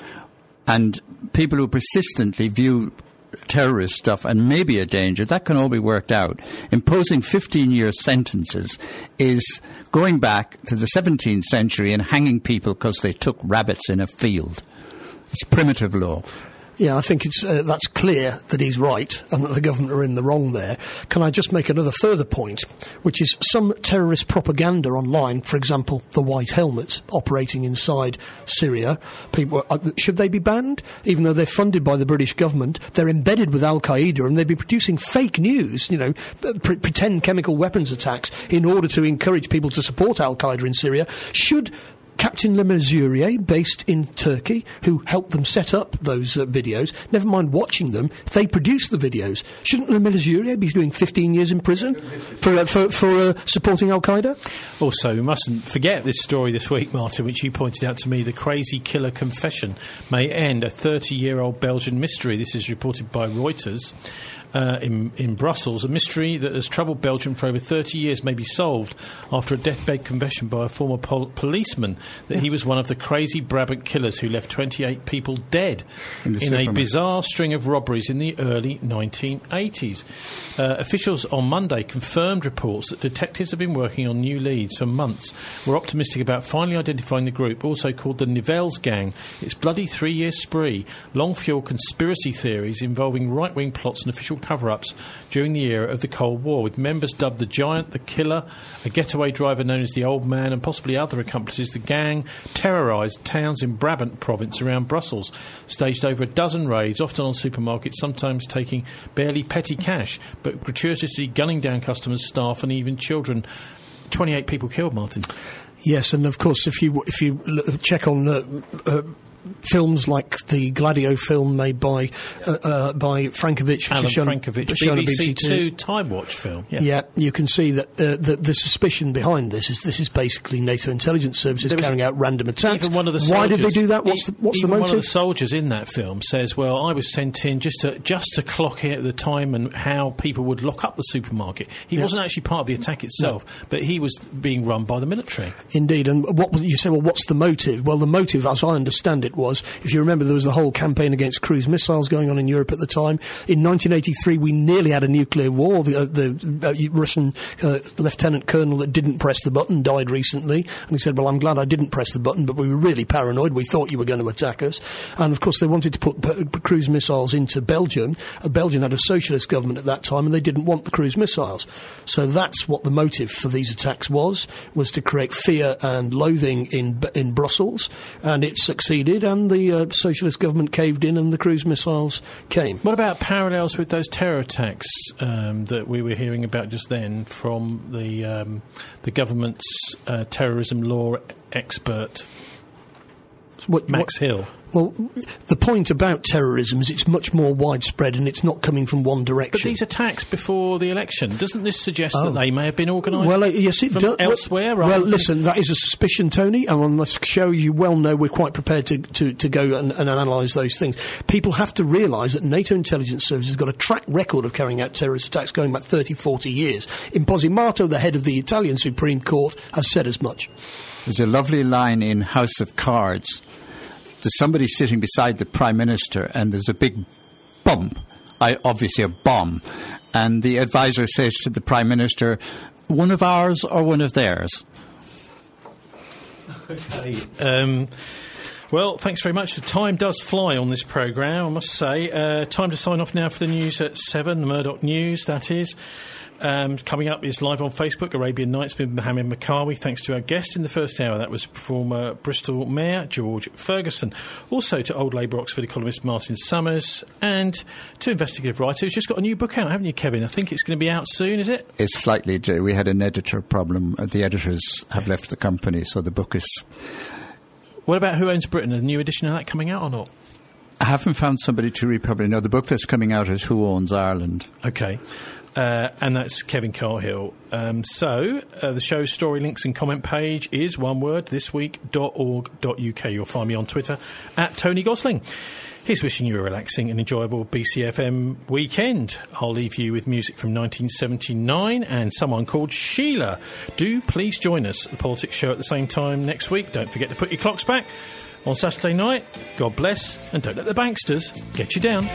And people who persistently view terrorist stuff and maybe a danger, that can all be worked out. Imposing fifteen-year sentences is going back to the seventeenth century and hanging people because they took rabbits in a field. It's primitive law. Yeah, I think it's uh, that's clear that he's right and that the government are in the wrong there. Can I just make another further point, which is some terrorist propaganda online, for example, the white helmets operating inside Syria, people, uh, should they be banned? Even though they're funded by the British government, they're embedded with Al-Qaeda and they've been producing fake news, you know, pre- pretend chemical weapons attacks in order to encourage people to support Al-Qaeda in Syria. Should Captain Le Mesurier, based in Turkey, who helped them set up those uh, videos, never mind watching them, they produced the videos. Shouldn't Le Mesurier be doing fifteen years in prison for uh, for, for uh, supporting Al-Qaeda? Also, we mustn't forget this story this week, Martin, which you pointed out to me. The crazy killer confession may end a thirty-year-old Belgian mystery. This is reported by Reuters. Uh, in, in Brussels, a mystery that has troubled Belgium for over thirty years may be solved after a deathbed confession by a former pol- policeman that he was one of the crazy Brabant killers who left twenty-eight people dead in, in a bizarre string of robberies in the early nineteen eighties. Uh, officials on Monday confirmed reports that detectives have been working on new leads for months. We're optimistic about finally identifying the group, also called the Nivelles Gang. Its bloody three-year spree, long-fueled conspiracy theories involving right-wing plots and official cover-ups during the era of the Cold War, with members dubbed the Giant, the Killer, a getaway driver known as the Old Man, and possibly other accomplices. The gang terrorised towns in Brabant province around Brussels, staged over a dozen raids, often on supermarkets, sometimes taking barely petty cash, but gratuitously gunning down customers, staff and even children. twenty-eight people killed, Martin. Yes, and of course, if you if you check on the Uh, films like the Gladio film made by uh, uh, by Frankovich, Alan shown, Frankovich, shown B B C on B B C Two Time Watch film. Yeah. yeah, you can see that uh, the, the suspicion behind this is this is basically NATO intelligence services carrying out random attacks. Even one of the Why soldiers, did they do that? What's the, what's even the motive? One of the soldiers in that film says, "Well, I was sent in just to just to clock in at the time and how people would lock up the supermarket." He Yeah. wasn't actually part of the attack itself, no. but he was being run by the military. Indeed, and what you say? Well, what's the motive? Well, the motive, as I understand it, was, if you remember, there was the whole campaign against cruise missiles going on in Europe at the time. In nineteen eighty-three, we nearly had a nuclear war. The, uh, the uh, Russian uh, lieutenant colonel that didn't press the button died recently, and he said, well, I'm glad I didn't press the button, but we were really paranoid. We thought you were going to attack us. And, of course, they wanted to put p- p- cruise missiles into Belgium. Uh, Belgium had a socialist government at that time, and they didn't want the cruise missiles. So that's what the motive for these attacks was, was to create fear and loathing in in Brussels, and it succeeded, and the uh, socialist government caved in and the cruise missiles came. What about parallels with those terror attacks um, that we were hearing about just then from the um, the government's uh, terrorism law expert, what, Max what, Hill? Well, the point about terrorism is it's much more widespread and it's not coming from one direction. But these attacks before the election, doesn't this suggest oh. that they may have been organised well, uh, yes, it from do- elsewhere? Well, well listen, that is a suspicion, Tony, and on this show you well know we're quite prepared to, to, to go and, and analyse those things. People have to realise that NATO intelligence service has got a track record of carrying out terrorist attacks going back thirty, forty years. Imposimato, the head of the Italian Supreme Court, has said as much. There's a lovely line in House of Cards. There's somebody sitting beside the Prime Minister and there's a big bump, I, obviously a bomb, and the advisor says to the Prime Minister, one of ours or one of theirs? Okay. Um, Well, thanks very much. The time does fly on this programme, I must say. Uh, time to sign off now for the news at seven, the Murdoch News, that is. Um, coming up is live on Facebook, Arabian Nights with Mohammed Makawi. Thanks to our guest in the first hour. That was former Bristol Mayor George Ferguson. Also to Old Labour Oxford economist Martin Summers, and to investigative writer who's just got a new book out, haven't you, Kevin? I think it's going to be out soon, is it? It's slightly... We had an editor problem. The editors have left the company, so the book is... What about Who Owns Britain? A new edition of that coming out or not? I haven't found somebody to republish. No, the book that's coming out is Who Owns Ireland. OK. Uh, and that's Kevin Carhill. Um, so, uh, the show's story links and comment page is one word, thisweek dot org dot U K. You'll find me on Twitter at Tony Gosling. Here's wishing you a relaxing and enjoyable B C F M weekend. I'll leave you with music from nineteen seventy-nine and someone called Sheila. Do please join us at the Politics Show at the same time next week. Don't forget to put your clocks back on Saturday night. God bless, and don't let the banksters get you down.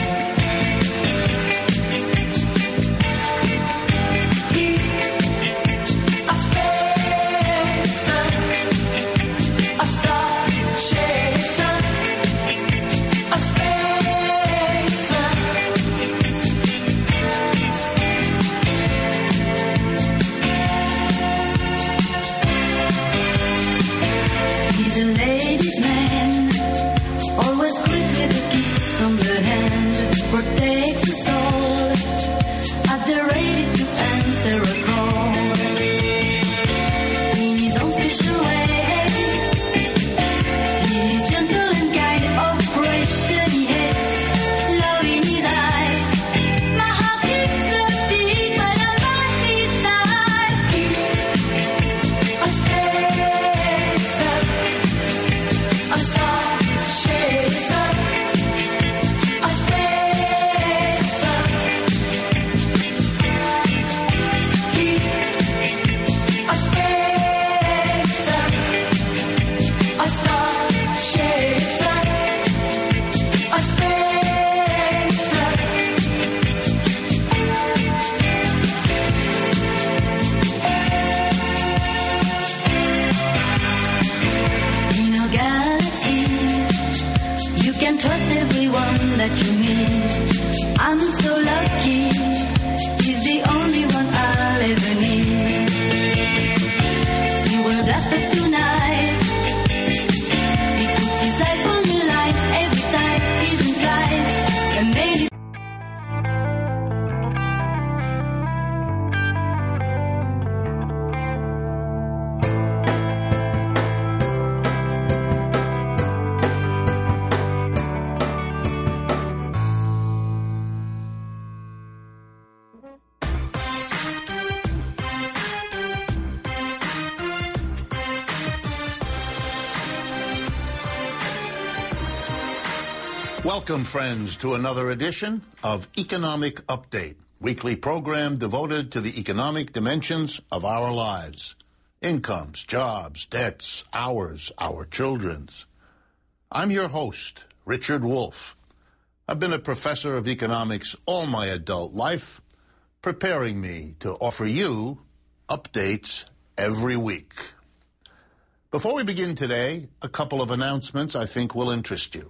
Welcome, friends, to another edition of Economic Update, weekly program devoted to the economic dimensions of our lives. Incomes, jobs, debts, ours, our children's. I'm your host, Richard Wolff. I've been a professor of economics all my adult life, preparing me to offer you updates every week. Before we begin today, a couple of announcements I think will interest you.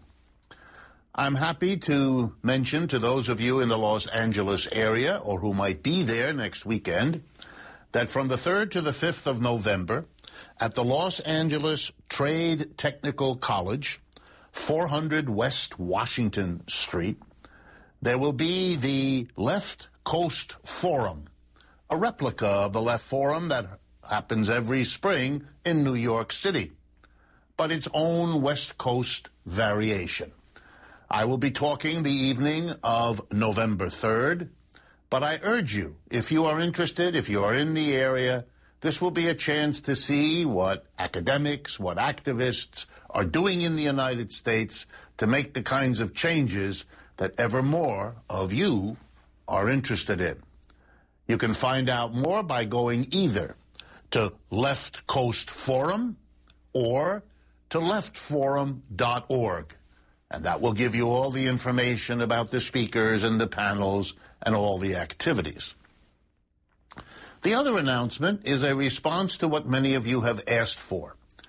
I'm happy to mention to those of you in the Los Angeles area or who might be there next weekend that from the third to the fifth of November at the Los Angeles Trade Technical College, four hundred West Washington Street, there will be the Left Coast Forum, a replica of the Left Forum that happens every spring in New York City, but its own West Coast variation. I will be talking the evening of November third, but I urge you, if you are interested, if you are in the area, this will be a chance to see what academics, what activists are doing in the United States to make the kinds of changes that ever more of you are interested in. You can find out more by going either to Left Coast Forum or to left forum dot org. And that will give you all the information about the speakers and the panels and all the activities. The other announcement is a response to what many of you have asked for.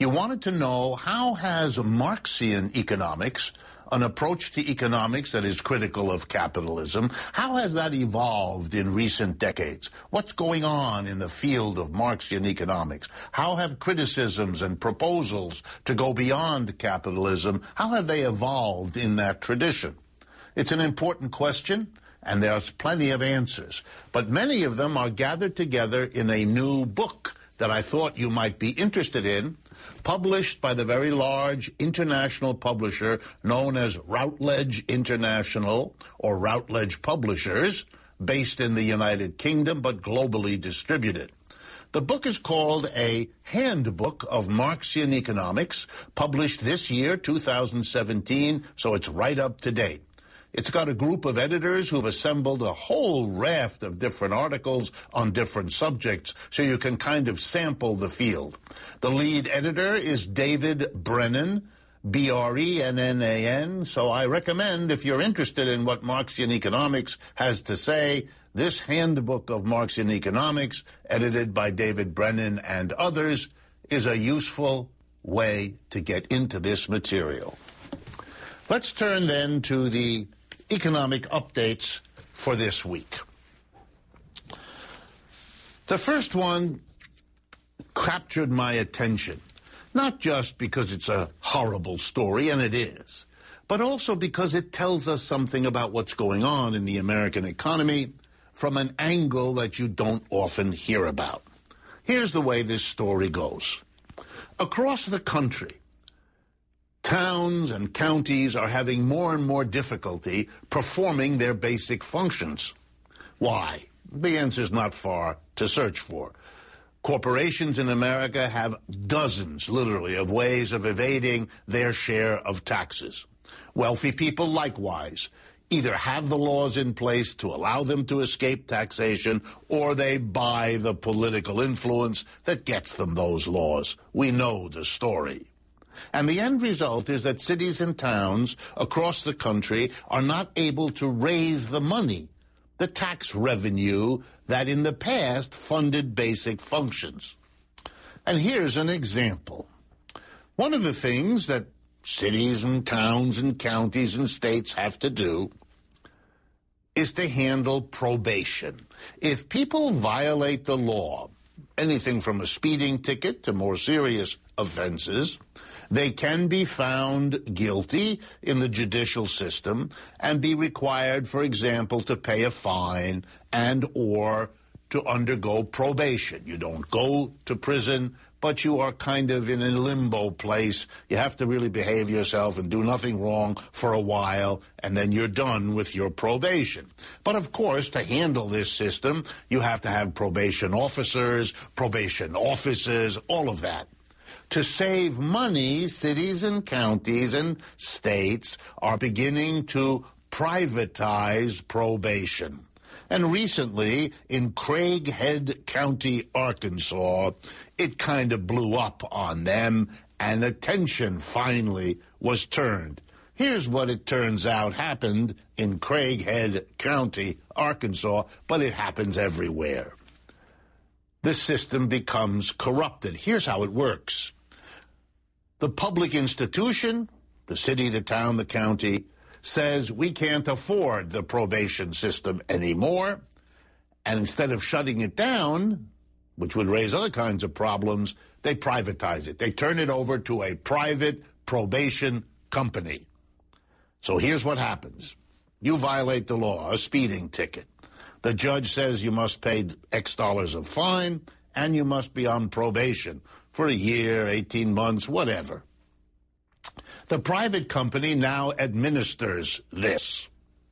You wanted to know, how has Marxian economics, an approach to economics that is critical of capitalism, how has that evolved in recent decades? What's going on in the field of Marxian economics? How have criticisms and proposals to go beyond capitalism, how have they evolved in that tradition? It's an important question, and there's plenty of answers. But many of them are gathered together in a new book that I thought you might be interested in, published by the very large international publisher known as Routledge International, or Routledge Publishers, based in the United Kingdom but globally distributed. The book is called A Handbook of Marxian Economics, published this year, two thousand seventeen, so it's right up to date. It's got a group of editors who've assembled a whole raft of different articles on different subjects, so you can kind of sample the field. The lead editor is David Brennan, B R E N N A N, so I recommend, if you're interested in what Marxian economics has to say, this Handbook of Marxian Economics, edited by David Brennan and others, is a useful way to get into this material. Let's turn then to the economic updates for this week. The first one captured my attention, not just because it's a horrible story, and it is, but also because it tells us something about what's going on in the American economy from an angle that you don't often hear about. Here's the way this story goes. Across the country, towns and counties are having more and more difficulty performing their basic functions. Why? The answer's not far to search for. Corporations in America have dozens, literally, of ways of evading their share of taxes. Wealthy people, likewise, either have the laws in place to allow them to escape taxation, or they buy the political influence that gets them those laws. We know the story. And the end result is that cities and towns across the country are not able to raise the money, the tax revenue that in the past funded basic functions. And here's an example. One of the things that cities and towns and counties and states have to do is to handle probation. If people violate the law, anything from a speeding ticket to more serious offenses, they can be found guilty in the judicial system and be required, for example, to pay a fine and or to undergo probation. You don't go to prison, but you are kind of in a limbo place. You have to really behave yourself and do nothing wrong for a while, and then you're done with your probation. But of course, to handle this system, you have to have probation officers, probation offices, all of that. To save money, cities and counties and states are beginning to privatize probation. And recently, in Craighead County, Arkansas, it kind of blew up on them, and attention finally was turned. Here's what it turns out happened in Craighead County, Arkansas, but it happens everywhere. The system becomes corrupted. Here's how it works. The public institution, the city, the town, the county, says we can't afford the probation system anymore, and instead of shutting it down, which would raise other kinds of problems, they privatize it. They turn it over to a private probation company. So here's what happens. You violate the law, a speeding ticket. The judge says you must pay X dollars of fine, and you must be on probation for a year, eighteen months, whatever. The private company now administers this.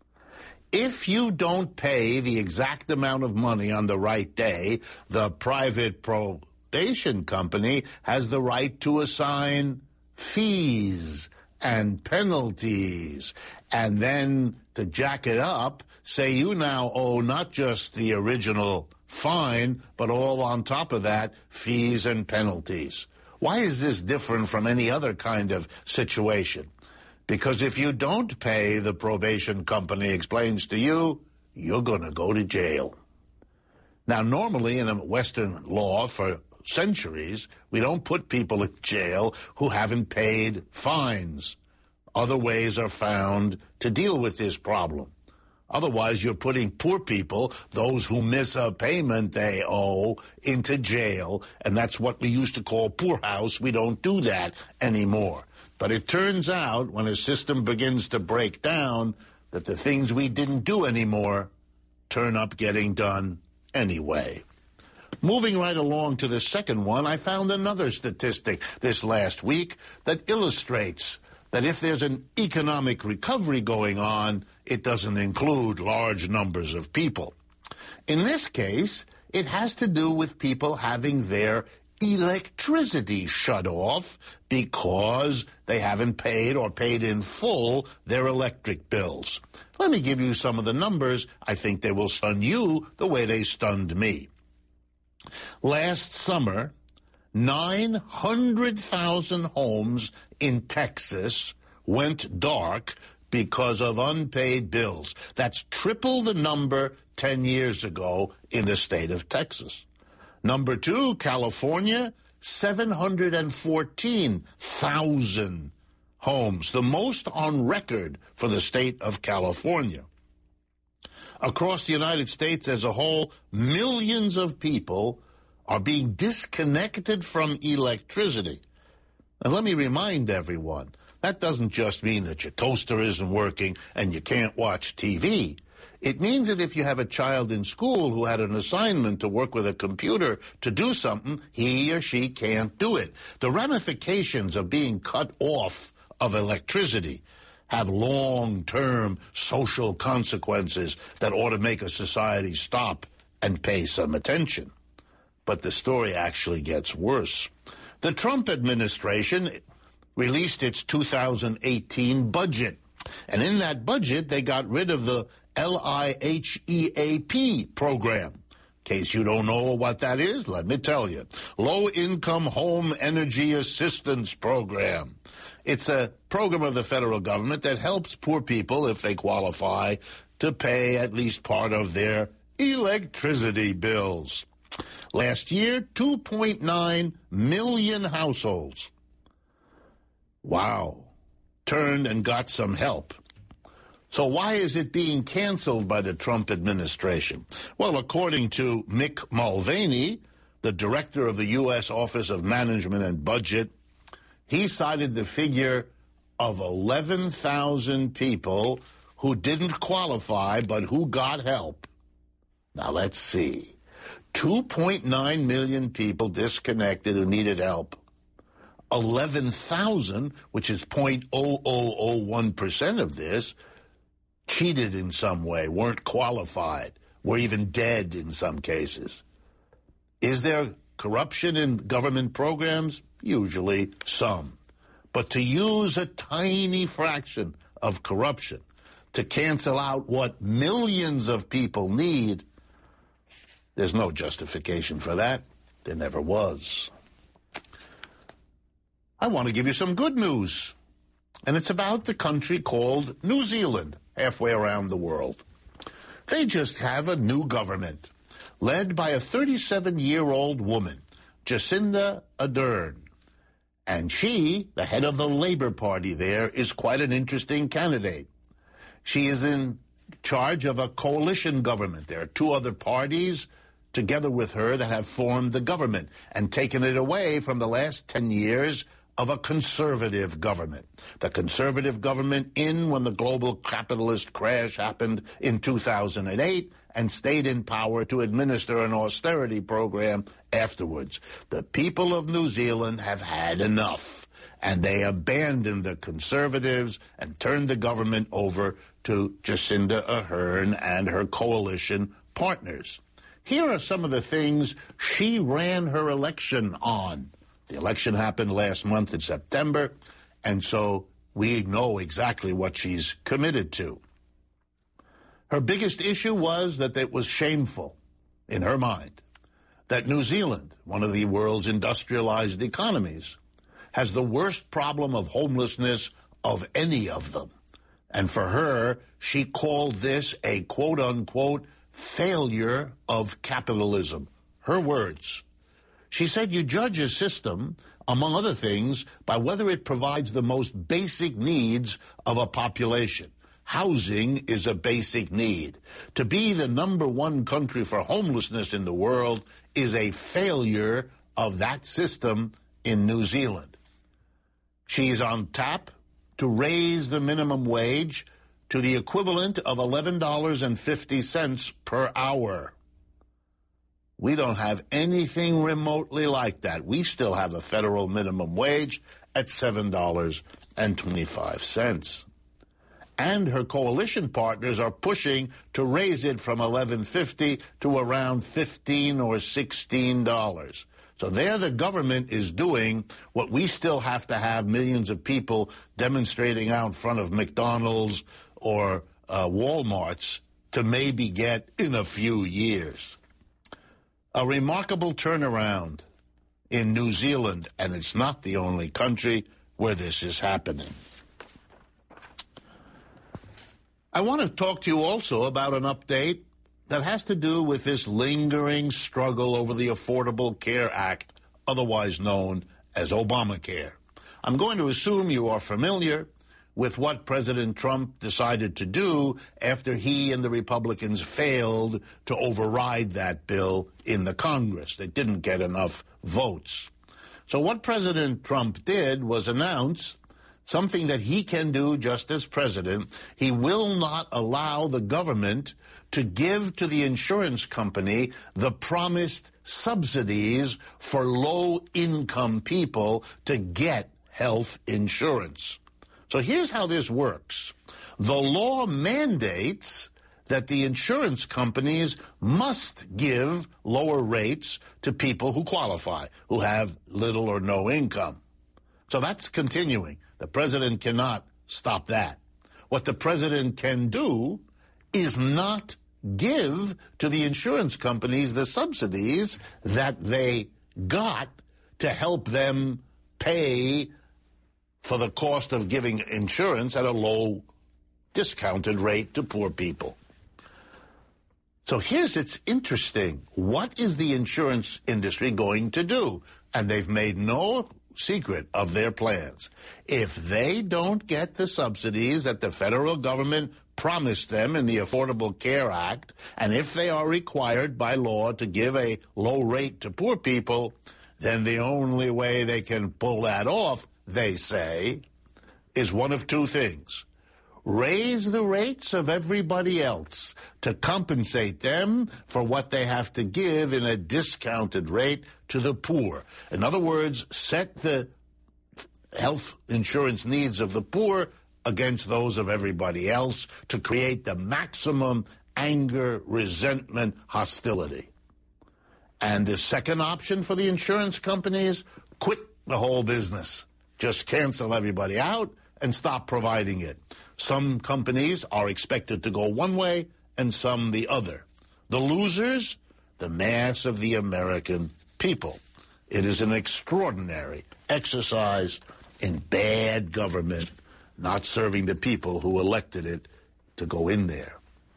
If you don't pay the exact amount of money on the right day, the private probation company has the right to assign fees and penalties. And then to jack it up, say you now owe not just the original fine, but all on top of that, fees and penalties. Why is this different from any other kind of situation? Because if you don't pay, the probation company explains to you, you're going to go to jail. Now, normally in a Western law for centuries, we don't put people in jail who haven't paid fines. Other ways are found to deal with this problem. Otherwise, you're putting poor people, those who miss a payment they owe, into jail, and that's what we used to call poorhouse. We don't do that anymore. But it turns out, when a system begins to break down, that the things we didn't do anymore turn up getting done anyway. Moving right along to the second one, I found another statistic this last week that illustrates that if there's an economic recovery going on, it doesn't include large numbers of people. In this case, it has to do with people having their electricity shut off because they haven't paid or paid in full their electric bills. Let me give you some of the numbers. I think they will stun you the way they stunned me. Last summer, nine hundred thousand homes in Texas went dark because of unpaid bills. That's triple the number ten years ago in the state of Texas. Number two, California, seven hundred fourteen thousand homes, the most on record for the state of California. Across the United States as a whole, millions of people are being disconnected from electricity. And let me remind everyone, that doesn't just mean that your toaster isn't working and you can't watch T V. It means that if you have a child in school who had an assignment to work with a computer to do something, he or she can't do it. The ramifications of being cut off of electricity have long-term social consequences that ought to make a society stop and pay some attention. But the story actually gets worse. The Trump administration released its two thousand eighteen budget, and in that budget they got rid of the L I H E A P program. In case you don't know what that is, let me tell you. Low-Income Home Energy Assistance Program. It's a program of the federal government that helps poor people, if they qualify, to pay at least part of their electricity bills. Last year, two point nine million households, wow, turned and got some help. So why is it being canceled by the Trump administration? Well, according to Mick Mulvaney, the director of the U S Office of Management and Budget, he cited the figure of eleven thousand people who didn't qualify but who got help. Now, let's see. two point nine million people disconnected who needed help. eleven thousand, which is zero point zero zero zero one percent of this, cheated in some way, weren't qualified, were even dead in some cases. Is there corruption in government programs? Usually some. But to use a tiny fraction of corruption to cancel out what millions of people need, there's no justification for that. There never was. I want to give you some good news, and it's about the country called New Zealand, halfway around the world. They just have a new government, led by a thirty-seven-year-old woman, Jacinda Ardern. And she, the head of the Labour Party there, is quite an interesting candidate. She is in charge of a coalition government. There are two other parties together with her that have formed the government and taken it away from the last ten years of a conservative government. The conservative government in when the global capitalist crash happened in two thousand eight and stayed in power to administer an austerity program afterwards. The people of New Zealand have had enough, and they abandoned the conservatives and turned the government over to Jacinda Ardern and her coalition partners. Here are some of the things she ran her election on. The election happened last month in September, and so we know exactly what she's committed to. Her biggest issue was that it was shameful, in her mind, that New Zealand, one of the world's industrialized economies, has the worst problem of homelessness of any of them. And for her, she called this a quote-unquote failure of capitalism. Her words. She said you judge a system, among other things, by whether it provides the most basic needs of a population. Housing is a basic need. To be the number one country for homelessness in the world is a failure of that system in New Zealand. She's on tap to raise the minimum wage to the equivalent of eleven dollars and fifty cents per hour. We don't have anything remotely like that. We still have a federal minimum wage at seven dollars and twenty-five cents. And her coalition partners are pushing to raise it from eleven fifty to around fifteen or sixteen dollars. So there the government is doing what we still have to have millions of people demonstrating out in front of McDonald's or uh, Walmart's to maybe get in a few years. A remarkable turnaround in New Zealand, and it's not the only country where this is happening. I want to talk to you also about an update that has to do with this lingering struggle over the Affordable Care Act, otherwise known as Obamacare. I'm going to assume you are familiar with what President Trump decided to do after he and the Republicans failed to override that bill in the Congress. They didn't get enough votes. So what President Trump did was announce something that he can do just as president. He will not allow the government to give to the insurance company the promised subsidies for low-income people to get health insurance. So here's how this works. The law mandates that the insurance companies must give lower rates to people who qualify, who have little or no income. So that's continuing. The president cannot stop that. What the president can do is not give to the insurance companies the subsidies that they got to help them pay for the cost of giving insurance at a low discounted rate to poor people. So here's it's interesting. What is the insurance industry going to do? And they've made no secret of their plans. If they don't get the subsidies that the federal government promised them in the Affordable Care Act, and if they are required by law to give a low rate to poor people, then the only way they can pull that off, they say, is one of two things. Raise the rates of everybody else to compensate them for what they have to give in a discounted rate to the poor. In other words, set the health insurance needs of the poor against those of everybody else to create the maximum anger, resentment, hostility. And the second option for the insurance companies, quit the whole business. Just cancel everybody out and stop providing it. Some companies are expected to go one way and some the other. The losers, the mass of the American people. It is an extraordinary exercise in bad government, not serving the people who elected it to go in there.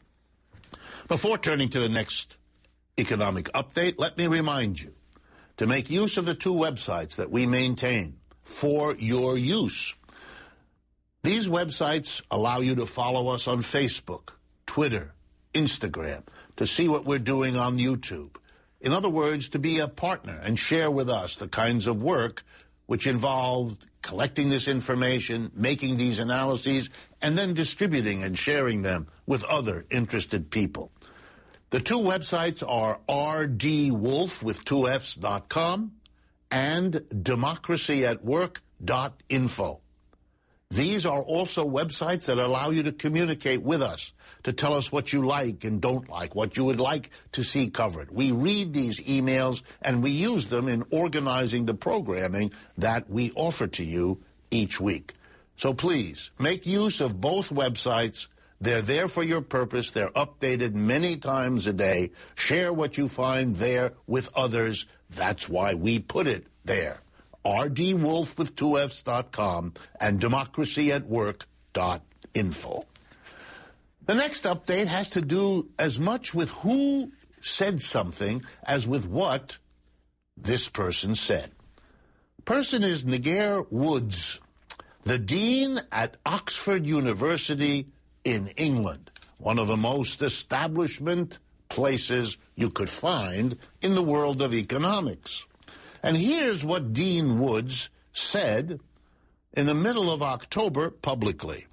Before turning to the next economic update, let me remind you to make use of the two websites that we maintain for your use. These websites allow you to follow us on Facebook, Twitter, Instagram, to see what we're doing on YouTube. In other words, to be a partner and share with us the kinds of work which involved collecting this information, making these analyses, and then distributing and sharing them with other interested people. The two websites are r d wolf with two F's dot com and democracy at work dot info. These are also websites that allow you to communicate with us, to tell us what you like and don't like, what you would like to see covered. We read these emails and we use them in organizing the programming that we offer to you each week. So please, make use of both websites. They're there for your purpose. They're updated many times a day. Share what you find there with others. That's why we put it there. r d wolf with two F's dot com and democracy at work dot info. The next update has to do as much with who said something as with what this person said. Person is Niger Woods, the dean at Oxford University in England, one of the most establishment places you could find in the world of economics. And here's what Dean Woods said in the middle of October publicly.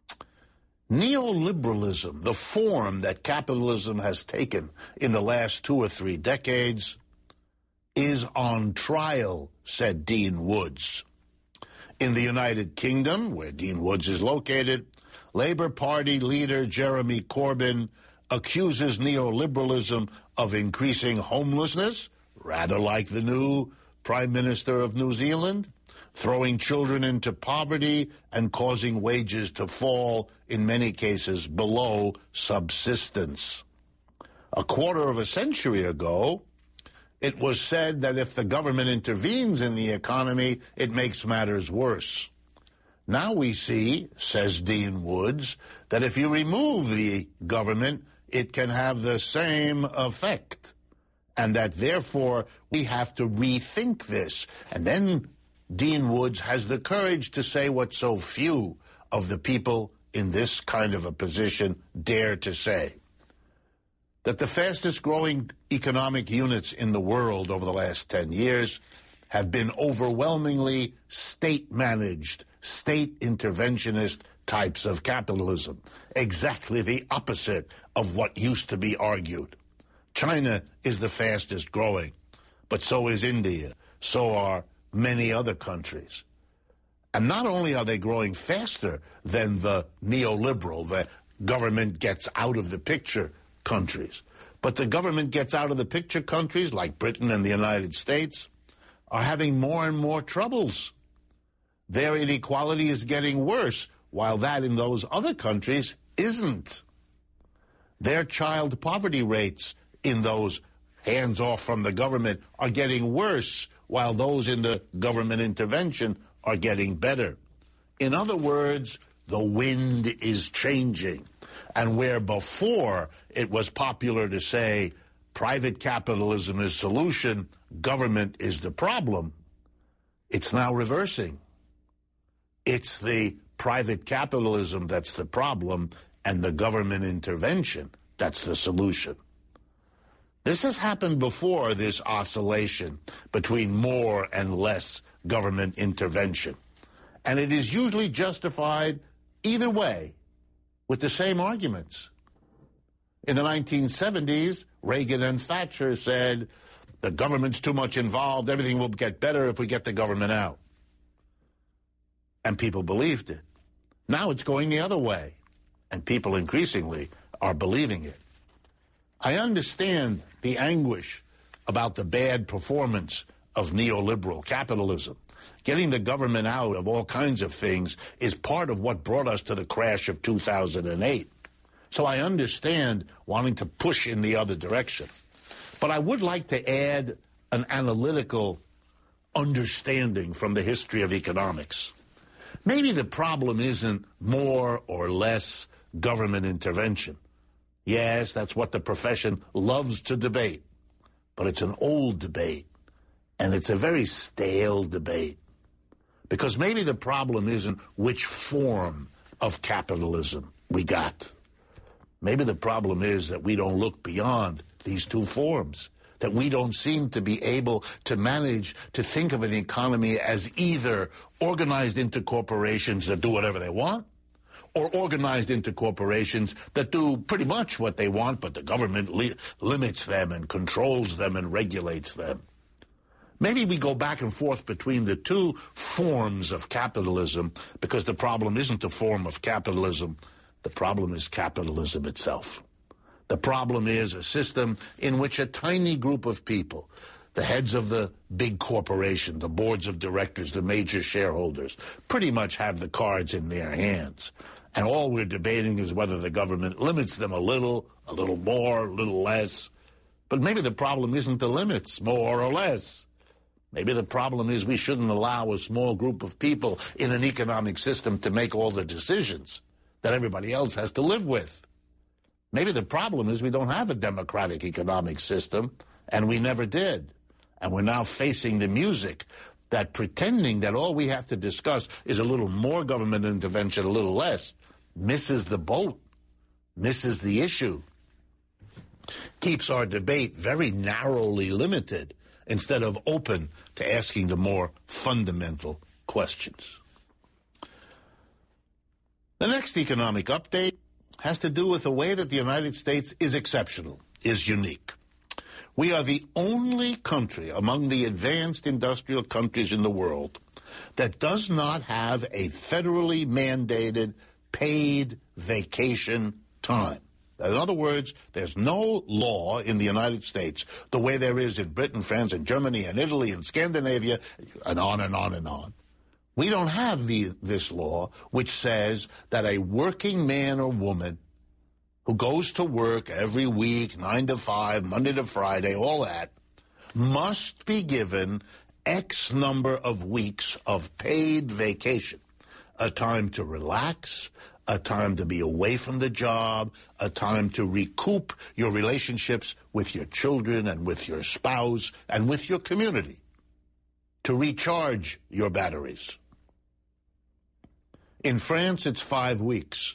Neoliberalism, the form that capitalism has taken in the last two or three decades, is on trial, said Dean Woods. In the United Kingdom, where Dean Woods is located, Labour Party leader Jeremy Corbyn accuses neoliberalism of increasing homelessness, rather like the new Prime Minister of New Zealand, throwing children into poverty and causing wages to fall, in many cases, below subsistence. A quarter of a century ago, it was said that if the government intervenes in the economy, it makes matters worse. Now we see, says Dean Woods, that if you remove the government, it can have the same effect, and that therefore we have to rethink this. And then Dean Woods has the courage to say what so few of the people in this kind of a position dare to say, that the fastest growing economic units in the world over the last ten years have been overwhelmingly state-managed, state interventionist types of capitalism, exactly the opposite of what used to be argued. China is the fastest growing, but so is India, so are many other countries. And not only are they growing faster than the neoliberal, the government gets out of the picture countries, but the government gets out of the picture countries like Britain and the United States are having more and more troubles. Their inequality is getting worse, while that in those other countries isn't. Their child poverty rates in those hands off from the government are getting worse, while those in the government intervention are getting better. In other words, the wind is changing. And where before it was popular to say private capitalism is solution, government is the problem, it's now reversing. It's the private capitalism that's the problem and the government intervention that's the solution. This has happened before, this oscillation between more and less government intervention. And it is usually justified either way with the same arguments. In the nineteen seventies, Reagan and Thatcher said, the government's too much involved, everything will get better if we get the government out. And people believed it. Now it's going the other way, and people increasingly are believing it. I understand the anguish about the bad performance of neoliberal capitalism. Getting the government out of all kinds of things is part of what brought us to the crash of two thousand eight. So I understand wanting to push in the other direction. But I would like to add an analytical understanding from the history of economics. Maybe the problem isn't more or less government intervention. Yes, that's what the profession loves to debate. But it's an old debate, and it's a very stale debate. Because maybe the problem isn't which form of capitalism we got. Maybe the problem is that we don't look beyond these two forms, that we don't seem to be able to manage to think of an economy as either organized into corporations that do whatever they want, or organized into corporations that do pretty much what they want, but the government li- limits them and controls them and regulates them. Maybe we go back and forth between the two forms of capitalism because the problem isn't the form of capitalism. The problem is capitalism itself. The problem is a system in which a tiny group of people, the heads of the big corporation, the boards of directors, the major shareholders, pretty much have the cards in their hands. And all we're debating is whether the government limits them a little, a little more, a little less. But maybe the problem isn't the limits, more or less. Maybe the problem is we shouldn't allow a small group of people in an economic system to make all the decisions that everybody else has to live with. Maybe the problem is we don't have a democratic economic system, and we never did. And we're now facing the music that pretending that all we have to discuss is a little more government intervention, a little less, misses the boat, misses the issue, keeps our debate very narrowly limited instead of open to asking the more fundamental questions. The next economic update has to do with the way that the United States is exceptional, is unique. We are the only country among the advanced industrial countries in the world that does not have a federally mandated paid vacation time. In other words, there's no law in the United States the way there is in Britain, France, and Germany, and Italy, and Scandinavia, and on and on and on. We don't have the, this law which says that a working man or woman who goes to work every week, nine to five, Monday to Friday, all that, must be given X number of weeks of paid vacation, a time to relax, a time to be away from the job, a time to recoup your relationships with your children and with your spouse and with your community, to recharge your batteries. In France, it's five weeks.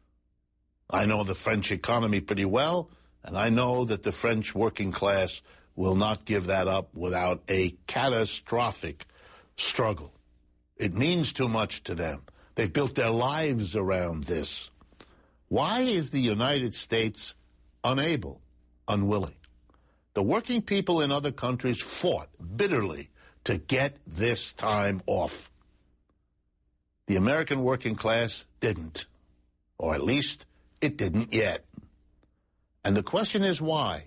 I know the French economy pretty well, and I know that the French working class will not give that up without a catastrophic struggle. It means too much to them. They've built their lives around this. Why is the United States unable, unwilling? The working people in other countries fought bitterly to get this time off. The American working class didn't, or at least it didn't yet. And the question is why?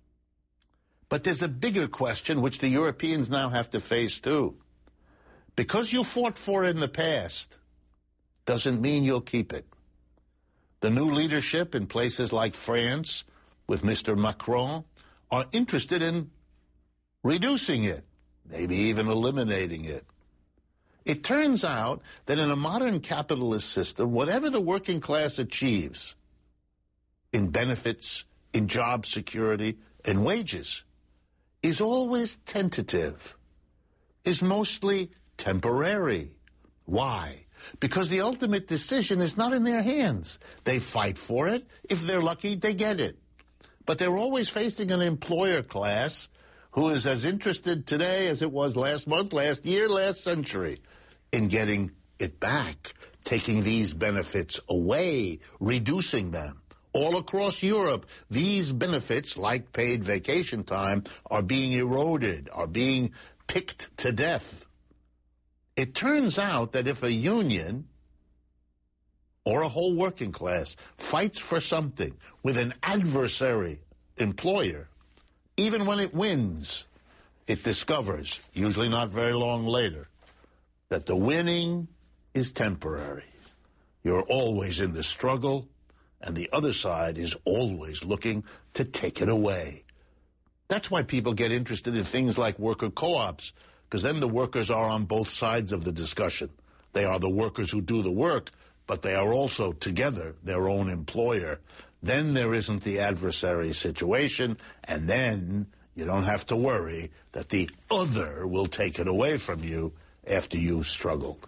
But there's a bigger question which the Europeans now have to face too. Because you fought for it in the past doesn't mean you'll keep it. The new leadership in places like France with Mister Macron are interested in reducing it, maybe even eliminating it. It turns out that in a modern capitalist system, whatever the working class achieves in benefits, in job security, in wages, is always tentative, is mostly temporary. Why? Because the ultimate decision is not in their hands. They fight for it. If they're lucky, they get it. But they're always facing an employer class who is as interested today as it was last month, last year, last century in getting it back, taking these benefits away, reducing them. All across Europe, these benefits, like paid vacation time, are being eroded, are being picked to death. It turns out that if a union or a whole working class fights for something with an adversary employer, even when it wins, it discovers, usually not very long later, that the winning is temporary. You're always in the struggle, and the other side is always looking to take it away. That's why people get interested in things like worker co-ops, because then the workers are on both sides of the discussion. They are the workers who do the work, but they are also together their own employer. Then there isn't the adversary situation, and then you don't have to worry that the other will take it away from you after you've struggled.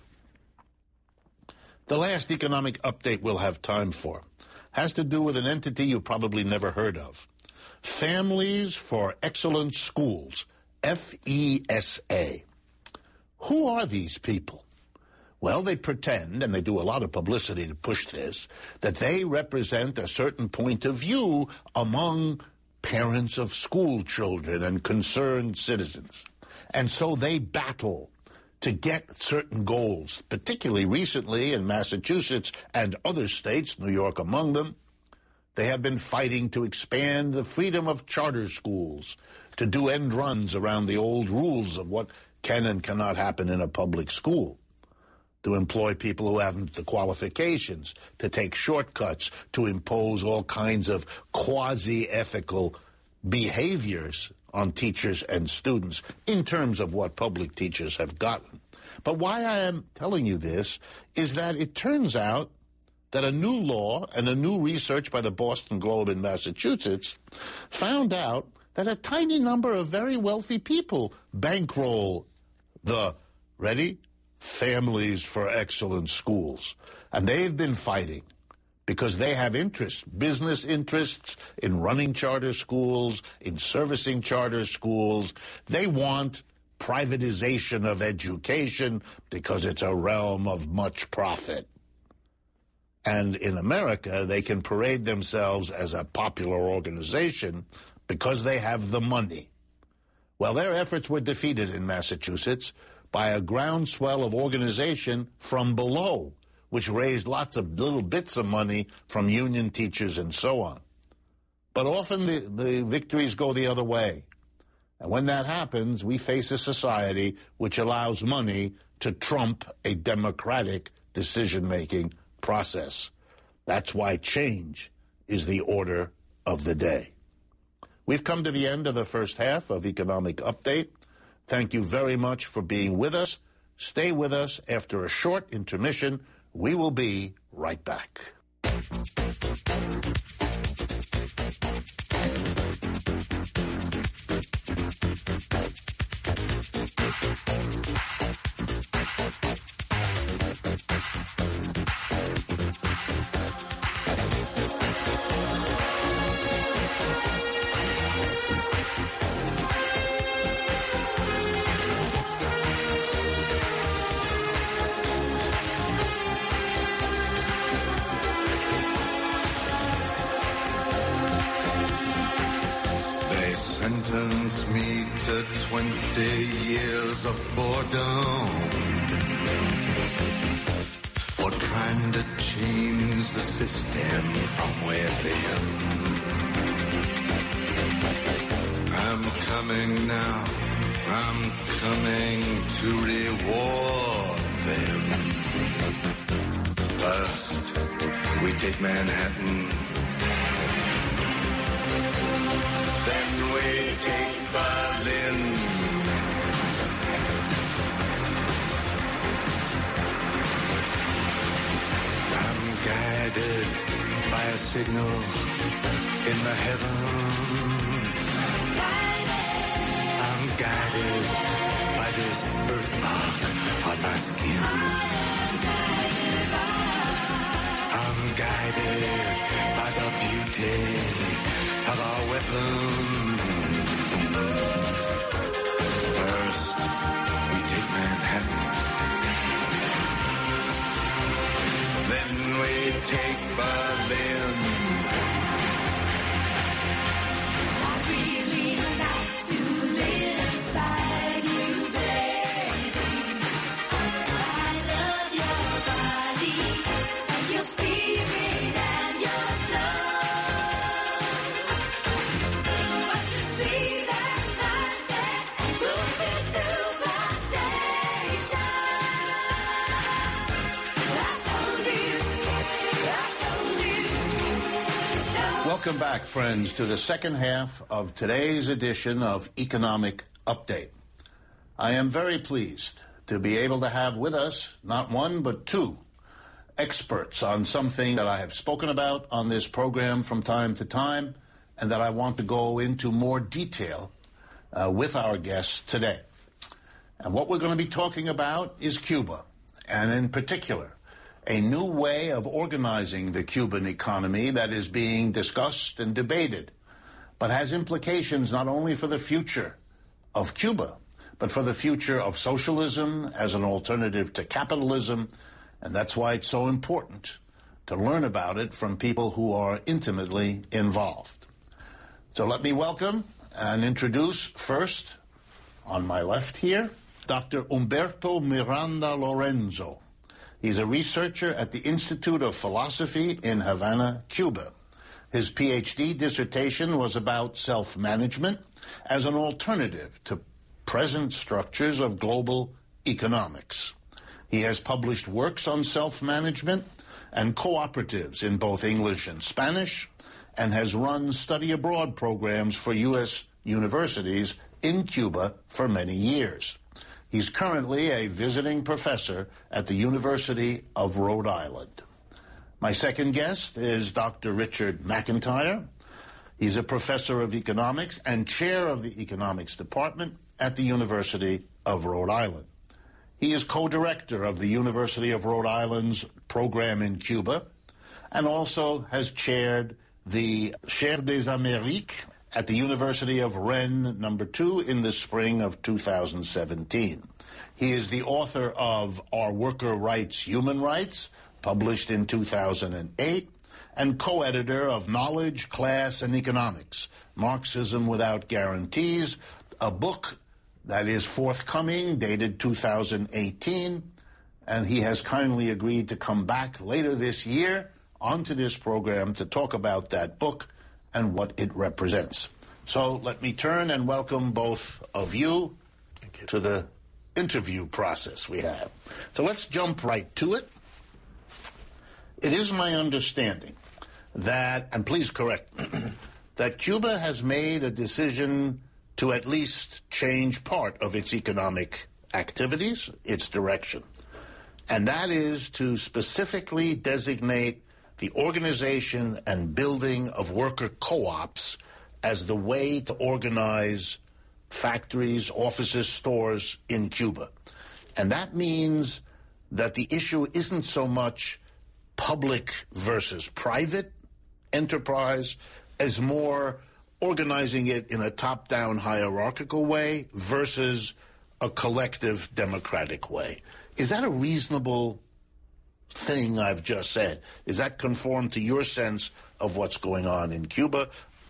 The last economic update we'll have time for has to do with an entity you probably never heard of. Families for Excellent Schools, F E S A. Who are these people? Well, they pretend, and they do a lot of publicity to push this, that they represent a certain point of view among parents of school children and concerned citizens. And so they battle to get certain goals, particularly recently in Massachusetts and other states, New York among them. They have been fighting to expand the freedom of charter schools, to do end runs around the old rules of what can and cannot happen in a public school, to employ people who haven't the qualifications, to take shortcuts, to impose all kinds of quasi-ethical behaviors on teachers and students in terms of what public teachers have gotten. But why I am telling you this is that it turns out that a new law and a new research by the Boston Globe in Massachusetts found out that a tiny number of very wealthy people bankroll the, ready, Families for Excellent Schools. And they've been fighting because they have interests, business interests in running charter schools, in servicing charter schools. They want privatization of education because it's a realm of much profit. And in America, they can parade themselves as a popular organization because they have the money. Well, their efforts were defeated in Massachusetts by a groundswell of organization from below, which raised lots of little bits of money from union teachers and so on. But often the, the victories go the other way. And when that happens, we face a society which allows money to trump a democratic decision-making process. That's why change is the order of the day. We've come to the end of the first half of Economic Update. Thank you very much for being with us. Stay with us. After a short intermission, we will be right back. Sentence me to twenty years of boredom for trying to change the system from within. I'm coming now, I'm coming to reward them. First, we take Manhattan. Then we take Berlin. I'm guided by a signal in the heavens. I'm guided by this birthmark on my skin. I'm guided by the beauty of our weapons. First, we take Manhattan. Then we take Berlin. I really like to live inside you, baby. I love your body and your spirit and your love. Welcome back, friends, to the second half of today's edition of Economic Update. I am very pleased to be able to have with us not one but two experts on something that I have spoken about on this program from time to time and that I want to go into more detail uh, with our guests today. And what we're going to be talking about is Cuba, and in particular, a new way of organizing the Cuban economy that is being discussed and debated, but has implications not only for the future of Cuba, but for the future of socialism as an alternative to capitalism, and that's why it's so important to learn about it from people who are intimately involved. So let me welcome and introduce first, on my left here, Doctor Humberto Miranda Lorenzo. He's a researcher at the Institute of Philosophy in Havana, Cuba. His P H D dissertation was about self-management as an alternative to present structures of global economics. He has published works on self-management and cooperatives in both English and Spanish, and has run study abroad programs for U S universities in Cuba for many years. He's currently a visiting professor at the University of Rhode Island. My second guest is Doctor Richard McIntyre. He's a professor of economics and chair of the economics department at the University of Rhode Island. He is co-director of the University of Rhode Island's program in Cuba and also has chaired the Chaire des Amériques at the University of Rennes number two in the spring of two thousand seventeen. He is the author of Are Worker Rights Human Rights, published in two thousand eight, and co-editor of Knowledge, Class, and Economics, Marxism Without Guarantees, a book that is forthcoming, dated two thousand eighteen, and he has kindly agreed to come back later this year onto this program to talk about that book and what it represents. So let me turn and welcome both of you, you to the interview process we have. So let's jump right to it. It is my understanding that, and please correct me, that Cuba has made a decision to at least change part of its economic activities, its direction. And that is to specifically designate the organization and building of worker co-ops as the way to organize factories, offices, stores in Cuba. And that means that the issue isn't so much public versus private enterprise as more organizing it in a top-down hierarchical way versus a collective democratic way. Is that a reasonable thing I've just said? Is that conform to your sense of what's going on in Cuba?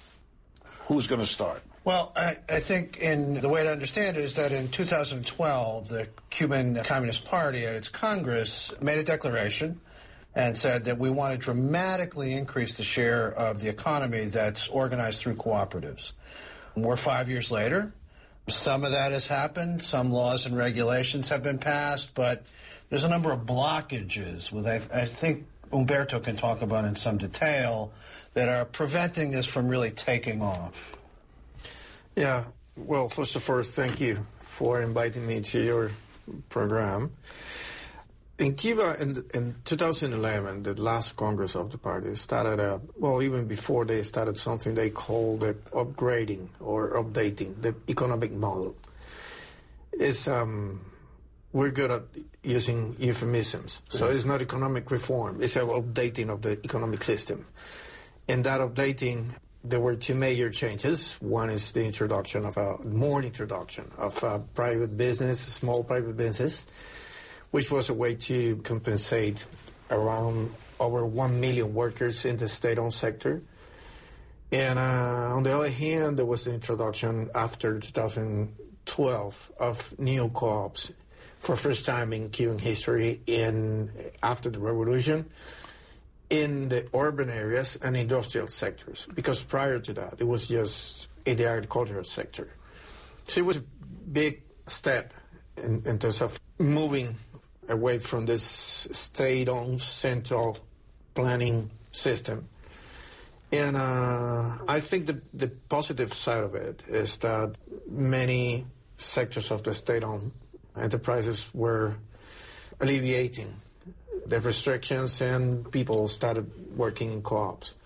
Who's going to start? Well, I, I think in the way to understand it is that in two thousand twelve, the Cuban Communist Party at its Congress made a declaration and said that we want to dramatically increase the share of the economy that's organized through cooperatives. We're five years later. Some of that has happened. Some laws and regulations have been passed, but there's a number of blockages, with I, I think Umberto can talk about in some detail, that are preventing this from really taking off. Yeah, well, first of all, thank you for inviting me to your program. In Cuba, in, in two thousand eleven, the last Congress of the party started, a, well, even before they started something they called the upgrading or updating the economic model. It's, um, we're good at using euphemisms. So it's not economic reform. It's an updating of the economic system. In that updating, there were two major changes. One is the introduction of a, more introduction of a private business, small private business, which was a way to compensate around over one million workers in the state-owned sector. And uh, on the other hand, there was the introduction after two thousand twelve of new co-ops for first time in Cuban history in after the revolution in the urban areas and industrial sectors, because prior to that, it was just in the agricultural sector. So it was a big step in, in terms of moving away from this state-owned central planning system. And uh, I think the, the positive side of it is that many sectors of the state-owned enterprises were alleviating the restrictions and people started working in co-ops.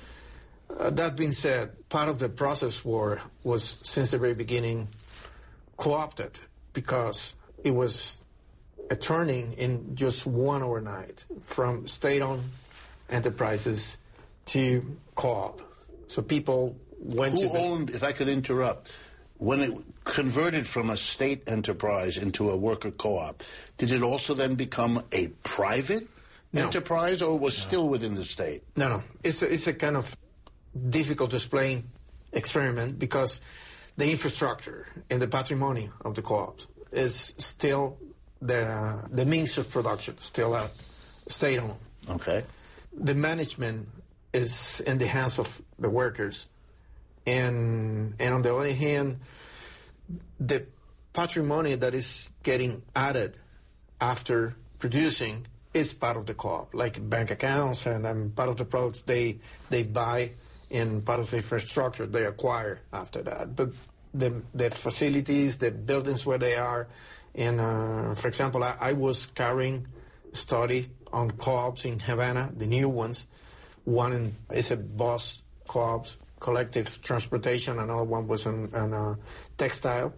Uh, that being said, part of the process war was, since the very beginning, co-opted because it was a turning in just one overnight from state-owned enterprises to co-op. So people went Who to... Who owned, if I could interrupt, when it converted from a state enterprise into a worker co-op, did it also then become a private no. enterprise, or was no. still within the state? No, no. It's a, it's a kind of difficult to explain experiment because the infrastructure and the patrimony of the co-ops is still the the means of production, still a state-owned. Okay. The management is in the hands of the workers. And and on the other hand, the patrimony that is getting added after producing is part of the co-op, like bank accounts and um, part of the products they they buy and part of the infrastructure they acquire after that. But the the facilities, the buildings where they are, and uh, for example, I, I was carrying a study on co-ops in Havana, the new ones. One in, is a bus co-ops collective transportation, another one was on, on uh, textile.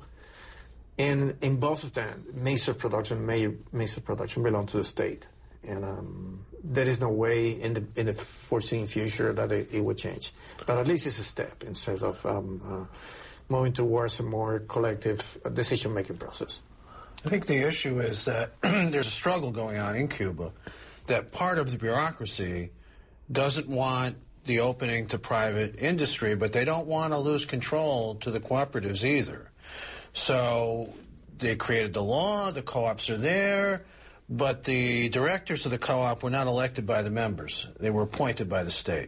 And in both of them, means of production, means of production belong to the state. And um, there is no way in the in the foreseen future that it, it would change. But at least it's a step instead of um, uh, moving towards a more collective decision-making process. I think the issue is that there's a struggle going on in Cuba, that part of the bureaucracy doesn't want the opening to private industry, but they don't want to lose control to the cooperatives either. So they created the law, the co-ops are there, but the directors of the co-op were not elected by the members. They were appointed by the state.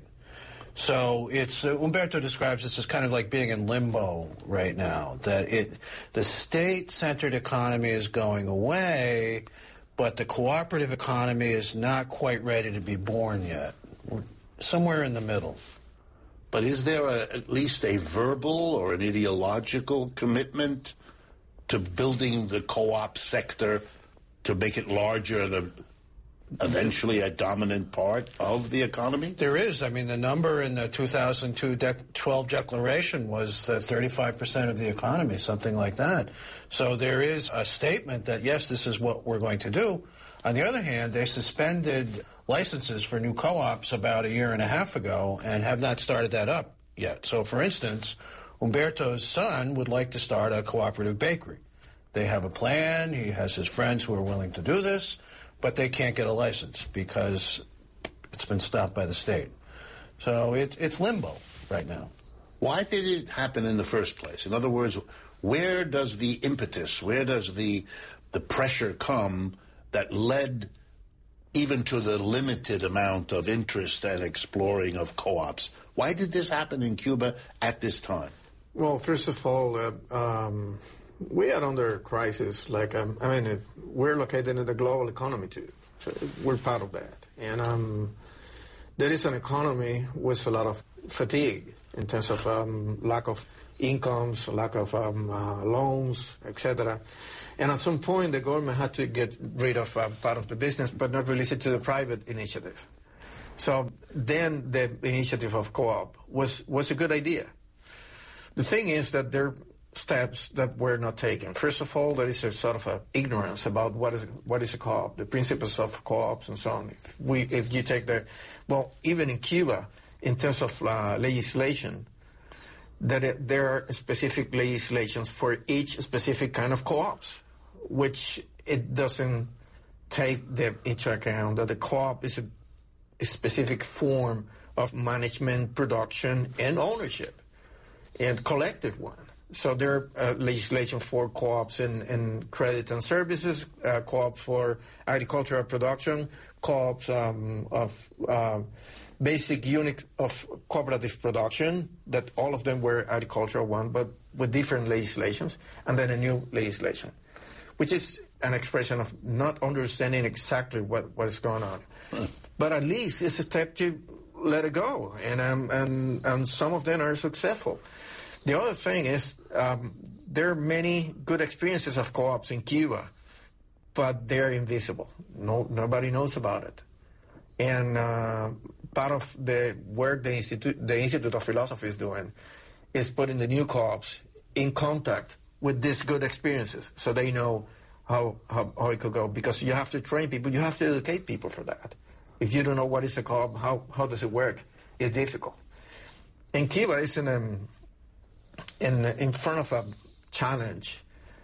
So it's uh, Humberto describes this as kind of like being in limbo right now, that it the state-centered economy is going away, but the cooperative economy is not quite ready to be born yet. We're somewhere in the middle. But is there a, at least a verbal or an ideological commitment to building the co-op sector to make it larger and a, eventually a dominant part of the economy? There is. I mean, the number in the two thousand twelve declaration was uh, thirty-five percent of the economy, something like that. So there is a statement that, yes, this is what we're going to do. On the other hand, they suspended licenses for new co-ops about a year and a half ago and have not started that up yet. So, for instance, Humberto's son would like to start a cooperative bakery. They have a plan. He has his friends who are willing to do this, but they can't get a license because it's been stopped by the state. So it, it's limbo right now. Why did it happen in the first place? In other words, where does the impetus, where does the the pressure come that led even to the limited amount of interest and exploring of co-ops? Why did this happen in Cuba at this time? Well, first of all, uh, um, we are under crisis. Like, um, I mean, if we're located in the global economy too, so we're part of that. And um, there is an economy with a lot of fatigue in terms of um, lack of incomes, lack of um, uh, loans, et cetera. And at some point, the government had to get rid of uh, part of the business, but not release it to the private initiative. So then the initiative of co-op was, was a good idea. The thing is that there are steps that were not taken. First of all, there is a sort of a ignorance about what is what is a co-op, the principles of co-ops and so on. If, we, if you take the, well, even in Cuba, in terms of uh, legislation, that it, there are specific legislations for each specific kind of co-ops, which it doesn't take the, into account that the co-op is a, a specific form of management, production, and ownership, and collective one. So there are uh, legislation for co-ops in, in credit and services, uh, co-op for agricultural production, co-ops um, of uh, basic unit of cooperative production, that all of them were agricultural one, but with different legislations, and then a new legislation, which is an expression of not understanding exactly what, what is going on. Huh. But at least it's a step to let it go, and, um, and, and some of them are successful. The other thing is um, there are many good experiences of co-ops in Cuba, but they're invisible. No, nobody knows about it. And uh, part of the work the Institute, the Institute of Philosophy is doing is putting the new co-ops in contact with these good experiences so they know how, how, how it could go. Because you have to train people, you have to educate people for that. If you don't know what is a co-op, how, how does it work, it's difficult. And Cuba is in, a, in, in front of a challenge.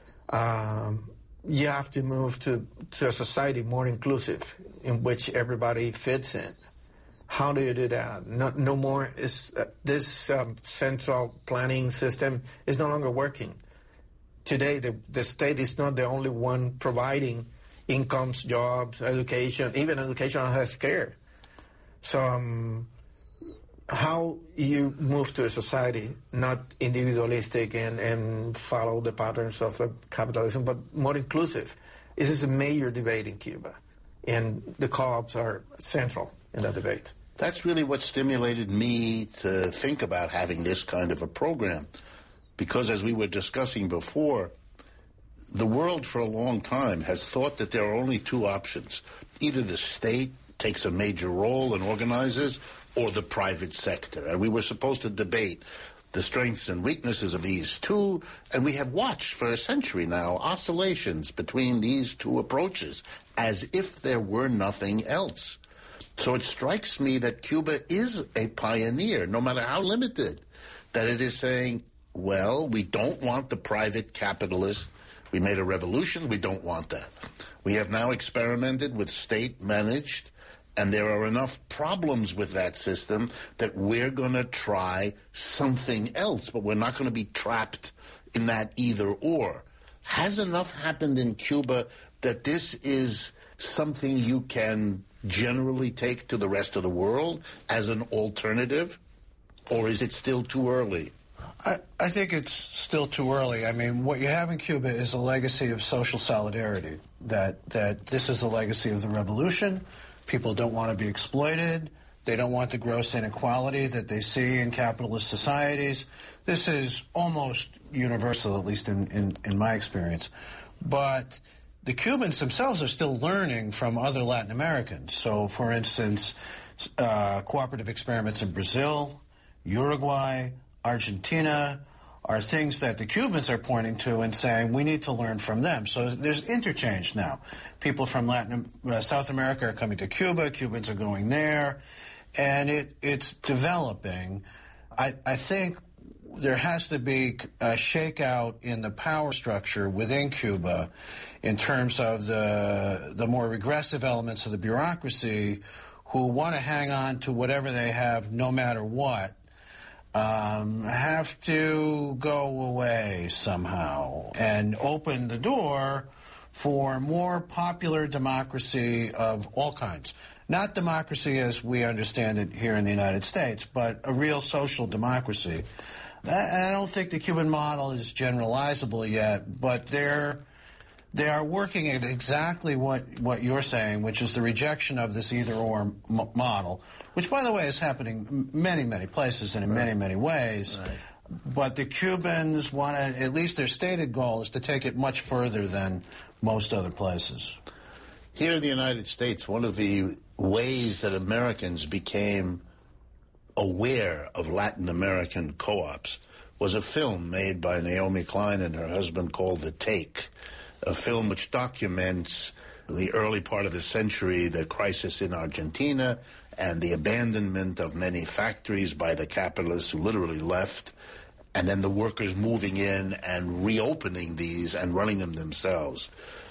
Um, you have to move to, to a society more inclusive, in which everybody fits in. How do you do that? No, no more is uh, this um, central planning system is no longer working. Today, the, the state is not the only one providing incomes, jobs, education, even education and health care. So um, how you move to a society not individualistic and, and follow the patterns of uh, capitalism, but more inclusive. This is a major debate in Cuba, and the co-ops are central in that debate. That's really what stimulated me to think about having this kind of a program, because as we were discussing before, the world for a long time has thought that there are only two options. Either the state takes a major role and organizes, or the private sector. And we were supposed to debate the strengths and weaknesses of these two, and we have watched for a century now oscillations between these two approaches as if there were nothing else. So it strikes me that Cuba is a pioneer, no matter how limited, that it is saying, well, we don't want the private capitalist. We made a revolution. We don't want that. We have now experimented with state-managed, and there are enough problems with that system that we're going to try something else, but we're not going to be trapped in that either-or. Has enough happened in Cuba that this is something you can generally take to the rest of the world as an alternative, or is it still too early? I, I think it's still too early. I mean, what you have in Cuba is a legacy of social solidarity, that, that this is a legacy of the revolution. People don't want to be exploited. They don't want the gross inequality that they see in capitalist societies. This is almost universal, at least in, in, in my experience. But the Cubans themselves are still learning from other Latin Americans. So, for instance, uh, cooperative experiments in Brazil, Uruguay, Argentina are things that the Cubans are pointing to and saying we need to learn from them. So there's interchange now. People from Latin, uh, South America are coming to Cuba. Cubans are going there, and it it's developing. I, I think there has to be a shakeout in the power structure within Cuba in terms of the the more regressive elements of the bureaucracy who want to hang on to whatever they have no matter what. Um, have to go away somehow and open the door for more popular democracy of all kinds. Not democracy as we understand it here in the United States, but a real social democracy. And I don't think the Cuban model is generalizable yet, but they're they are working at exactly what, what you're saying, which is the rejection of this either-or m- model, which, by the way, is happening in many, many places and in right. many, many ways. Right. But the Cubans want to, at least their stated goal is to take it much further than most other places. Here in the United States, one of the ways that Americans became aware of Latin American co-ops was a film made by Naomi Klein and her husband called The Take, a film which documents the early part of the century, the crisis in Argentina, and the abandonment of many factories by the capitalists who literally left, and then the workers moving in and reopening these and running them themselves.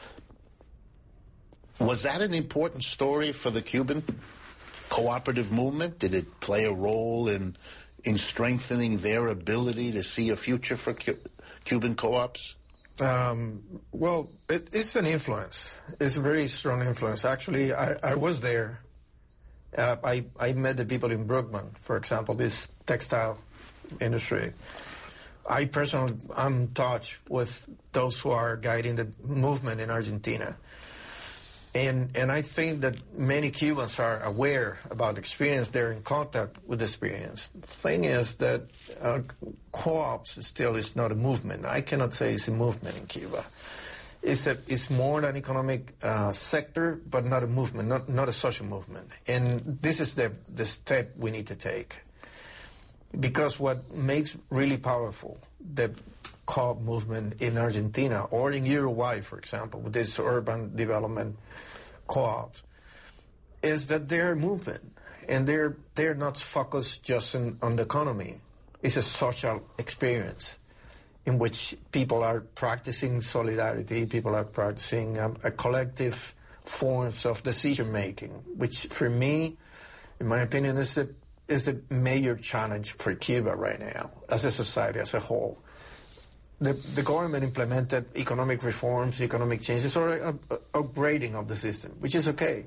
Was that an important story for the Cuban cooperative movement? Did it play a role in in strengthening their ability to see a future for Cu- Cuban co-ops? Um, well, it, it's an influence. It's a very strong influence. Actually, I, I was there. Uh, I, I met the people in Brookman, for example, this textile industry. I personally am in touch with those who are guiding the movement in Argentina. And and I think that many Cubans are aware about the experience. They're in contact with the experience. The thing is that uh, co-ops still is not a movement. I cannot say it's a movement in Cuba. It's a, it's more an economic uh, sector, but not a movement, not not a social movement. And this is the the step we need to take. Because what makes really powerful the co-op movement in Argentina or in Uruguay, for example, with this urban development co-ops, is that they're a movement, and they're they're not focused just in, on the economy. It's a social experience in which people are practicing solidarity, people are practicing um, a collective forms of decision making, which for me, in my opinion, is the is the major challenge for Cuba right now as a society as a whole. The, the government implemented economic reforms, economic changes, or a, a, upgrading of the system, which is okay.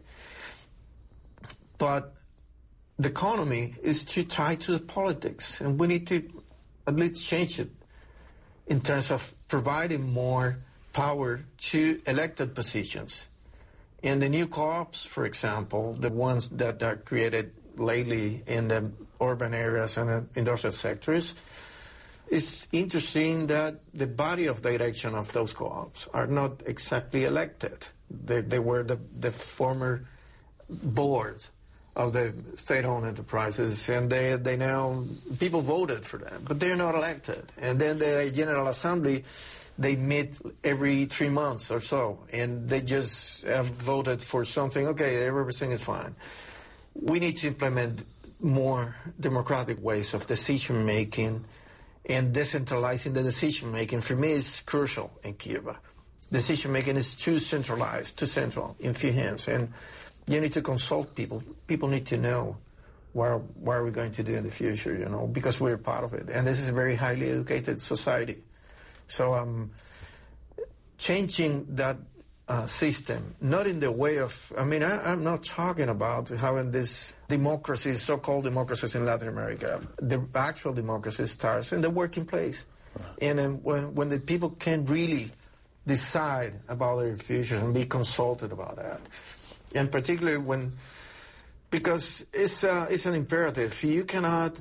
But the economy is too tied to the politics, and we need to at least change it in terms of providing more power to elected positions. And the new co-ops, for example, the ones that are created lately in the urban areas and the industrial sectors, it's interesting that the body of direction of those co-ops are not exactly elected. They, they were the, the former boards of the state-owned enterprises, and they they now people voted for them, but they're not elected. And then the General Assembly, they meet every three months or so, and they just have voted for something. Okay, everything is fine. We need to implement more democratic ways of decision making, and decentralizing the decision making for me is crucial in Cuba. Decision making is too centralized, too central in few hands, and you need to consult people. People need to know what, what are we going to do in the future, you know, because we're part of it. And this is a very highly educated society. So um, changing that uh, system, not in the way of, I mean, I, I'm not talking about having this democracies, so-called democracies in Latin America. The actual democracy starts in the working place. Wow. And um, when, when the people can really decide about their futures and be consulted about that. And particularly when, because it's, uh, it's an imperative. You cannot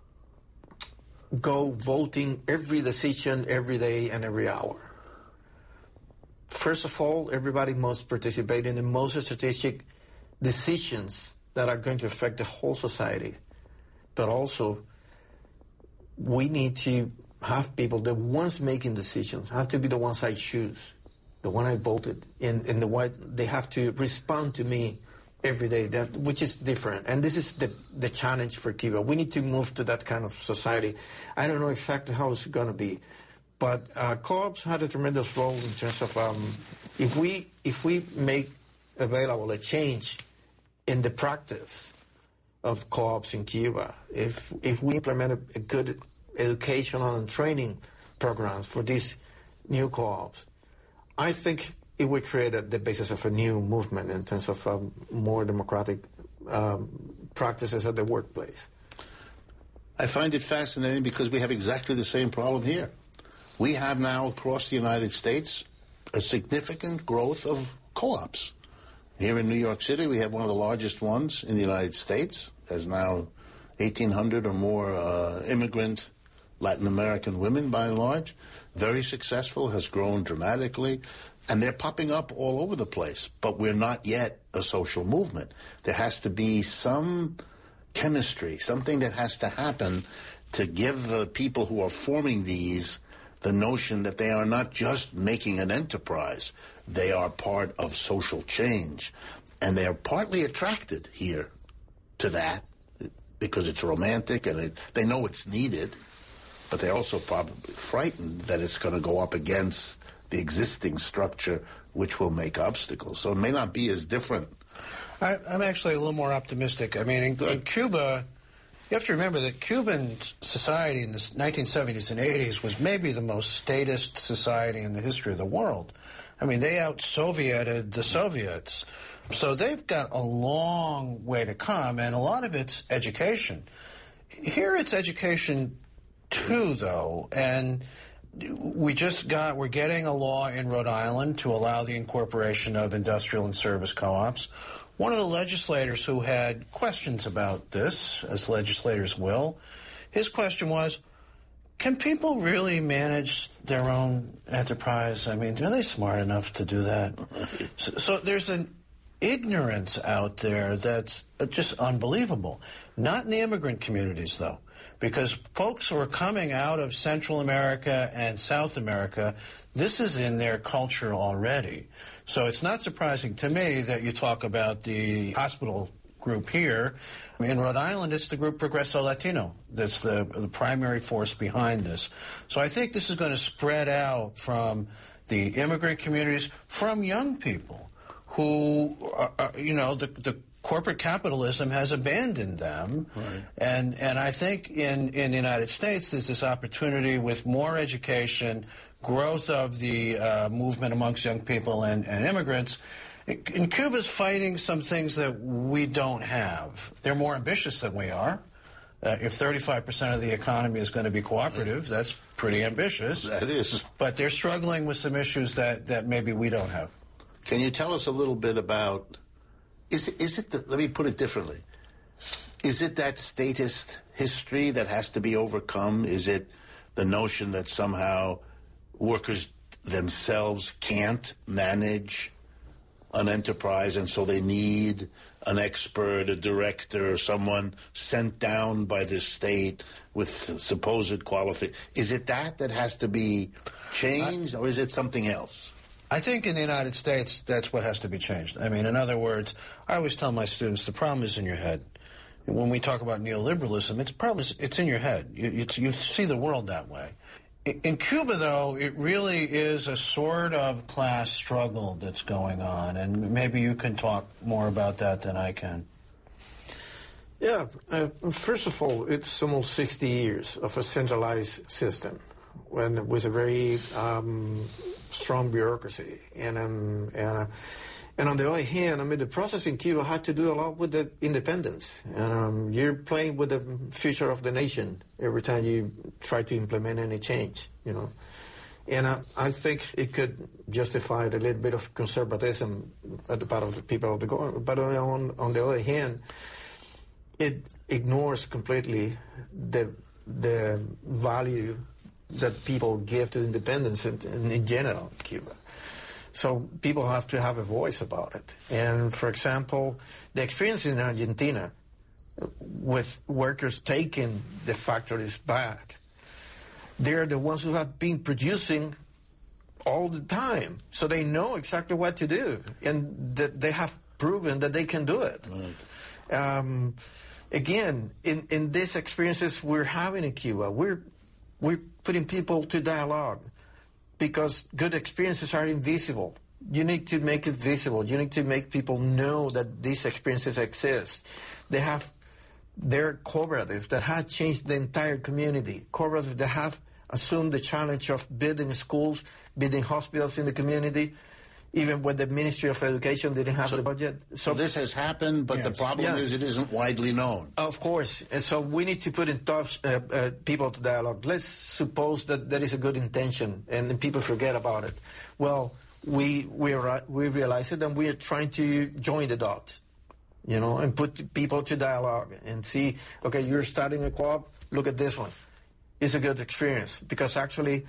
go voting every decision every day and every hour. First of all, everybody must participate in the most strategic decisions that are going to affect the whole society. But also, we need to have people, the ones making decisions, have to be the ones I choose, the one I voted, and, and the one they have to respond to me every day, that which is different. And this is the, the challenge for Cuba. We need to move to that kind of society. I don't know exactly how it's going to be, but uh, co-ops had a tremendous role in terms of um, if we if we make available a change in the practice of co-ops in Cuba, if if we implement a, a good educational and training programs for these new co-ops, I think it would create a, the basis of a new movement in terms of um, more democratic um, practices at the workplace. I find it fascinating because we have exactly the same problem here. We have now across the United States a significant growth of co-ops. Here in New York City, we have one of the largest ones in the United States. There's now eighteen hundred or more uh, immigrant Latin American women, by and large. Very successful, has grown dramatically. And they're popping up all over the place. But we're not yet a social movement. There has to be some chemistry, something that has to happen to give the people who are forming these the notion that they are not just making an enterprise. They are part of social change. And they are partly attracted here to that because it's romantic and it, they know it's needed. But they're also probably frightened that it's going to go up against the existing structure, which will make obstacles. So it may not be as different. I, I'm actually a little more optimistic. I mean, in, in Cuba, you have to remember that Cuban society in the nineteen seventies and eighties was maybe the most statist society in the history of the world. I mean, they out-Sovieted the Soviets. So they've got a long way to come, and a lot of it's education. Here it's education, too, though, and we just got, we're getting a law in Rhode Island to allow the incorporation of industrial and service co-ops. One of the legislators who had questions about this, as legislators will, his question was, can people really manage their own enterprise? I mean, are they smart enough to do that? So, so there's an ignorance out there that's just unbelievable. Not in the immigrant communities, though. Because folks who are coming out of Central America and South America, this is in their culture already. So it's not surprising to me that you talk about the hospital group here. In Rhode Island, it's the group Progreso Latino that's the, the primary force behind this. So I think this is going to spread out from the immigrant communities, from young people who, are, are, you know, the, the corporate capitalism has abandoned them. Right. And and I think in, in the United States there's this opportunity with more education, growth of the uh, movement amongst young people and, and immigrants. And Cuba's fighting some things that we don't have. They're more ambitious than we are. Uh, if thirty-five percent of the economy is going to be cooperative, that's pretty ambitious. That is. But they're struggling with some issues that, that maybe we don't have. Can you tell us a little bit about... Is, is it, the, let me put it differently, is it that statist history that has to be overcome? Is it the notion that somehow workers themselves can't manage an enterprise, and so they need an expert, a director, someone sent down by the state with supposed qualification. Is it that that has to be changed, or is it something else? I think in the United States, that's what has to be changed. I mean, in other words, I always tell my students, the problem is in your head. When we talk about neoliberalism, it's problem is it's in your head. You, you, you see the world that way. In Cuba, though, it really is a sort of class struggle that's going on, and maybe you can talk more about that than I can. Yeah, uh, first of all, it's almost sixty years of a centralized system, when with a very um, strong bureaucracy, and um, and. Uh, And on the other hand, I mean, the process in Cuba had to do a lot with the independence. And, um, you're playing with the future of the nation every time you try to implement any change, you know. And uh, I think it could justify a little bit of conservatism at the part of the people of the government. But on, on the other hand, it ignores completely the, the value that people give to independence in, in general in Cuba. So people have to have a voice about it. And, for example, the experience in Argentina with workers taking the factories back, they're the ones who have been producing all the time. So they know exactly what to do. And th- they have proven that they can do it. Right. Um, again, in, in these experiences we're having in Cuba, we're, we're putting people to dialogue. Because good experiences are invisible. You need to make it visible. You need to make people know that these experiences exist. They have their cooperatives that have changed the entire community. Cooperatives that have assumed the challenge of building schools, building hospitals in the community, even when the Ministry of Education didn't have so, the budget. So, so this has happened, but yes. the problem yeah. is it isn't widely known. Of course. And so we need to put in touch uh, uh, people to dialogue. Let's suppose that there is a good intention and then people forget about it. Well, we we, are, we realize it and we are trying to join the dots, you know, and put people to dialogue and see, okay, you're starting a co-op, look at this one. It's a good experience because actually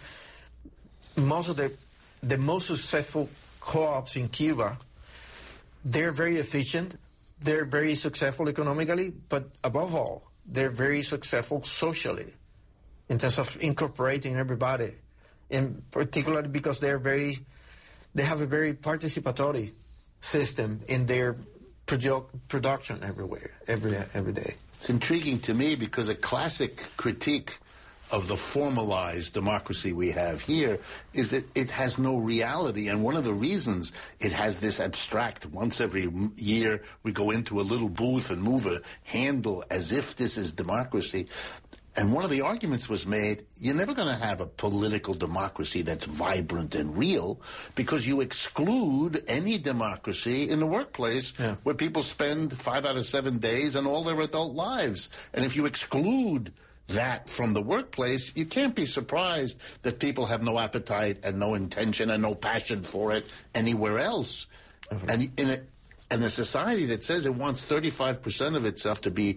most of the, the most successful co-ops in Cuba, they're very efficient, they're very successful economically, but above all, they're very successful socially in terms of incorporating everybody, and particularly because they're very, they have a very participatory system in their produ- production everywhere, every every day. It's intriguing to me because a classic critique of the formalized democracy we have here is that it has no reality. And one of the reasons it has this abstract, once every year we go into a little booth and move a handle as if this is democracy. And one of the arguments was made, you're never going to have a political democracy that's vibrant and real because you exclude any democracy in the workplace yeah. where people spend five out of seven days and all their adult lives. And if you exclude that from the workplace, you can't be surprised that people have no appetite and no intention and no passion for it anywhere else. Mm-hmm. And in a, and a society that says it wants thirty-five percent of itself to be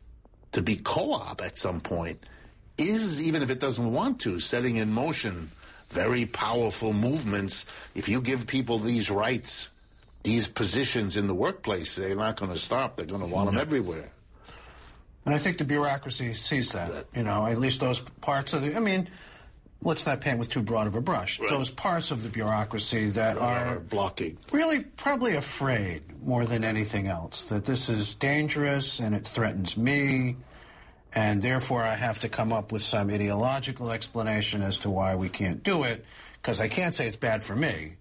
to be co-op at some point is, even if it doesn't want to, setting in motion very powerful movements. If you give people these rights, these positions in the workplace, they're not going to stop. They're going to want mm-hmm. them everywhere. And I think the bureaucracy sees that, you know, at least those parts of the, I mean, let's not paint with too broad of a brush. Right. Those parts of the bureaucracy that are, are blocking. Really probably afraid more than anything else that this is dangerous and it threatens me, and therefore I have to come up with some ideological explanation as to why we can't do it, because I can't say it's bad for me.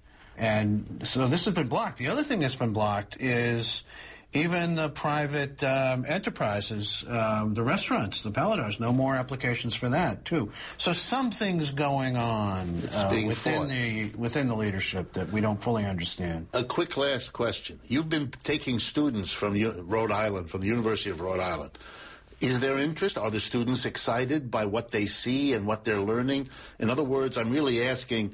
And so this has been blocked. The other thing that's been blocked is even the private um, enterprises, um, the restaurants, the Paladars, no more applications for that, too. So something's going on uh, within the within the leadership that we don't fully understand. A quick last question. You've been taking students from U- Rhode Island, from the University of Rhode Island. Is there interest? Are the students excited by what they see and what they're learning? In other words, I'm really asking,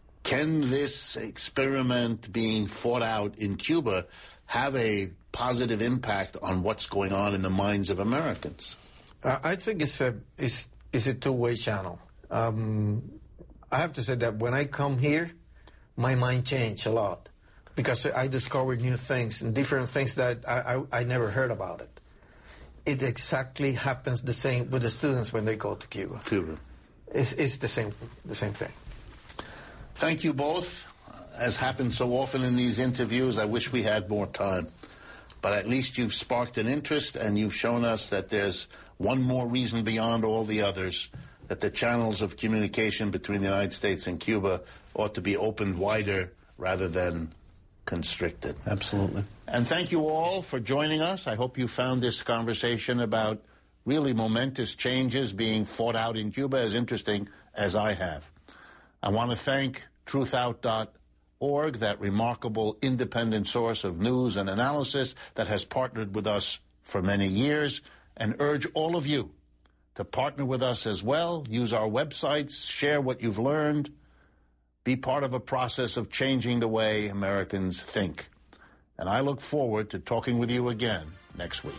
can this experiment being fought out in Cuba have a positive impact on what's going on in the minds of Americans? Uh, I think it's a it's, it's a two-way channel. Um, I have to say that when I come here, my mind changed a lot. because I discovered new things and different things that I, I, I never heard about it. It exactly happens the same with the students when they go to Cuba. Cuba. It's, it's the same, the same thing. Thank you both. As happens so often in these interviews, I wish we had more time. But at least you've sparked an interest, and you've shown us that there's one more reason beyond all the others, that the channels of communication between the United States and Cuba ought to be opened wider rather than constricted. Absolutely. And thank you all for joining us. I hope you found this conversation about really momentous changes being fought out in Cuba as interesting as I have. I want to thank truth out dot org, that remarkable independent source of news and analysis that has partnered with us for many years, and urge all of you to partner with us as well. Use our websites, share what you've learned, be part of a process of changing the way Americans think. And I look forward to talking with you again next week.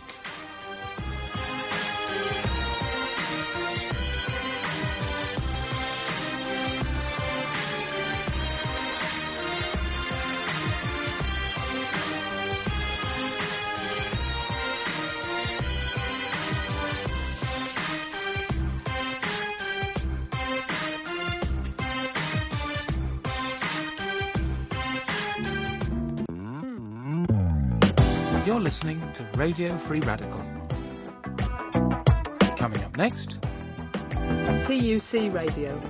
You're listening to Radio Free Radical. Coming up next, T U C Radio.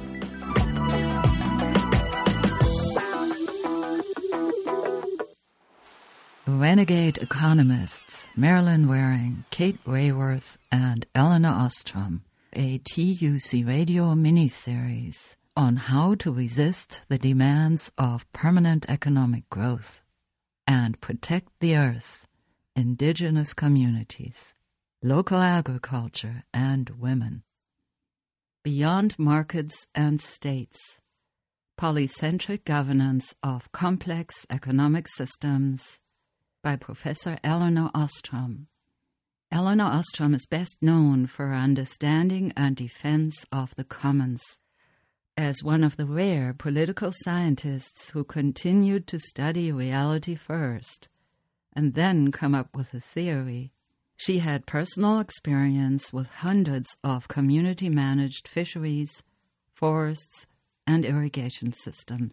Renegade economists Marilyn Waring, Kate Rayworth, and Eleanor Ostrom, a T U C Radio miniseries on how to resist the demands of permanent economic growth and protect the earth, indigenous communities, local agriculture, and women. Beyond markets and states, polycentric governance of complex economic systems by Professor Eleanor Ostrom. Eleanor Ostrom is best known for her understanding and defense of the commons, as one of the rare political scientists who continued to study reality first and then come up with a theory. She had personal experience with hundreds of community-managed fisheries, forests, and irrigation systems.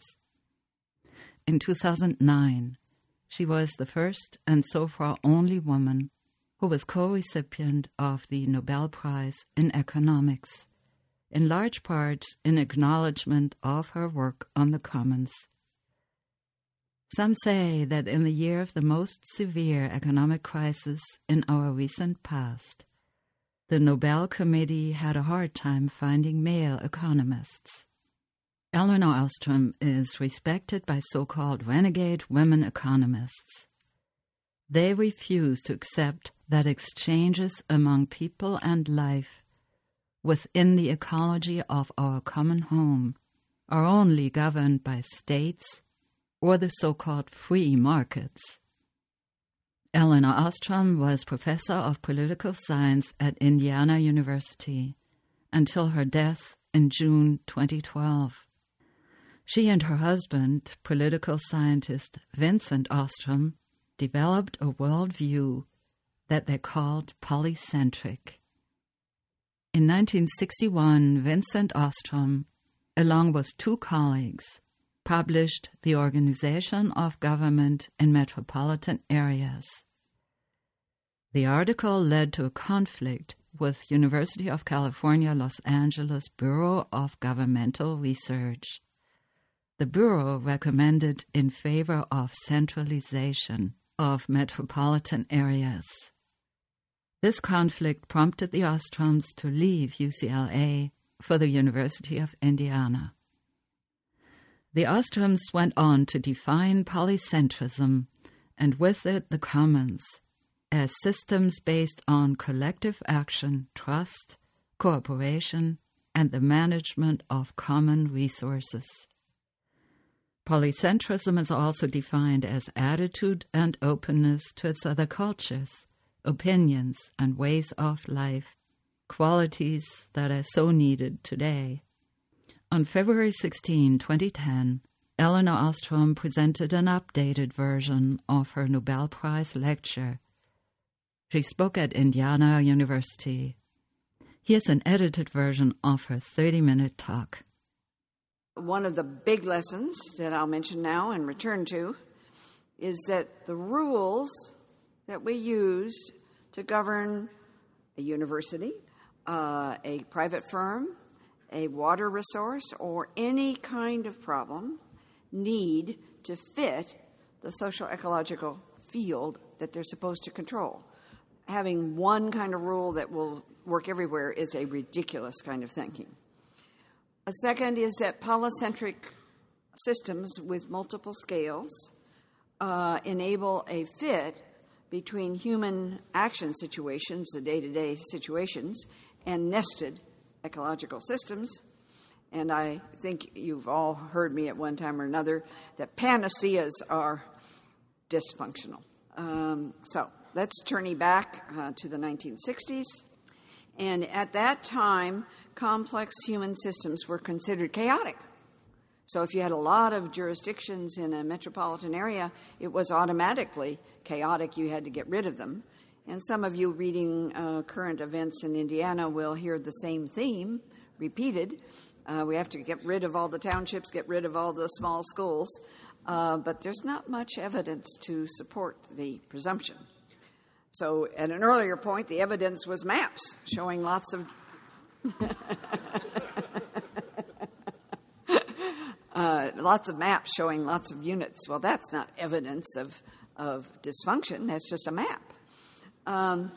In two thousand nine, she was the first and so far only woman who was co-recipient of the Nobel Prize in Economics, in large part in acknowledgement of her work on the commons. Some say that in the year of the most severe economic crisis in our recent past, the Nobel Committee had a hard time finding male economists. Eleanor Ostrom is respected by so-called renegade women economists. They refuse to accept that exchanges among people and life within the ecology of our common home are only governed by states or the so-called free markets. Eleanor Ostrom was professor of political science at Indiana University until her death in June twenty twelve. She and her husband, political scientist Vincent Ostrom, developed a worldview that they called polycentric. In nineteen sixty-one, Vincent Ostrom, along with two colleagues, published The Organization of Government in Metropolitan Areas. The article led to a conflict with University of California, Los Angeles Bureau of Governmental Research. The Bureau recommended in favor of centralization of metropolitan areas. This conflict prompted the Ostroms to leave U C L A for the University of Indiana. The Ostroms went on to define polycentrism, and with it the commons, as systems based on collective action, trust, cooperation, and the management of common resources. Polycentrism is also defined as attitude and openness to its other cultures, opinions, and ways of life, qualities that are so needed today. On February sixteenth, twenty ten, Elinor Ostrom presented an updated version of her Nobel Prize lecture. She spoke at Indiana University. Here's an edited version of her thirty-minute talk. One of the big lessons that I'll mention now and return to is that the rules that we use to govern a university, uh, a private firm, a water resource, or any kind of problem need to fit the social ecological field that they're supposed to control. Having one kind of rule that will work everywhere is a ridiculous kind of thinking. A second is that polycentric systems with multiple scales uh, enable a fit between human action situations, the day-to-day situations, and nested ecological systems. And I think you've all heard me at one time or another that panaceas are dysfunctional. Um, so let's journey back uh, to the nineteen sixties. And at that time, complex human systems were considered chaotic. So if you had a lot of jurisdictions in a metropolitan area, it was automatically chaotic. You had to get rid of them. And some of you reading uh, current events in Indiana will hear the same theme repeated. Uh, we have to get rid of all the townships, get rid of all the small schools. Uh, but there's not much evidence to support the presumption. So at an earlier point, the evidence was maps showing lots of uh, lots of maps showing lots of units. Well, that's not evidence of, of dysfunction. That's just a map. Um,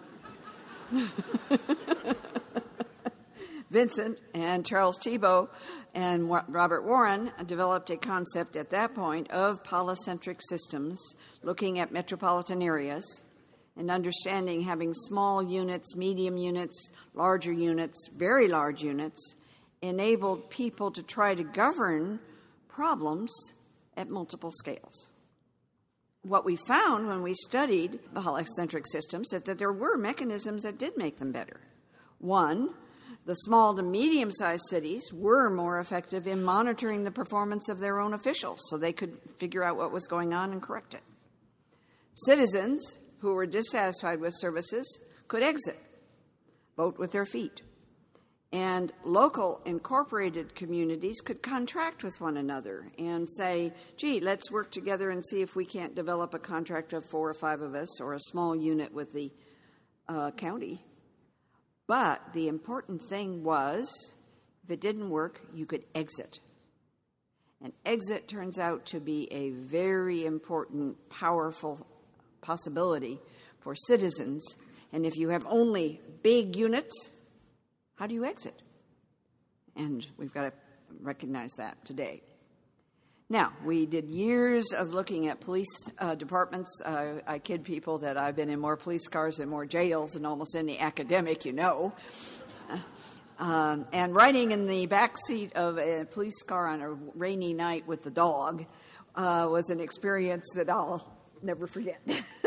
Vincent and Charles Thibault and Robert Warren developed a concept at that point of polycentric systems, looking at metropolitan areas and understanding having small units, medium units, larger units, very large units, enabled people to try to govern problems at multiple scales. What we found when we studied polycentric systems is that there were mechanisms that did make them better. One, the small to medium-sized cities were more effective in monitoring the performance of their own officials so they could figure out what was going on and correct it. Citizens who were dissatisfied with services could exit, vote with their feet. And local incorporated communities could contract with one another and say, gee, let's work together and see if we can't develop a contract of four or five of us or a small unit with the uh, county. But the important thing was, if it didn't work, you could exit. And exit turns out to be a very important, powerful possibility for citizens. And if you have only big units, how do you exit? And we've got to recognize that today. Now, we did years of looking at police uh, departments. Uh, I kid people that I've been in more police cars and more jails than almost any academic you know. Uh, um, and riding in the back seat of a police car on a rainy night with the dog uh, was an experience that I'll never forget.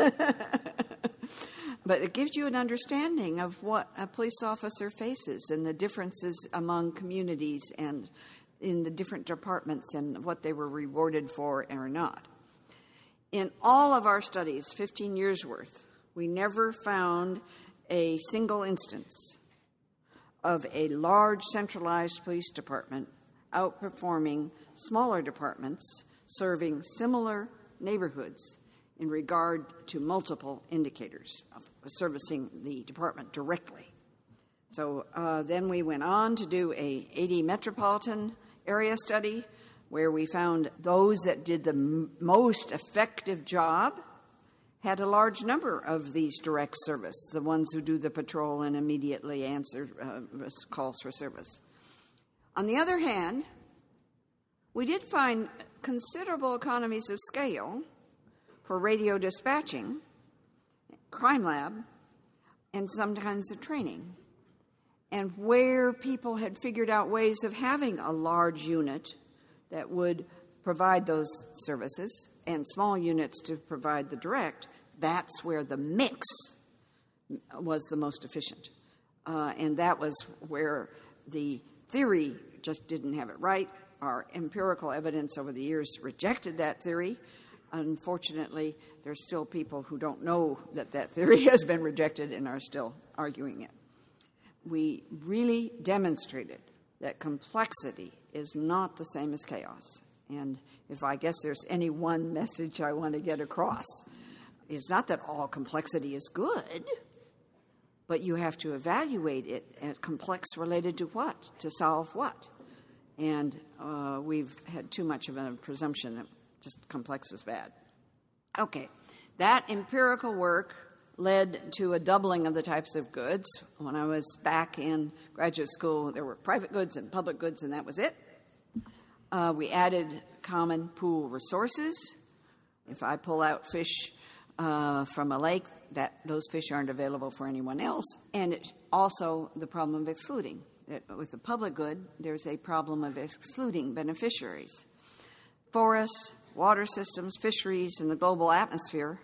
But it gives you an understanding of what a police officer faces and the differences among communities and in the different departments and what they were rewarded for or not. In all of our studies, fifteen years worth, we never found a single instance of a large centralized police department outperforming smaller departments serving similar neighborhoods in regard to multiple indicators of servicing the department directly. So uh, then we went on to do a eighty metropolitan area study where we found those that did the m- most effective job had a large number of these direct service, the ones who do the patrol and immediately answer uh, calls for service. On the other hand, we did find considerable economies of scale for radio dispatching, crime lab, and some kinds of training. And where people had figured out ways of having a large unit that would provide those services and small units to provide the direct, that's where the mix was the most efficient. Uh, and that was where the theory just didn't have it right, Our empirical evidence over the years rejected that theory. Unfortunately, there's still people who don't know that that theory has been rejected and are still arguing it. We really demonstrated that complexity is not the same as chaos. And if I guess there's any one message I want to get across, it's not that all complexity is good, but you have to evaluate it as complex related to what, to solve what. And uh, we've had too much of a presumption that just complex is bad. Okay, that empirical work led to a doubling of the types of goods. When I was back in graduate school, there were private goods and public goods, and that was it. Uh, we added common pool resources. If I pull out fish uh, from a lake, that those fish aren't available for anyone else. And it, also the problem of excluding. That with the public good, there's a problem of excluding beneficiaries. Forests, water systems, fisheries, and the global atmosphere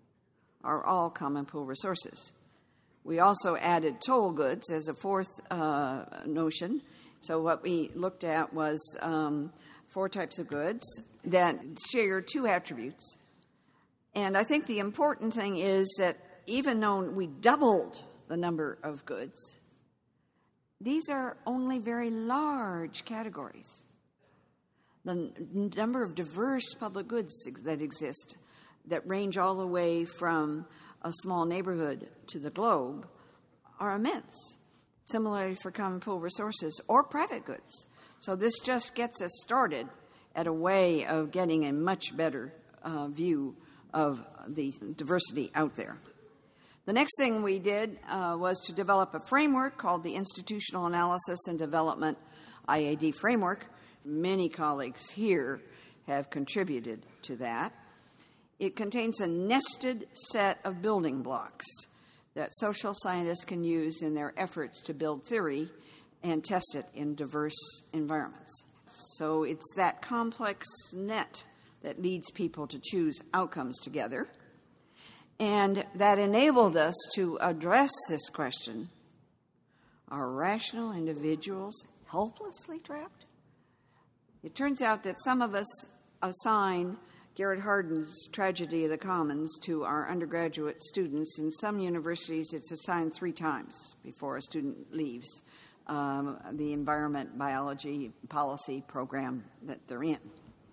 are all common pool resources. We also added toll goods as a fourth uh, notion. So what we looked at was um, four types of goods that share two attributes. And I think the important thing is that even though we doubled the number of goods, these are only very large categories. The n- number of diverse public goods that exist that range all the way from a small neighborhood to the globe are immense. Similarly for common pool resources or private goods. So this just gets us started at a way of getting a much better uh, view of the diversity out there. The next thing we did uh, was to develop a framework called the Institutional Analysis and Development I A D Framework. Many colleagues here have contributed to that. It contains a nested set of building blocks that social scientists can use in their efforts to build theory and test it in diverse environments. So it's that complex net that leads people to choose outcomes together. And that enabled us to address this question: are rational individuals helplessly trapped? It turns out that some of us assign Garrett Hardin's Tragedy of the Commons to our undergraduate students. In some universities, it's assigned three times before a student leaves um, the environment biology policy program that they're in.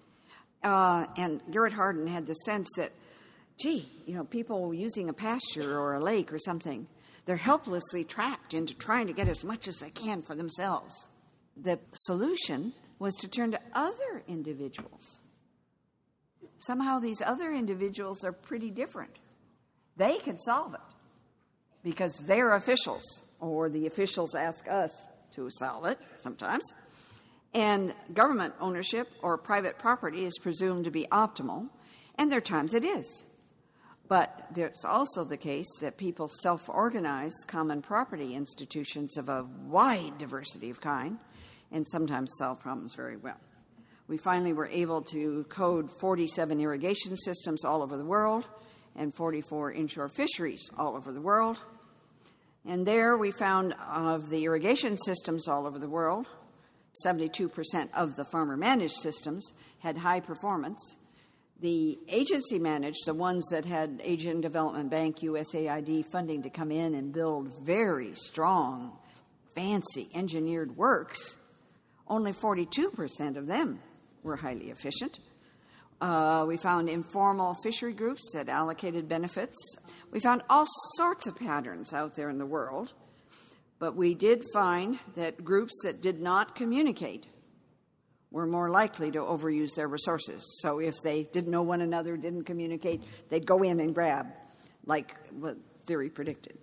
Uh, and Garrett Hardin had the sense that, gee, you know, people using a pasture or a lake or something, they're helplessly trapped into trying to get as much as they can for themselves. The solution was to turn to other individuals. Somehow these other individuals are pretty different. They can solve it because they're officials, or the officials ask us to solve it sometimes. And government ownership or private property is presumed to be optimal, and there are times it is. But there's also the case that people self-organize common property institutions of a wide diversity of kind and sometimes solve problems very well. We finally were able to code forty-seven irrigation systems all over the world and forty-four inshore fisheries all over the world. And there we found of the irrigation systems all over the world, seventy-two percent of the farmer-managed systems had high performance. The agency-managed, the ones that had Asian Development Bank, U S A I D funding to come in and build very strong, fancy engineered works, only forty-two percent of them were highly efficient. Uh, we found informal fishery groups that allocated benefits. We found all sorts of patterns out there in the world, but we did find that groups that did not communicate were more likely to overuse their resources. So if they didn't know one another, didn't communicate, they'd go in and grab, like what theory predicted.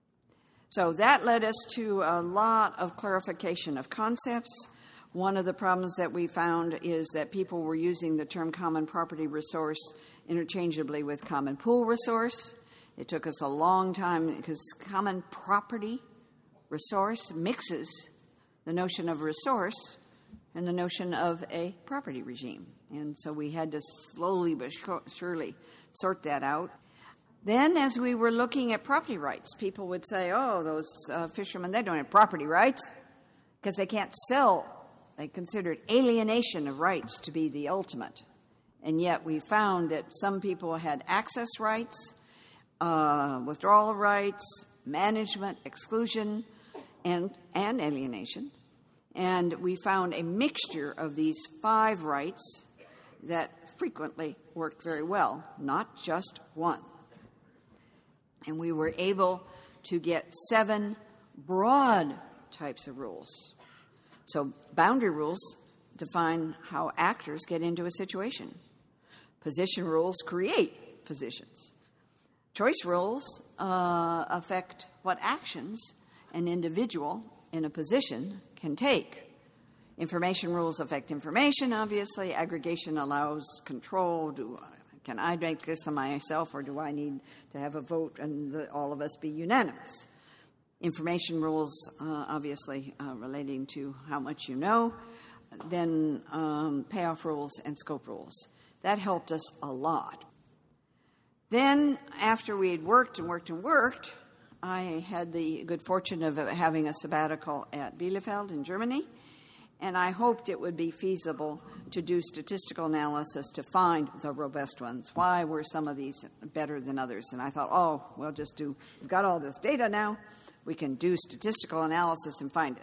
So that led us to a lot of clarification of concepts. One of the problems that we found is that people were using the term common property resource interchangeably with common pool resource. It took us a long time because common property resource mixes the notion of resource and the notion of a property regime. And so we had to slowly but surely sort that out. Then as we were looking at property rights, people would say, oh, those uh, fishermen, they don't have property rights because they can't sell They considered alienation of rights to be the ultimate. And yet we found that some people had access rights, uh, withdrawal rights, management, exclusion, and, and alienation. And we found a mixture of these five rights that frequently worked very well, not just one. And we were able to get seven broad types of rules. So boundary rules define how actors get into a situation. Position rules create positions. Choice rules uh, affect what actions an individual in a position can take. Information rules affect information, obviously. Aggregation allows control. Do, can I make this on myself, or do I need to have a vote and the, all of us be unanimous? Information rules, uh, obviously, uh, relating to how much you know. Then um, payoff rules and scope rules. That helped us a lot. Then, after we had worked and worked and worked, I had the good fortune of having a sabbatical at Bielefeld in Germany, and I hoped it would be feasible to do statistical analysis to find the robust ones. Why were some of these better than others? And I thought, oh, we'll just do, we've got all this data now, we can do statistical analysis and find it.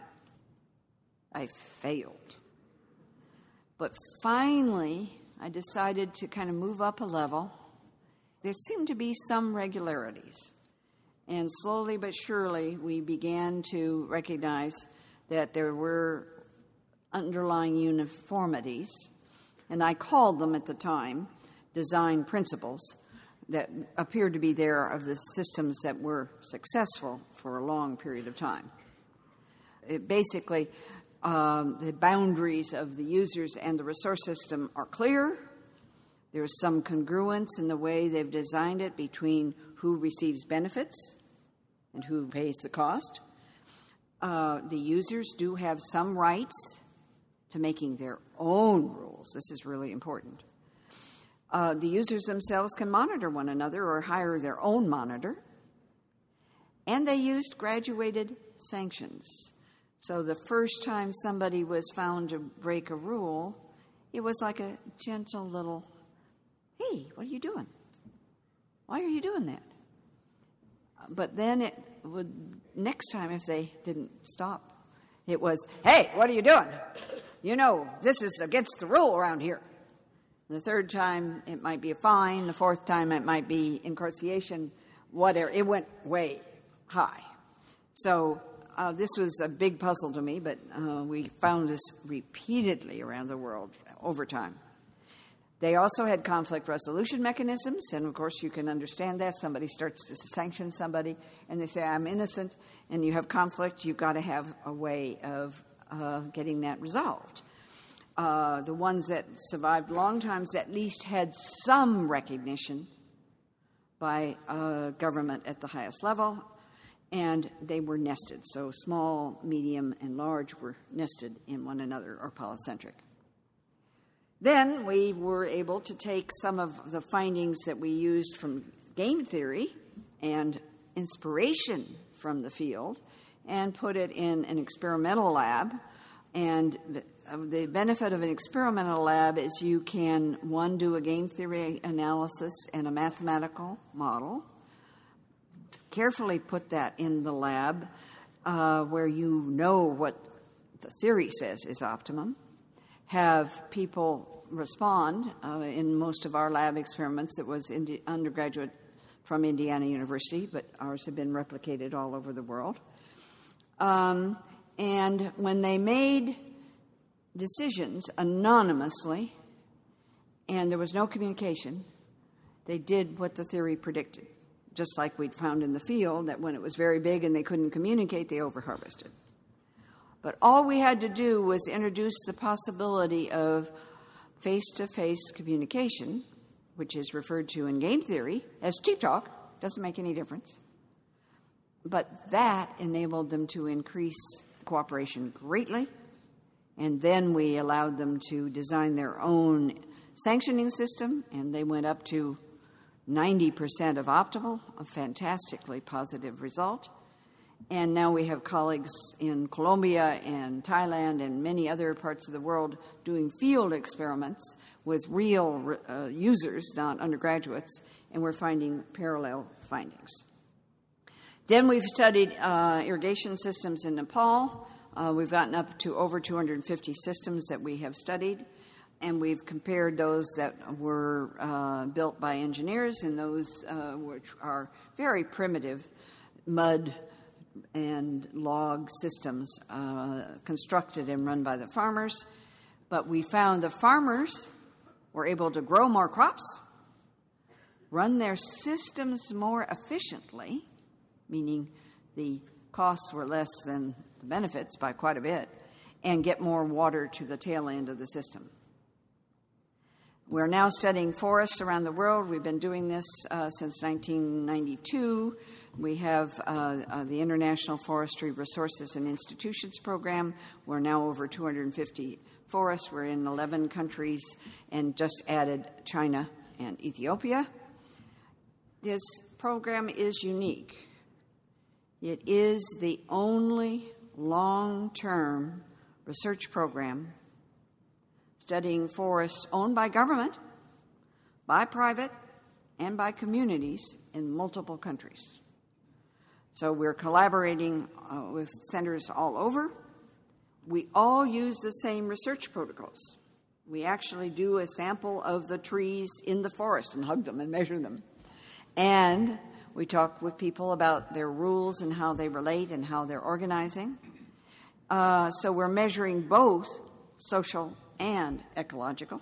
I failed. But finally, I decided to kind of move up a level. There seemed to be some regularities. And slowly but surely, we began to recognize that there were underlying uniformities, and I called them at the time design principles that appeared to be there of the systems that were successful for a long period of time. It basically, um, the boundaries of the users and the resource system are clear. There's some congruence in the way they've designed it between who receives benefits and who pays the cost. Uh, the users do have some rights to making their own rules. This is really important. Uh, the users themselves can monitor one another or hire their own monitor. And they used graduated sanctions. So the first time somebody was found to break a rule, it was like a gentle little, hey, what are you doing? Why are you doing that? But then it would, next time if they didn't stop, it was, hey, what are you doing? You know, this is against the rule around here. And the third time, it might be a fine. The fourth time, it might be incarceration, whatever. It went way high. So uh, this was a big puzzle to me, but uh, we found this repeatedly around the world over time. They also had conflict resolution mechanisms, and of course you can understand that. Somebody starts to sanction somebody, and they say, I'm innocent, and you have conflict. You've got to have a way of uh, getting that resolved. Uh, the ones that survived long times at least had some recognition by uh, government at the highest level, and they were nested. So small, medium, and large were nested in one another, or polycentric. Then we were able to take some of the findings that we used from game theory and inspiration from the field and put it in an experimental lab. And the benefit of an experimental lab is you can, one, do a game theory analysis and a mathematical model, carefully put that in the lab uh, where you know what the theory says is optimum, have people respond. Uh, in most of our lab experiments, it was Indi- undergraduate from Indiana University, but ours have been replicated all over the world. Um, and when they made decisions anonymously, and there was no communication, they did what the theory predicted, just like we'd found in the field, that when it was very big and they couldn't communicate, they overharvested. But all we had to do was introduce the possibility of face-to-face communication, which is referred to in game theory as cheap talk, doesn't make any difference. But that enabled them to increase cooperation greatly, and then we allowed them to design their own sanctioning system, and they went up to ninety percent of optimal, a fantastically positive result. And now we have colleagues in Colombia and Thailand and many other parts of the world doing field experiments with real uh, users, not undergraduates, and we're finding parallel findings. Then we've studied uh, irrigation systems in Nepal. Uh, we've gotten up to over two hundred fifty systems that we have studied, and we've compared those that were uh, built by engineers and those uh, which are very primitive mud and log systems uh, constructed and run by the farmers. But we found the farmers were able to grow more crops, run their systems more efficiently, meaning the costs were less than the benefits by quite a bit, and get more water to the tail end of the system. We're now studying forests around the world. We've been doing this uh, since nineteen ninety-two. We have uh, uh, the International Forestry Resources and Institutions Program. We're now over two hundred fifty forests. We're in eleven countries and just added China and Ethiopia. This program is unique. It is the only long-term research program studying forests owned by government, by private, and by communities in multiple countries. So we're collaborating uh, with centers all over. We all use the same research protocols. We actually do a sample of the trees in the forest and hug them and measure them. And we talk with people about their rules and how they relate and how they're organizing. Uh, so we're measuring both social and ecological.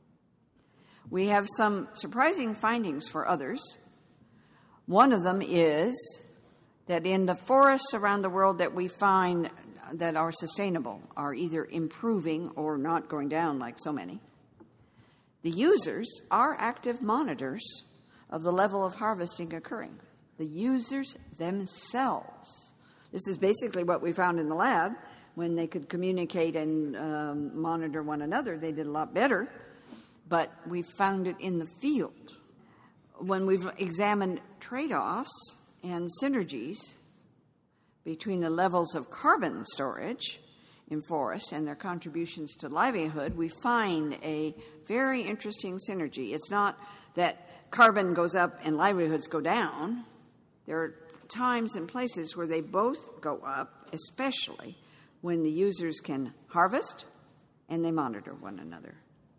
We have some surprising findings for others. One of them is that in the forests around the world that we find that are sustainable, are either improving or not going down like so many, the users are active monitors of the level of harvesting occurring. The users themselves. This is basically what we found in the lab. When they could communicate and um, monitor one another, they did a lot better. But we found it in the field. When we've examined trade-offs and synergies between the levels of carbon storage in forests and their contributions to livelihood, we find a very interesting synergy. It's not that carbon goes up and livelihoods go down. There are times and places where they both go up, especially when the users can harvest and they monitor one another.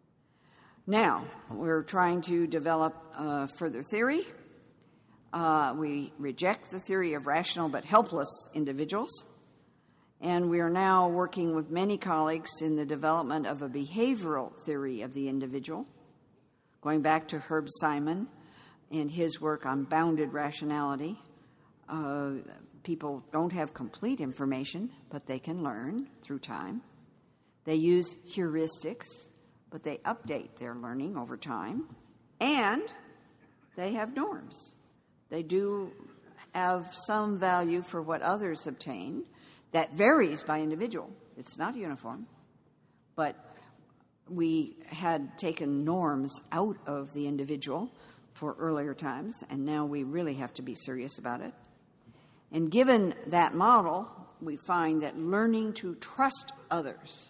Now, we're trying to develop uh, further theory. Uh, we reject the theory of rational but helpless individuals, and we are now working with many colleagues in the development of a behavioral theory of the individual, going back to Herb Simon and his work on bounded rationality. Uh, people don't have complete information, but they can learn through time. They use heuristics, but they update their learning over time. And they have norms. They do have some value for what others obtain. That varies by individual. It's not uniform. But we had taken norms out of the individual for earlier times, and now we really have to be serious about it. And given that model, we find that learning to trust others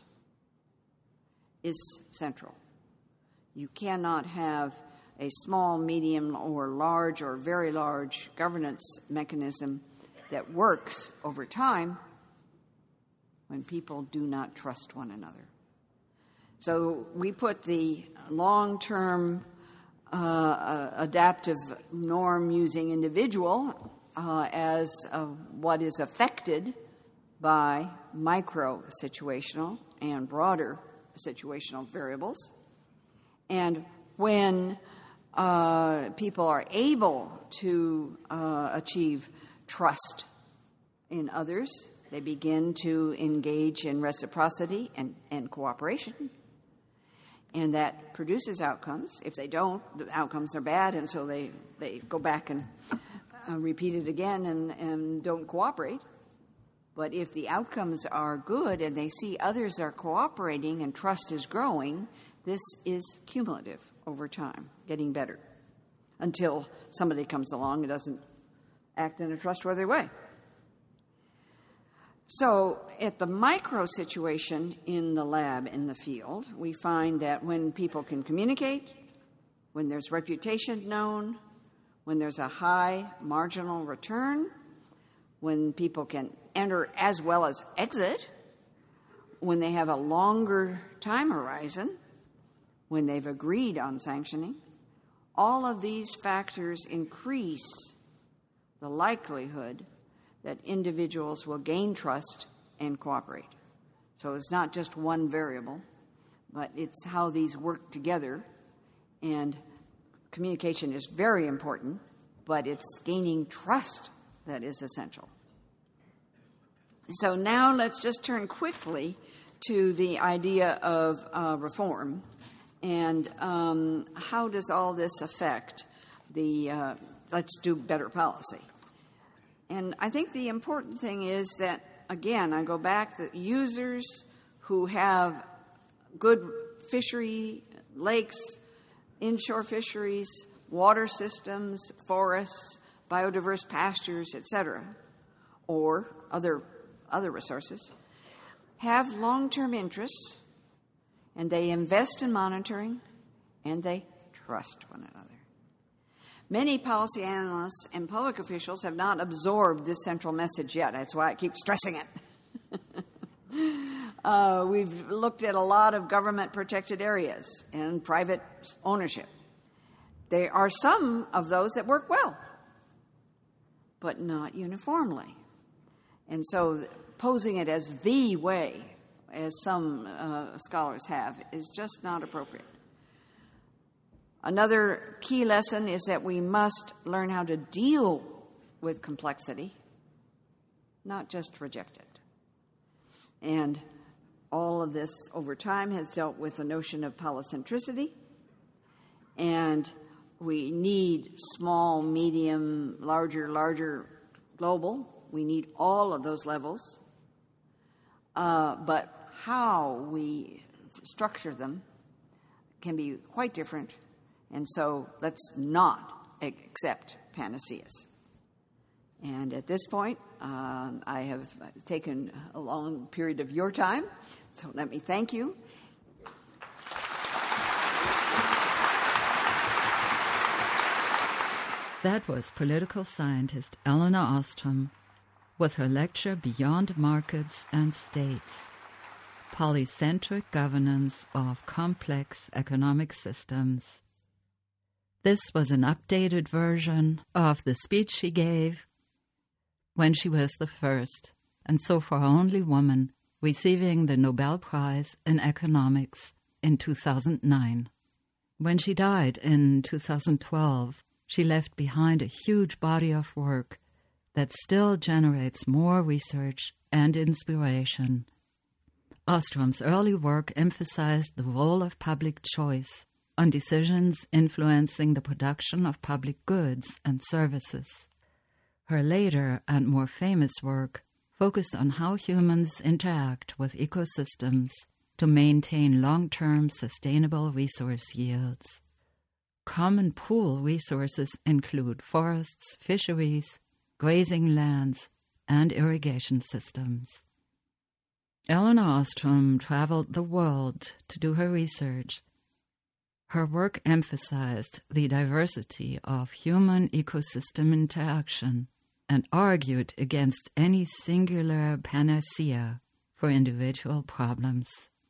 is central. You cannot have a small, medium, or large, or very large governance mechanism that works over time when people do not trust one another. So we put the long-term uh, uh, adaptive norm-using individual uh, as uh, what is affected by micro-situational and broader situational variables. And when uh, people are able to uh, achieve trust in others, they begin to engage in reciprocity and, and cooperation. And that produces outcomes. If they don't, the outcomes are bad, and so they, they go back and uh, repeat it again and, and don't cooperate. But if the outcomes are good and they see others are cooperating and trust is growing, this is cumulative over time, getting better, until somebody comes along and doesn't act in a trustworthy way. So at the micro situation in the lab, in the field, we find that when people can communicate, when there's reputation known, when there's a high marginal return, when people can enter as well as exit, when they have a longer time horizon, when they've agreed on sanctioning, all of these factors increase the likelihood that individuals will gain trust and cooperate. So it's not just one variable, but it's how these work together. And communication is very important, but it's gaining trust that is essential. So now let's just turn quickly to the idea of uh, reform and um, how does all this affect the uh, let's do better policy. And I think the important thing is that, again, I go back, that users who have good fishery, lakes, inshore fisheries, water systems, forests, biodiverse pastures, et cetera, or other other resources, have long-term interests, and they invest in monitoring, and they trust one another. Many policy analysts and public officials have not absorbed this central message yet. That's why I keep stressing it. uh, we've looked at a lot of government-protected areas and private ownership. There are some of those that work well, but not uniformly. And so posing it as the way, as some uh, scholars have, is just not appropriate. Another key lesson is that we must learn how to deal with complexity, not just reject it. And all of this over time has dealt with the notion of polycentricity, and we need small, medium, larger, larger, global. We need all of those levels. Uh, but how we structure them can be quite different. And so let's not accept panaceas. And at this point, um, I have taken a long period of your time, so let me thank you. That was political scientist Elinor Ostrom with her lecture Beyond Markets and States, Polycentric Governance of Complex Economic Systems. This was an updated version of the speech she gave when she was the first, and so far only woman, receiving the Nobel Prize in Economics in two thousand nine. When she died in two thousand twelve, she left behind a huge body of work that still generates more research and inspiration. Ostrom's early work emphasized the role of public choice on decisions influencing the production of public goods and services. Her later and more famous work focused on how humans interact with ecosystems to maintain long-term sustainable resource yields. Common pool resources include forests, fisheries, grazing lands, and irrigation systems. Elinor Ostrom traveled the world to do her research. Her work emphasized the diversity of human ecosystem interaction and argued against any singular panacea for individual problems.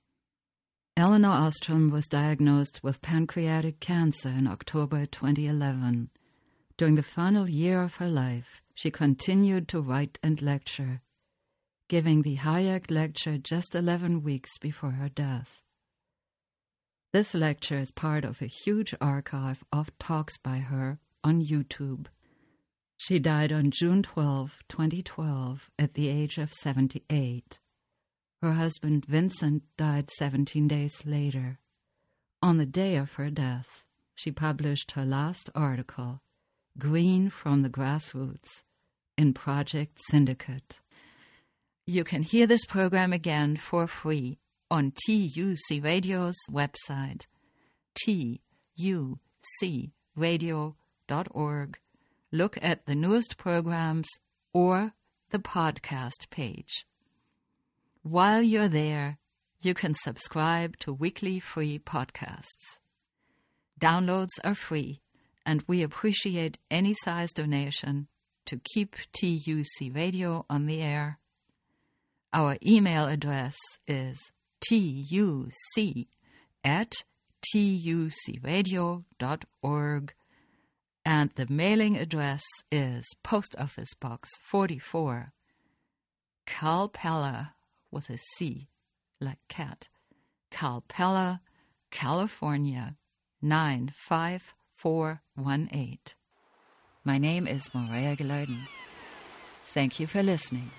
Elinor Ostrom was diagnosed with pancreatic cancer in October twenty eleven. During the final year of her life, she continued to write and lecture, giving the Hayek Lecture just eleven weeks before her death. This lecture is part of a huge archive of talks by her on YouTube. She died on June twelfth, twenty twelve, at the age of seventy-eight. Her husband Vincent died seventeen days later. On the day of her death, she published her last article, Green from the Grassroots, in Project Syndicate. You can hear this program again for free on T U C Radio's website, T U C radio dot org. Look at the newest programs or the podcast page. While you're there, you can subscribe to weekly free podcasts. Downloads are free, and we appreciate any size donation to keep T U C Radio on the air. Our email address is tuc at tucradio dot org, and the mailing address is Post Office Box forty-four, Calpella, with a C, like cat, Calpella, California, nine five four one eight. My name is Maria Gelarden. Thank you for listening.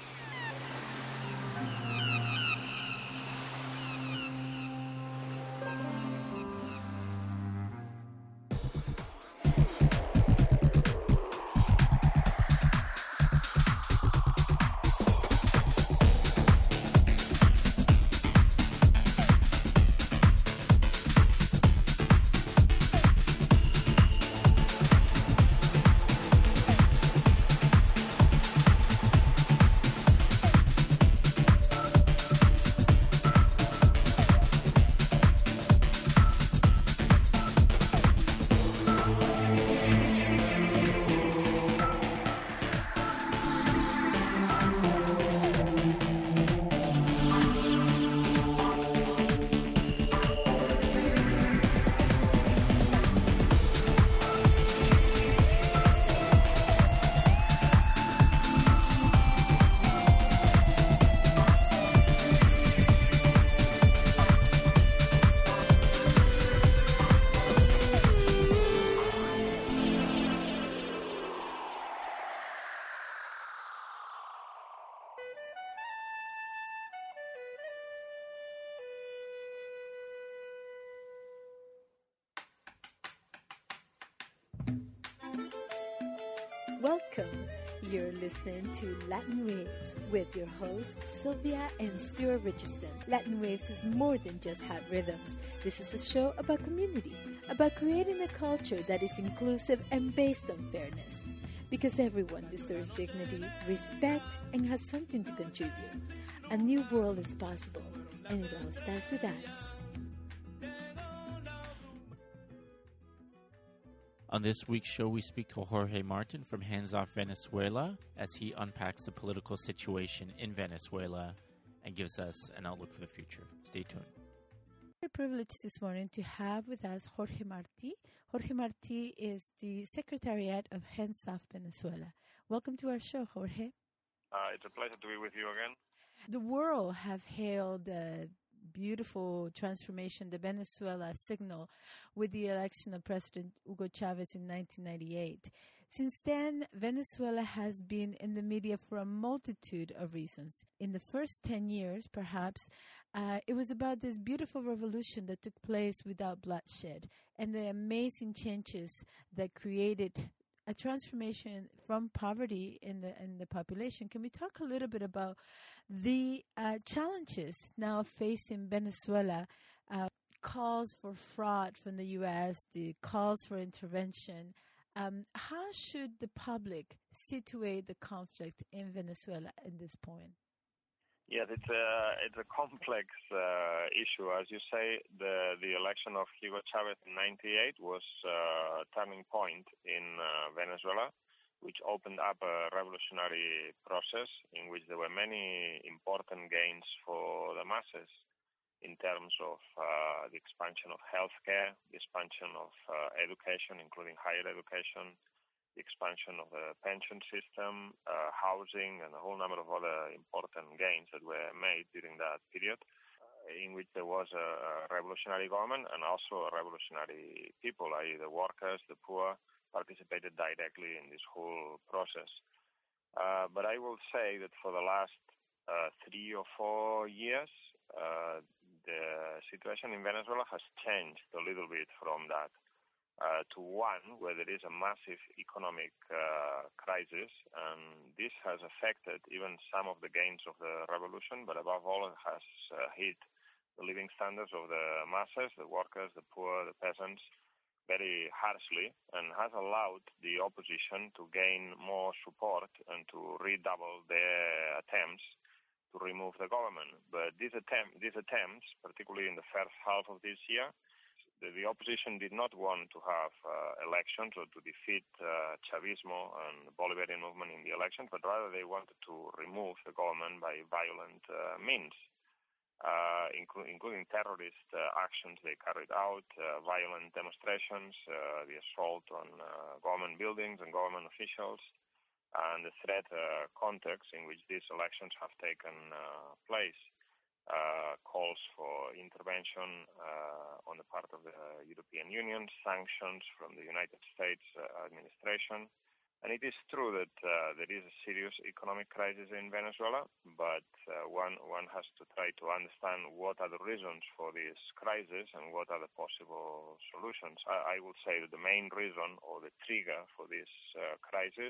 Welcome. You're listening to Latin Waves with your hosts Sylvia and Stuart Richardson. Latin Waves is more than just hot rhythms. This is a show about community, about creating a culture that is inclusive and based on fairness. Because everyone deserves dignity, respect, and has something to contribute. A new world is possible, and it all starts with us. On this week's show, we speak to Jorge Martin from Hands Off Venezuela as he unpacks the political situation in Venezuela and gives us an outlook for the future. Stay tuned. We're privileged this morning to have with us Jorge Marti. Jorge Marti is the Secretariat of Hands Off Venezuela. Welcome to our show, Jorge. Uh, it's a pleasure to be with you again. The world have hailed the beautiful transformation, the Venezuela signal, with the election of President Hugo Chavez in nineteen ninety-eight. Since then, Venezuela has been in the media for a multitude of reasons. In the first ten years, perhaps, uh, it was about this beautiful revolution that took place without bloodshed and the amazing changes that created a transformation from poverty in the in the population. Can we talk a little bit about the uh, challenges now facing Venezuela, uh, calls for fraud from the U S, the calls for intervention? Um, how should the public situate the conflict in Venezuela at this point? Yes, it's a it's a complex uh, issue. As you say, the the election of Hugo Chavez in ninety-eight was a turning point in uh, Venezuela, which opened up a revolutionary process in which there were many important gains for the masses in terms of uh, the expansion of healthcare, the expansion of uh, education, including higher education, the expansion of the pension system, uh, housing, and a whole number of other important gains that were made during that period, uh, in which there was a, a revolutionary government and also a revolutionary people, that is the workers, the poor, participated directly in this whole process. Uh, but I will say that for the last uh, three or four years, uh, the situation in Venezuela has changed a little bit from that. Uh, to one where there is a massive economic uh, crisis, and this has affected even some of the gains of the revolution, but above all it has uh, hit the living standards of the masses, the workers, the poor, the peasants, very harshly, and has allowed the opposition to gain more support and to redouble their attempts to remove the government. But these, attempt, these attempts, particularly in the first half of this year, the, the opposition did not want to have uh, elections or to defeat uh, Chavismo and the Bolivarian movement in the elections, but rather they wanted to remove the government by violent uh, means. Uh, inclu- including terrorist uh, actions they carried out, uh, violent demonstrations, uh, the assault on uh, government buildings and government officials, and the threat uh, context in which these elections have taken uh, place. Uh, calls for intervention uh, on the part of the European Union, sanctions from the United States uh, administration. And it is true that uh, there is a serious economic crisis in Venezuela, but uh, one one has to try to understand what are the reasons for this crisis and what are the possible solutions. I, I would say that the main reason or the trigger for this uh, crisis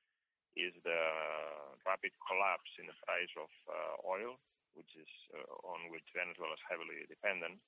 is the rapid collapse in the price of uh, oil, which is uh, on which Venezuela is heavily dependent.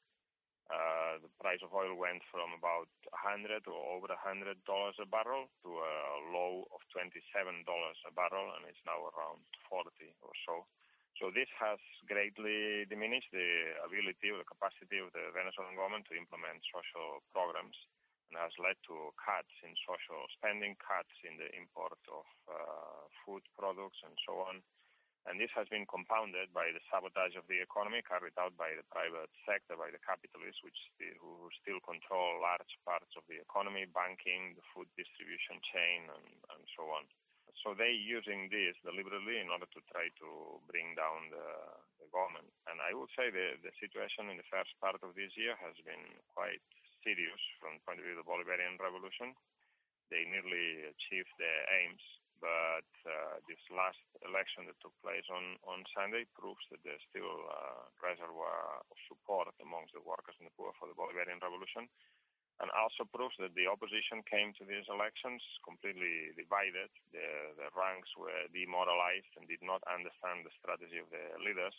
Uh, the price of oil went from about one hundred or over one hundred dollars a barrel to a low of twenty-seven dollars a barrel, and it's now around forty or so. So this has greatly diminished the ability or the capacity of the Venezuelan government to implement social programs, and has led to cuts in social spending, cuts in the import of uh, food products, and so on. And this has been compounded by the sabotage of the economy carried out by the private sector, by the capitalists, which still, who still control large parts of the economy, banking, the food distribution chain, and, and so on. So they're using this deliberately in order to try to bring down the, the government. And I would say the, the situation in the first part of this year has been quite serious from the point of view of the Bolivarian Revolution. They nearly achieved their aims. But uh, this last election that took place on, on Sunday proves that there's still a reservoir of support amongst the workers and the poor for the Bolivarian Revolution, and also proves that the opposition came to these elections completely divided. The, the ranks were demoralized and did not understand the strategy of the leaders,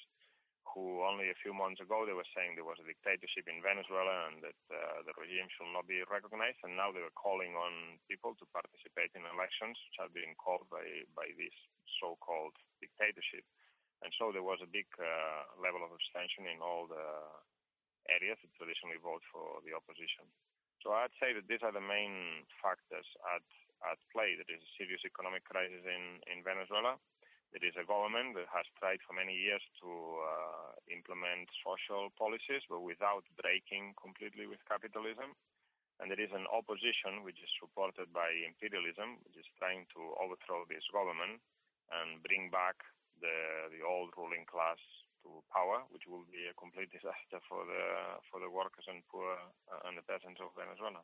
who only a few months ago they were saying there was a dictatorship in Venezuela and that uh, the regime should not be recognized, and now they were calling on people to participate in elections which are being called by, by this so-called dictatorship. And so there was a big uh, level of abstention in all the areas that traditionally vote for the opposition. So I'd say that these are the main factors at, at play. There is a serious economic crisis in, in Venezuela. There is a government that has tried for many years to uh, implement social policies, but without breaking completely with capitalism. And there is an opposition which is supported by imperialism, which is trying to overthrow this government and bring back the the old ruling class to power, which will be a complete disaster for the for the workers and poor uh, and the peasants of Venezuela.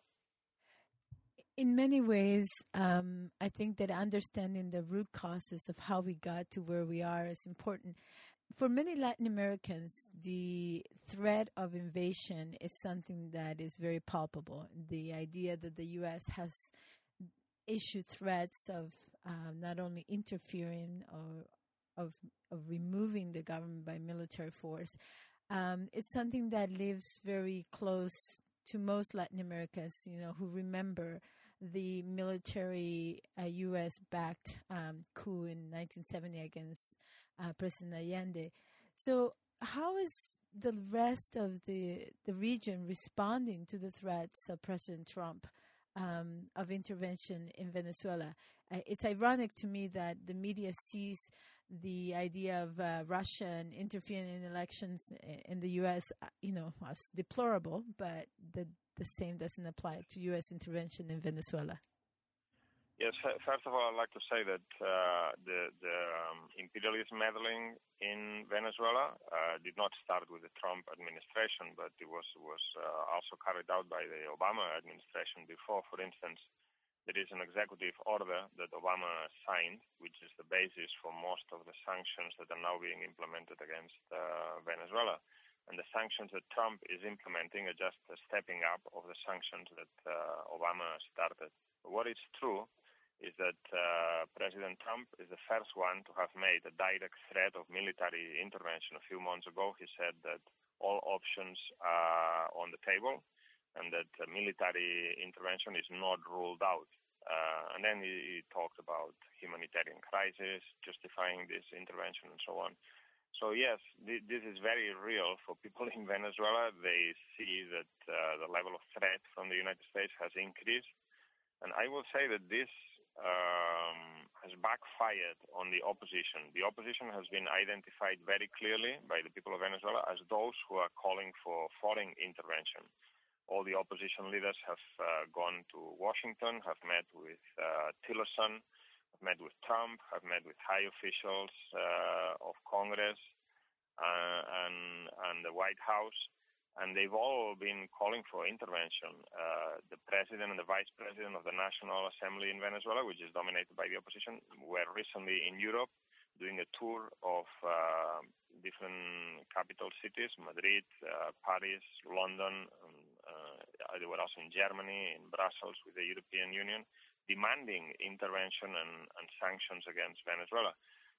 In many ways, um, I think that understanding the root causes of how we got to where we are is important. For many Latin Americans, the threat of invasion is something that is very palpable. The idea that the U S has issued threats of uh, not only interfering or of, of removing the government by military force um, is something that lives very close to most Latin Americans, you know, who remember the military uh, U S-backed um, coup in nineteen seventy against uh, President Allende. So how is the rest of the the region responding to the threats of President Trump um, of intervention in Venezuela? Uh, it's ironic to me that the media sees the idea of uh, Russia interfering in elections in the U S, you know, as deplorable, but the the same doesn't apply to U S intervention in Venezuela. Yes, first of all, I'd like to say that uh, the, the um, imperialist meddling in Venezuela uh, did not start with the Trump administration, but it was was uh, also carried out by the Obama administration before. For instance, there is an executive order that Obama signed, which is the basis for most of the sanctions that are now being implemented against uh, Venezuela. And the sanctions that Trump is implementing are just a stepping up of the sanctions that uh, Obama started. What is true is that uh, President Trump is the first one to have made a direct threat of military intervention. A few months ago, he said that all options are on the table and that uh, military intervention is not ruled out. Uh, and then he, he talked about humanitarian crisis, justifying this intervention and so on. So yes, th- this is very real for people in Venezuela. They see that uh, the level of threat from the United States has increased. And I will say that this um, has backfired on the opposition. The opposition has been identified very clearly by the people of Venezuela as those who are calling for foreign intervention. All the opposition leaders have uh, gone to Washington, have met with uh, Tillerson, have met with Trump, have met with high officials uh, of Congress uh, and, and the White House, and they've all been calling for intervention. Uh, the president and the vice president of the National Assembly in Venezuela, which is dominated by the opposition, were recently in Europe doing a tour of uh, different capital cities, Madrid, uh, Paris, London. Um, uh, they were also in Germany, in Brussels with the European Union, demanding intervention and, and sanctions against Venezuela.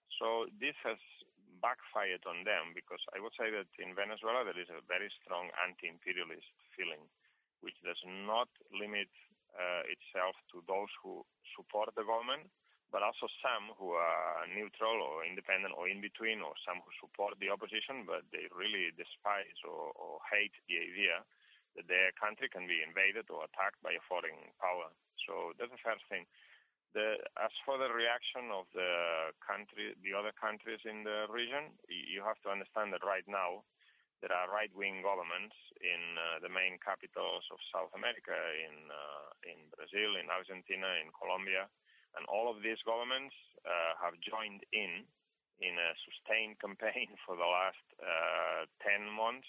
So this has backfired on them because I would say that in Venezuela there is a very strong anti-imperialist feeling, which does not limit uh, itself to those who support the government, but also some who are neutral or independent or in between, or some who support the opposition, but they really despise or, or hate the idea that their country can be invaded or attacked by a foreign power. So that's the first thing. The, as for the reaction of the country, the other countries in the region, you have to understand that right now there are right-wing governments in uh, the main capitals of South America, in uh, in Brazil, in Argentina, in Colombia, and all of these governments uh, have joined in in a sustained campaign for the last uh, ten months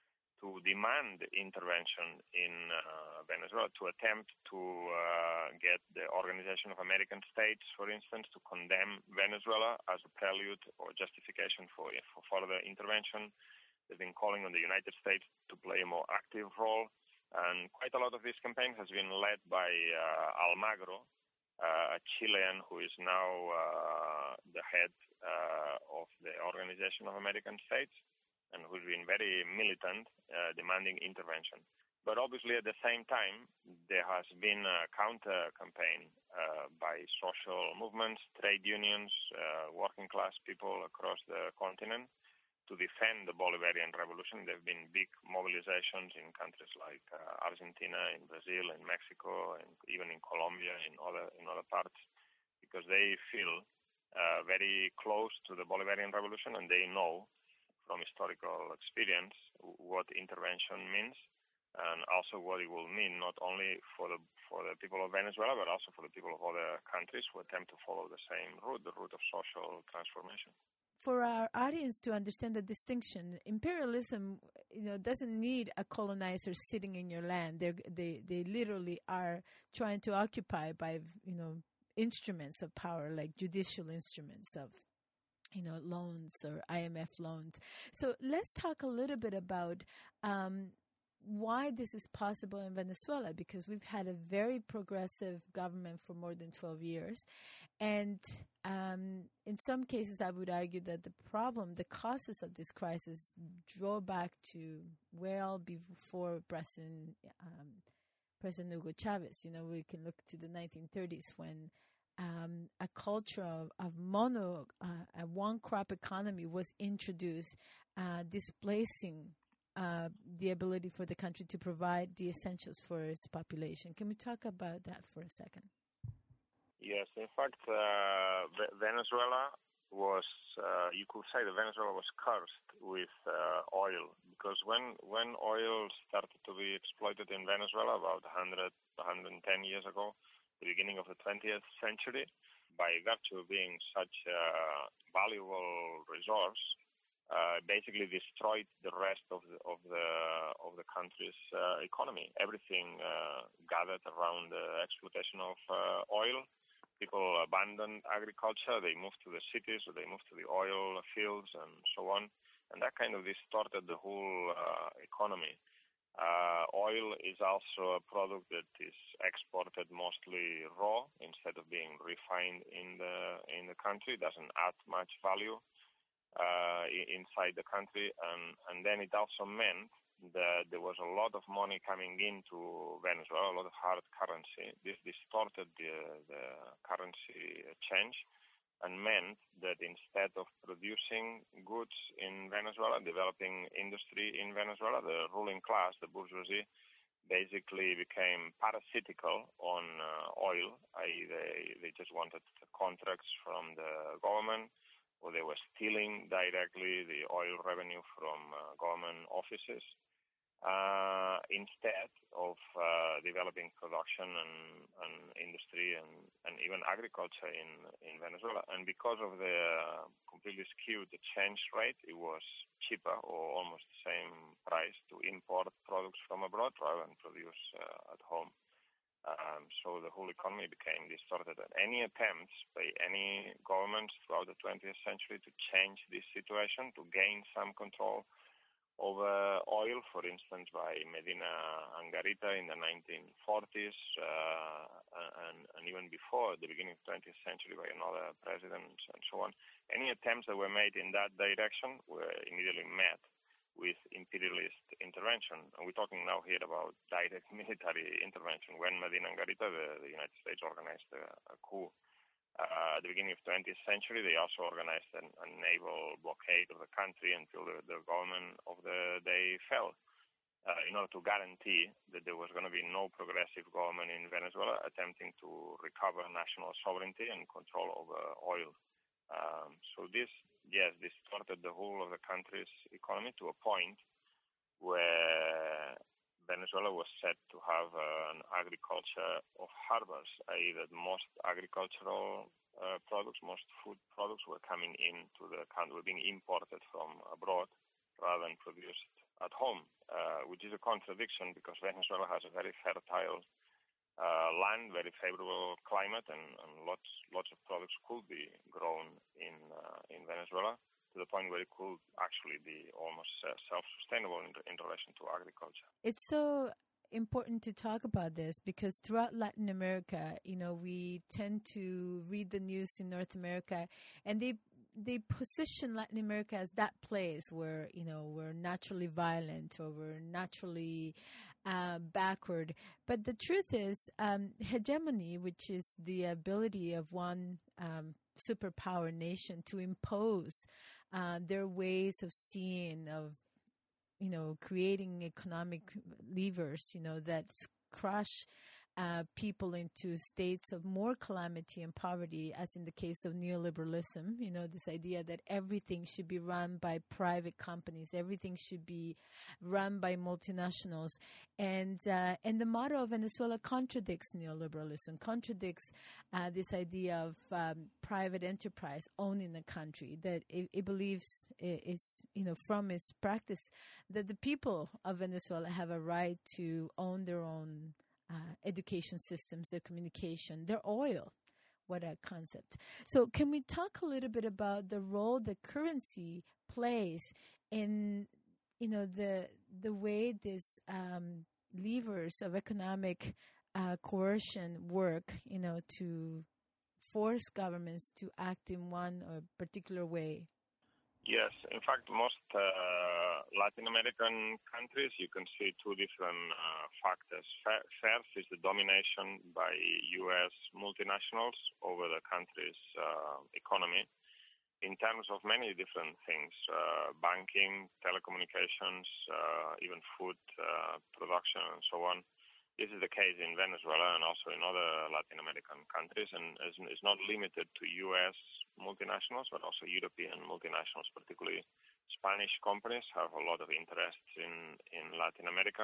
to demand intervention in uh, Venezuela, to attempt to uh, get the Organization of American States, for instance, to condemn Venezuela as a prelude or justification for, for further intervention. They've been calling on the United States to play a more active role. And quite a lot of this campaign has been led by uh, Almagro, uh, a Chilean who is now uh, the head uh, of the Organization of American States, and who's been very militant, uh, demanding intervention. But obviously, at the same time, there has been a counter-campaign uh, by social movements, trade unions, uh, working-class people across the continent to defend the Bolivarian revolution. There have been big mobilizations in countries like uh, Argentina, in Brazil, in Mexico, and even in Colombia, in other in other parts, because they feel uh, very close to the Bolivarian revolution, and they know from historical experience what intervention means, and also what it will mean not only for the for the people of Venezuela, but also for the people of other countries who attempt to follow the same route, the route of social transformation. For our audience to understand the distinction, imperialism, you know, doesn't need a colonizer sitting in your land. They're, they they literally are trying to occupy by, you know, instruments of power, like judicial instruments of, you know, loans or I M F loans. So let's talk a little bit about um, why this is possible in Venezuela, because we've had a very progressive government for more than twelve years. And um, in some cases, I would argue that the problem, the causes of this crisis draw back to well before President, um, President Hugo Chavez. You know, we can look to the nineteen thirties when Um, a culture of, of mono, uh, a one-crop economy was introduced, uh, displacing uh, the ability for the country to provide the essentials for its population. Can we talk about that for a second? Yes, in fact, uh, Venezuela was, uh, you could say that Venezuela was cursed with uh, oil, because when, when oil started to be exploited in Venezuela about one hundred, one hundred ten years ago, the beginning of the twentieth century, by virtue of being such a valuable resource, uh, basically destroyed the rest of the of the of the country's uh, economy. Everything uh, gathered around the exploitation of uh, oil. People abandoned agriculture. They moved to the cities, or they moved to the oil fields, and so on. And that kind of distorted the whole uh, economy. Uh, oil is also a product that is exported mostly raw instead of being refined in the in the country. It doesn't add much value uh, inside the country, and, and then it also meant that there was a lot of money coming into Venezuela, a lot of hard currency. This distorted the, the currency change, and meant that instead of producing goods in Venezuela, developing industry in Venezuela, the ruling class, the bourgeoisie, basically became parasitical on uh, oil, that is they, they just wanted contracts from the government, or they were stealing directly the oil revenue from uh, government offices, uh, instead of uh, developing production and, and industry and, and even agriculture in, in Venezuela. And because of the uh, completely skewed exchange rate, it was cheaper or almost the same price to import products from abroad rather than produce uh, at home. Um, so the whole economy became distorted. And any attempts by any governments throughout the twentieth century to change this situation, to gain some control over oil, for instance, by Medina Angarita in the nineteen forties, uh, and, and even before the beginning of the twentieth century by another president and so on, any attempts that were made in that direction were immediately met with imperialist intervention. And we're talking now here about direct military intervention. When Medina Angarita, the, the United States organized a, a coup uh, at the beginning of the twentieth century, they also organized an, a naval blockade of the country until the, the government of the day fell, uh, in order to guarantee that there was going to be no progressive government in Venezuela attempting to recover national sovereignty and control over oil. Um, so this, yes, distorted the whole of the country's economy to a point where Venezuela was said to have uh, an agriculture of harbors, that is that most agricultural uh, products, most food products were coming into the country, were being imported from abroad rather than produced at home, uh, which is a contradiction because Venezuela has a very fertile Uh, land, very favorable climate, and, and lots lots of products could be grown in uh, in Venezuela to the point where it could actually be almost uh, self-sustainable in, in relation to agriculture. It's so important to talk about this because throughout Latin America, you know, we tend to read the news in North America, and they they position Latin America as that place where, you know, we're naturally violent or we're naturally uh, backward. But the truth is, um, hegemony, which is the ability of one um, superpower nation to impose uh, their ways of seeing, of, you know, creating economic levers, you know, that crush Uh, people into states of more calamity and poverty, as in the case of neoliberalism, you know, this idea that everything should be run by private companies, everything should be run by multinationals. And uh, and the motto of Venezuela contradicts neoliberalism, contradicts uh, this idea of um, private enterprise owning the country, that it, it believes is, you know, from its practice, that the people of Venezuela have a right to own their own Uh, education systems, their communication, their oil. What a concept. So can we talk a little bit about the role the currency plays in, you know, the the way these um, levers of economic uh, coercion work, you know, to force governments to act in one or particular way? Yes, in fact, most uh, Latin American countries, you can see two different uh, factors. First is the domination by U S multinationals over the country's uh, economy in terms of many different things, uh, banking, telecommunications, uh, even food uh, production, and so on. This is the case in Venezuela and also in other Latin American countries, and is not limited to U S multinationals, but also European multinationals, particularly Spanish companies, have a lot of interests in, in Latin America,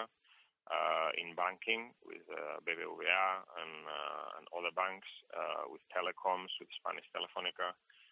uh, in banking with uh, B B V A and, uh, and other banks, uh, with telecoms, with Spanish Telefonica,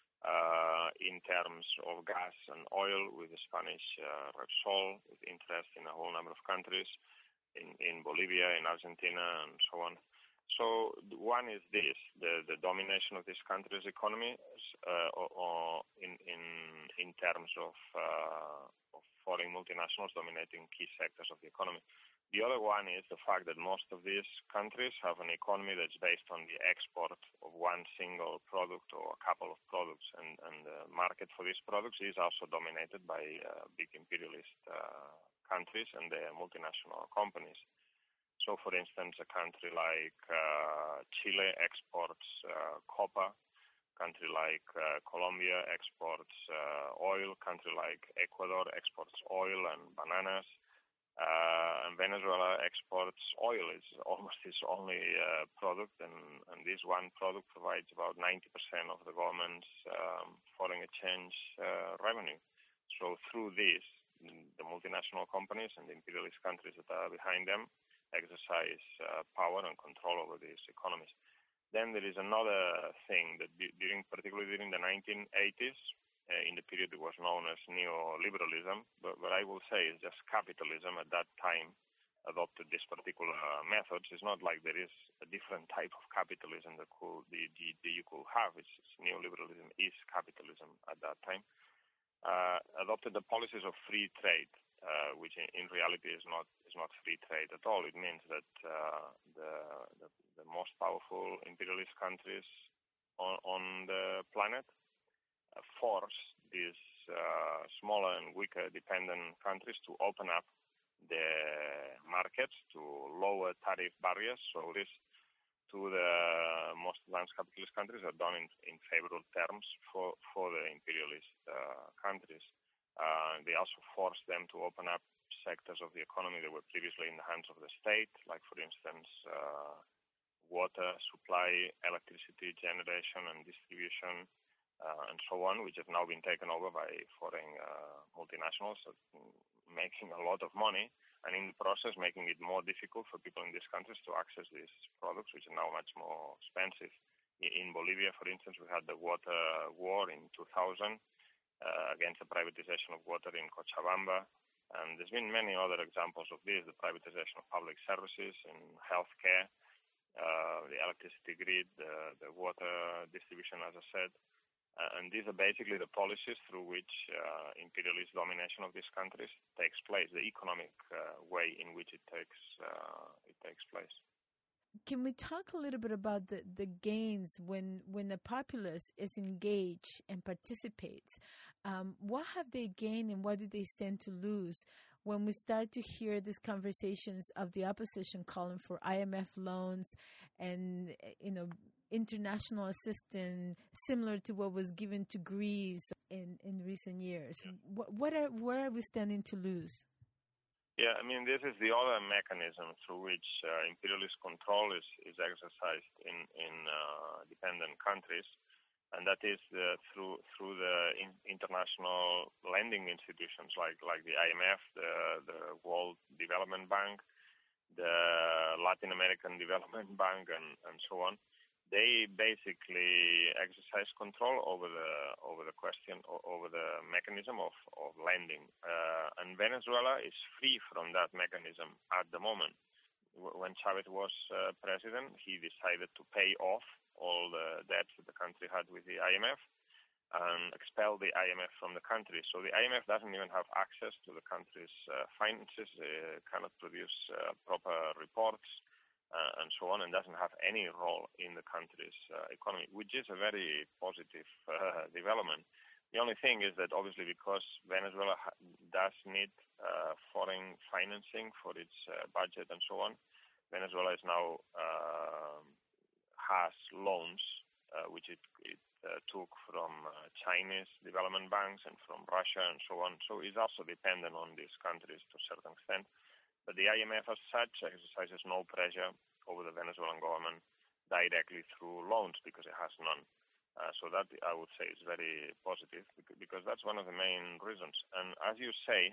uh, in terms of gas and oil with the Spanish uh, Repsol, with interest in a whole number of countries, in, in Bolivia, in Argentina, and so on. So one is this, the, the domination of this country's economy uh, or, or in, in, in terms of, uh, of foreign multinationals dominating key sectors of the economy. The other one is the fact that most of these countries have an economy that's based on the export of one single product or a couple of products, and, and the market for these products is also dominated by uh, big imperialist uh, countries and their multinational companies. So, for instance, a country like uh, Chile exports uh, copper Country like uh, Colombia exports uh, oil. Country like Ecuador exports oil and bananas. Uh, and Venezuela exports oil. It's almost its only uh, product, and, and this one product provides about ninety percent of the government's um, foreign exchange uh, revenue. So through this, the multinational companies and the imperialist countries that are behind them exercise uh, power and control over these economies. Then there is another thing that during, particularly during the nineteen eighties, uh, in the period that was known as neoliberalism, but what I will say is just capitalism at that time adopted this particular uh, methods. It's not like there is a different type of capitalism that, could, the, the, the you could have. It's, it's neoliberalism is capitalism at that time. Uh, adopted the policies of free trade, uh, which in, in reality is not is not free trade at all. It means that uh, the, the the most powerful imperialist countries on, on the planet uh, force these uh, smaller and weaker dependent countries to open up their markets to lower tariff barriers. So this to the most advanced capitalist countries are done in, in favorable terms for, for the imperialist uh, countries. Uh, they also force them to open up sectors of the economy that were previously in the hands of the state, like, for instance, uh, water supply, electricity generation and distribution, uh, and so on, which have now been taken over by foreign uh, multinationals, uh, making a lot of money, and in the process making it more difficult for people in these countries to access these products, which are now much more expensive. In Bolivia, for instance, we had the water war in two thousand uh, against the privatization of water in Cochabamba, and there's been many other examples of this, the privatization of public services in healthcare, Uh, the electricity grid, the, the water distribution, as I said. Uh, and these are basically the policies through which uh, imperialist domination of these countries takes place, the economic uh, way in which it takes uh, it takes place. Can we talk a little bit about the, the gains when, when the populace is engaged and participates? Um, what have they gained and what do they stand to lose when we start to hear these conversations of the opposition calling for I M F loans and, you know, international assistance similar to what was given to Greece in, in recent years? Yeah. What, what are, where are we standing to lose? Yeah, I mean, this is the other mechanism through which uh, imperialist control is, is exercised in, in uh, dependent countries, and that is uh, through through the in, international lending institutions like, like the I M F, the, the World Development Bank, the Latin American Development Bank, and, and so on. They basically exercise control over the over the question over the mechanism of, of lending, uh, and Venezuela is free from that mechanism at the moment. When Chavez was uh, president, he decided to pay off all the debts that the country had with the I M F and expel the I M F from the country. So the I M F doesn't even have access to the country's uh, finances, uh, cannot produce uh, proper reports. Uh, and so on, and doesn't have any role in the country's uh, economy, which is a very positive uh, development. The only thing is that obviously because Venezuela ha- does need uh, foreign financing for its uh, budget and so on, Venezuela is now uh, has loans uh, which it, it uh, took from uh, Chinese development banks and from Russia and so on. So it's also dependent on these countries to a certain extent. But the I M F as such exercises no pressure over the Venezuelan government directly through loans because it has none. Uh, so that, I would say, is very positive because that's one of the main reasons. And as you say,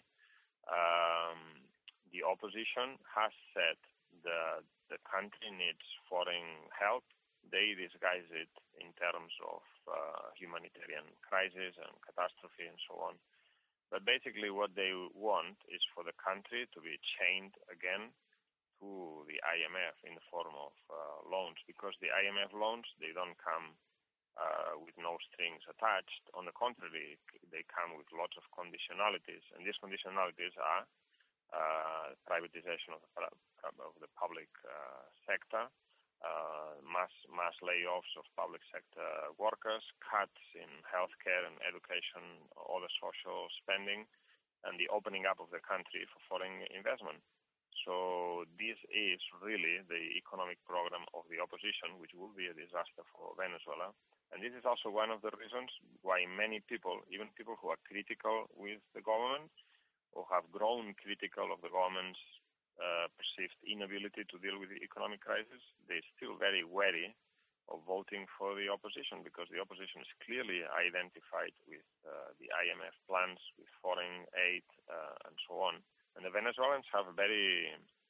um, the opposition has said the, the country needs foreign help. They disguise it in terms of uh, humanitarian crisis and catastrophe and so on. But basically what they want is for the country to be chained again to the I M F in the form of uh, loans, because the I M F loans, they don't come uh, with no strings attached. On the contrary, they come with lots of conditionalities, and these conditionalities are uh, privatization of the, of the public uh, sector, Uh, mass mass layoffs of public sector workers, cuts in healthcare and education, other social spending, and the opening up of the country for foreign investment. So this is really the economic program of the opposition, which will be a disaster for Venezuela. And this is also one of the reasons why many people, even people who are critical with the government or have grown critical of the government's uh, perceived inability to deal with the economic crisis, they're still very wary of voting for the opposition, because the opposition is clearly identified with uh, the I M F plans, with foreign aid, uh, and so on. And the Venezuelans have a very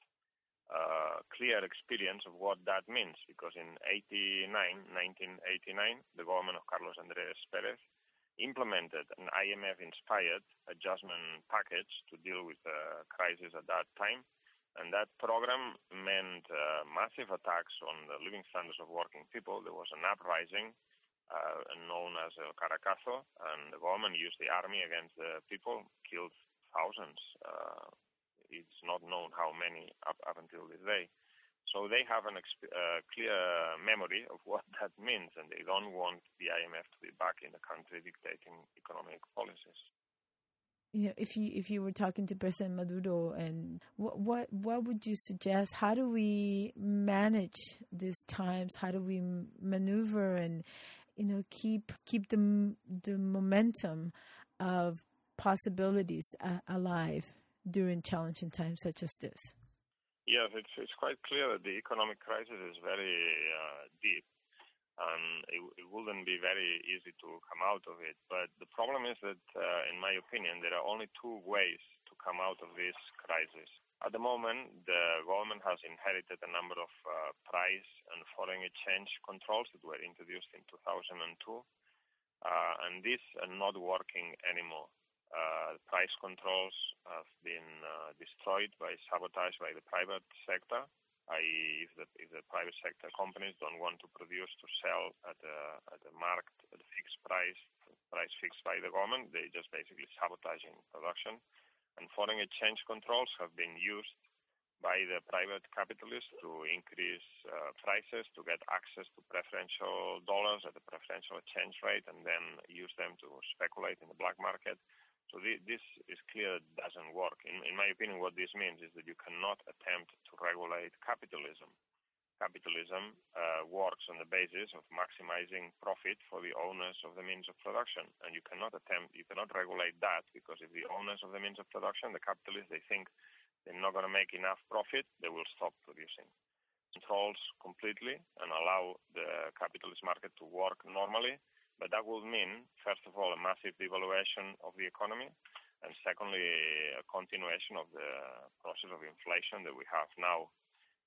uh, clear experience of what that means, because in nineteen eighty-nine, the government of Carlos Andrés Pérez implemented an I M F-inspired adjustment package to deal with the crisis at that time. And that program meant uh, massive attacks on the living standards of working people. There was an uprising uh, known as El Caracazo, and the government used the army against the people, killed thousands. Uh, it's not known how many up, up until this day. So they have a exp- uh, clear memory of what that means, and they don't want the I M F to be back in the country dictating economic policies. You know, if you if you were talking to President Maduro, and what what what would you suggest? How do we manage these times? How do we maneuver and, you know, keep keep the the momentum of possibilities uh, alive during challenging times such as this? Yes, it's it's quite clear that the economic crisis is very uh, deep. And it, it wouldn't be very easy to come out of it. But the problem is that, uh, in my opinion, there are only two ways to come out of this crisis. At the moment, the government has inherited a number of uh, price and foreign exchange controls that were introduced in two thousand two, uh, and these are not working anymore. Uh, price controls have been uh, destroyed by sabotage by the private sector. that is, if the, if the private sector companies don't want to produce to sell at a, at a marked, at a fixed price, price fixed by the government, they just basically sabotaging production. And foreign exchange controls have been used by the private capitalists to increase uh, prices, to get access to preferential dollars at the preferential exchange rate, and then use them to speculate in the black market. So this is clear it doesn't work. In, in my opinion, what this means is that you cannot attempt to regulate capitalism. Capitalism uh, works on the basis of maximizing profit for the owners of the means of production, and you cannot attempt, you cannot regulate that, because if the owners of the means of production, the capitalists, they think they're not going to make enough profit, they will stop producing. Controls completely and allow the capitalist market to work normally. But that will mean, first of all, a massive devaluation of the economy, and secondly, a continuation of the process of inflation that we have now.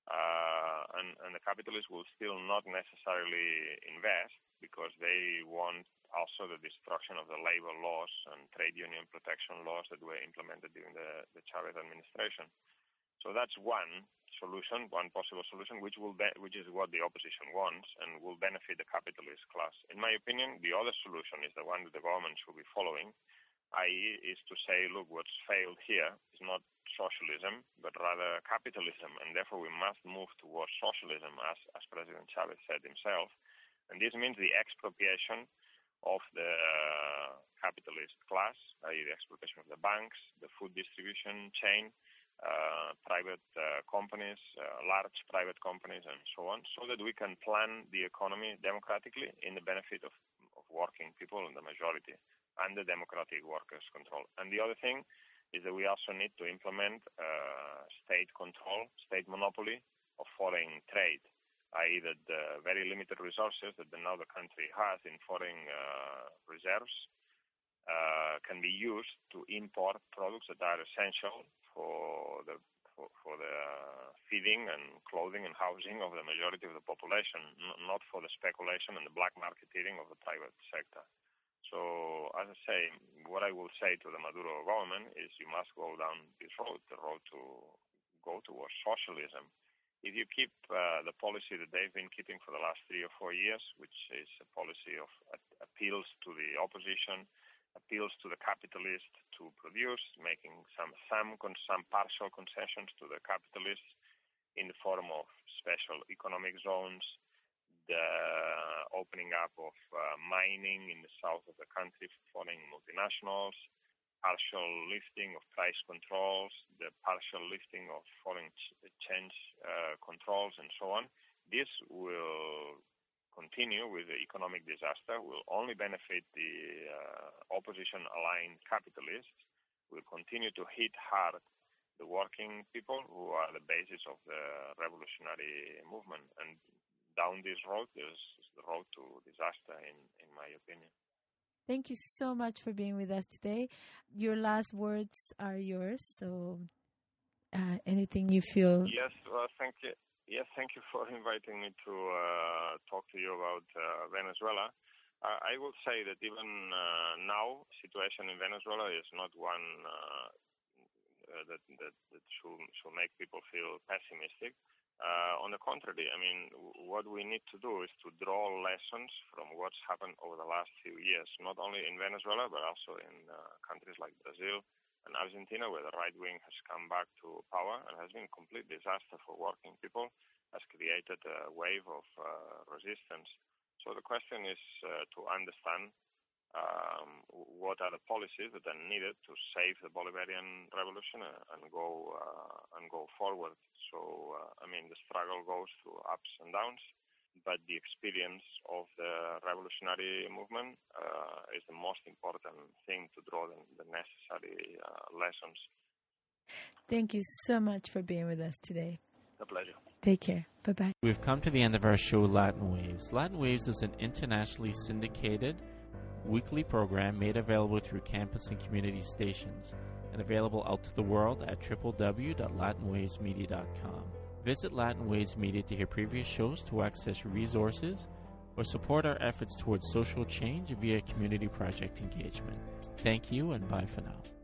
Uh, and, and the capitalists will still not necessarily invest, because they want also the destruction of the labor laws and trade union protection laws that were implemented during the, the Chavez administration. So that's one solution, one possible solution, which will be, which is what the opposition wants and will benefit the capitalist class. In my opinion, the other solution is the one that the government should be following, that is is to say, look, what's failed here is not socialism, but rather capitalism, and therefore we must move towards socialism, as, as President Chavez said himself. And this means the expropriation of the capitalist class, that is the expropriation of the banks, the food distribution chain, Uh, private uh, companies, uh, large private companies, and so on, so that we can plan the economy democratically in the benefit of, of working people in the majority and the democratic workers' control. And the other thing is that we also need to implement uh, state control, state monopoly of foreign trade, that is that the very limited resources that the, now the country has in foreign uh, reserves uh, can be used to import products that are essential for the for, for the feeding and clothing and housing of the majority of the population, n- not for the speculation and the black marketing of the private sector. So, as I say, what I will say to the Maduro government is you must go down this road, the road to go towards socialism. If you keep uh, the policy that they've been keeping for the last three or four years, which is a policy of uh, appeals to the opposition, appeals to the capitalist to produce, making some some some partial concessions to the capitalists in the form of special economic zones, the opening up of uh, mining in the south of the country for foreign multinationals, partial lifting of price controls, the partial lifting of foreign exchange uh, controls, and so on. This will continue with the economic disaster will only benefit the uh, opposition-aligned capitalists, will continue to hit hard the working people who are the basis of the revolutionary movement. And down this road is the road to disaster, in, in my opinion. Thank you so much for being with us today. Your last words are yours, so uh, anything you feel... Yes, well, thank you. Yes, thank you for inviting me to uh, talk to you about uh, Venezuela. Uh, I will say that even uh, now, situation in Venezuela is not one uh, that, that, that should, should make people feel pessimistic. Uh, on the contrary, I mean, what we need to do is to draw lessons from what's happened over the last few years, not only in Venezuela, but also in uh, countries like Brazil and Argentina, where the right wing has come back to power and has been a complete disaster for working people, has created a wave of uh, resistance. So the question is uh, to understand um, what are the policies that are needed to save the Bolivarian revolution and go uh, and go forward. So, uh, I mean, the struggle goes through ups and downs, but the experience of the revolutionary movement uh, is the most important thing to draw the, the necessary uh, lessons. Thank you so much for being with us today. A pleasure. Take care. Bye-bye. We've come to the end of our show, Latin Waves. Latin Waves is an internationally syndicated weekly program made available through campus and community stations and available out to the world at w w w dot latin waves media dot com. Visit Latin Waves Media to hear previous shows, to access resources, or support our efforts towards social change via community project engagement. Thank you, and bye for now.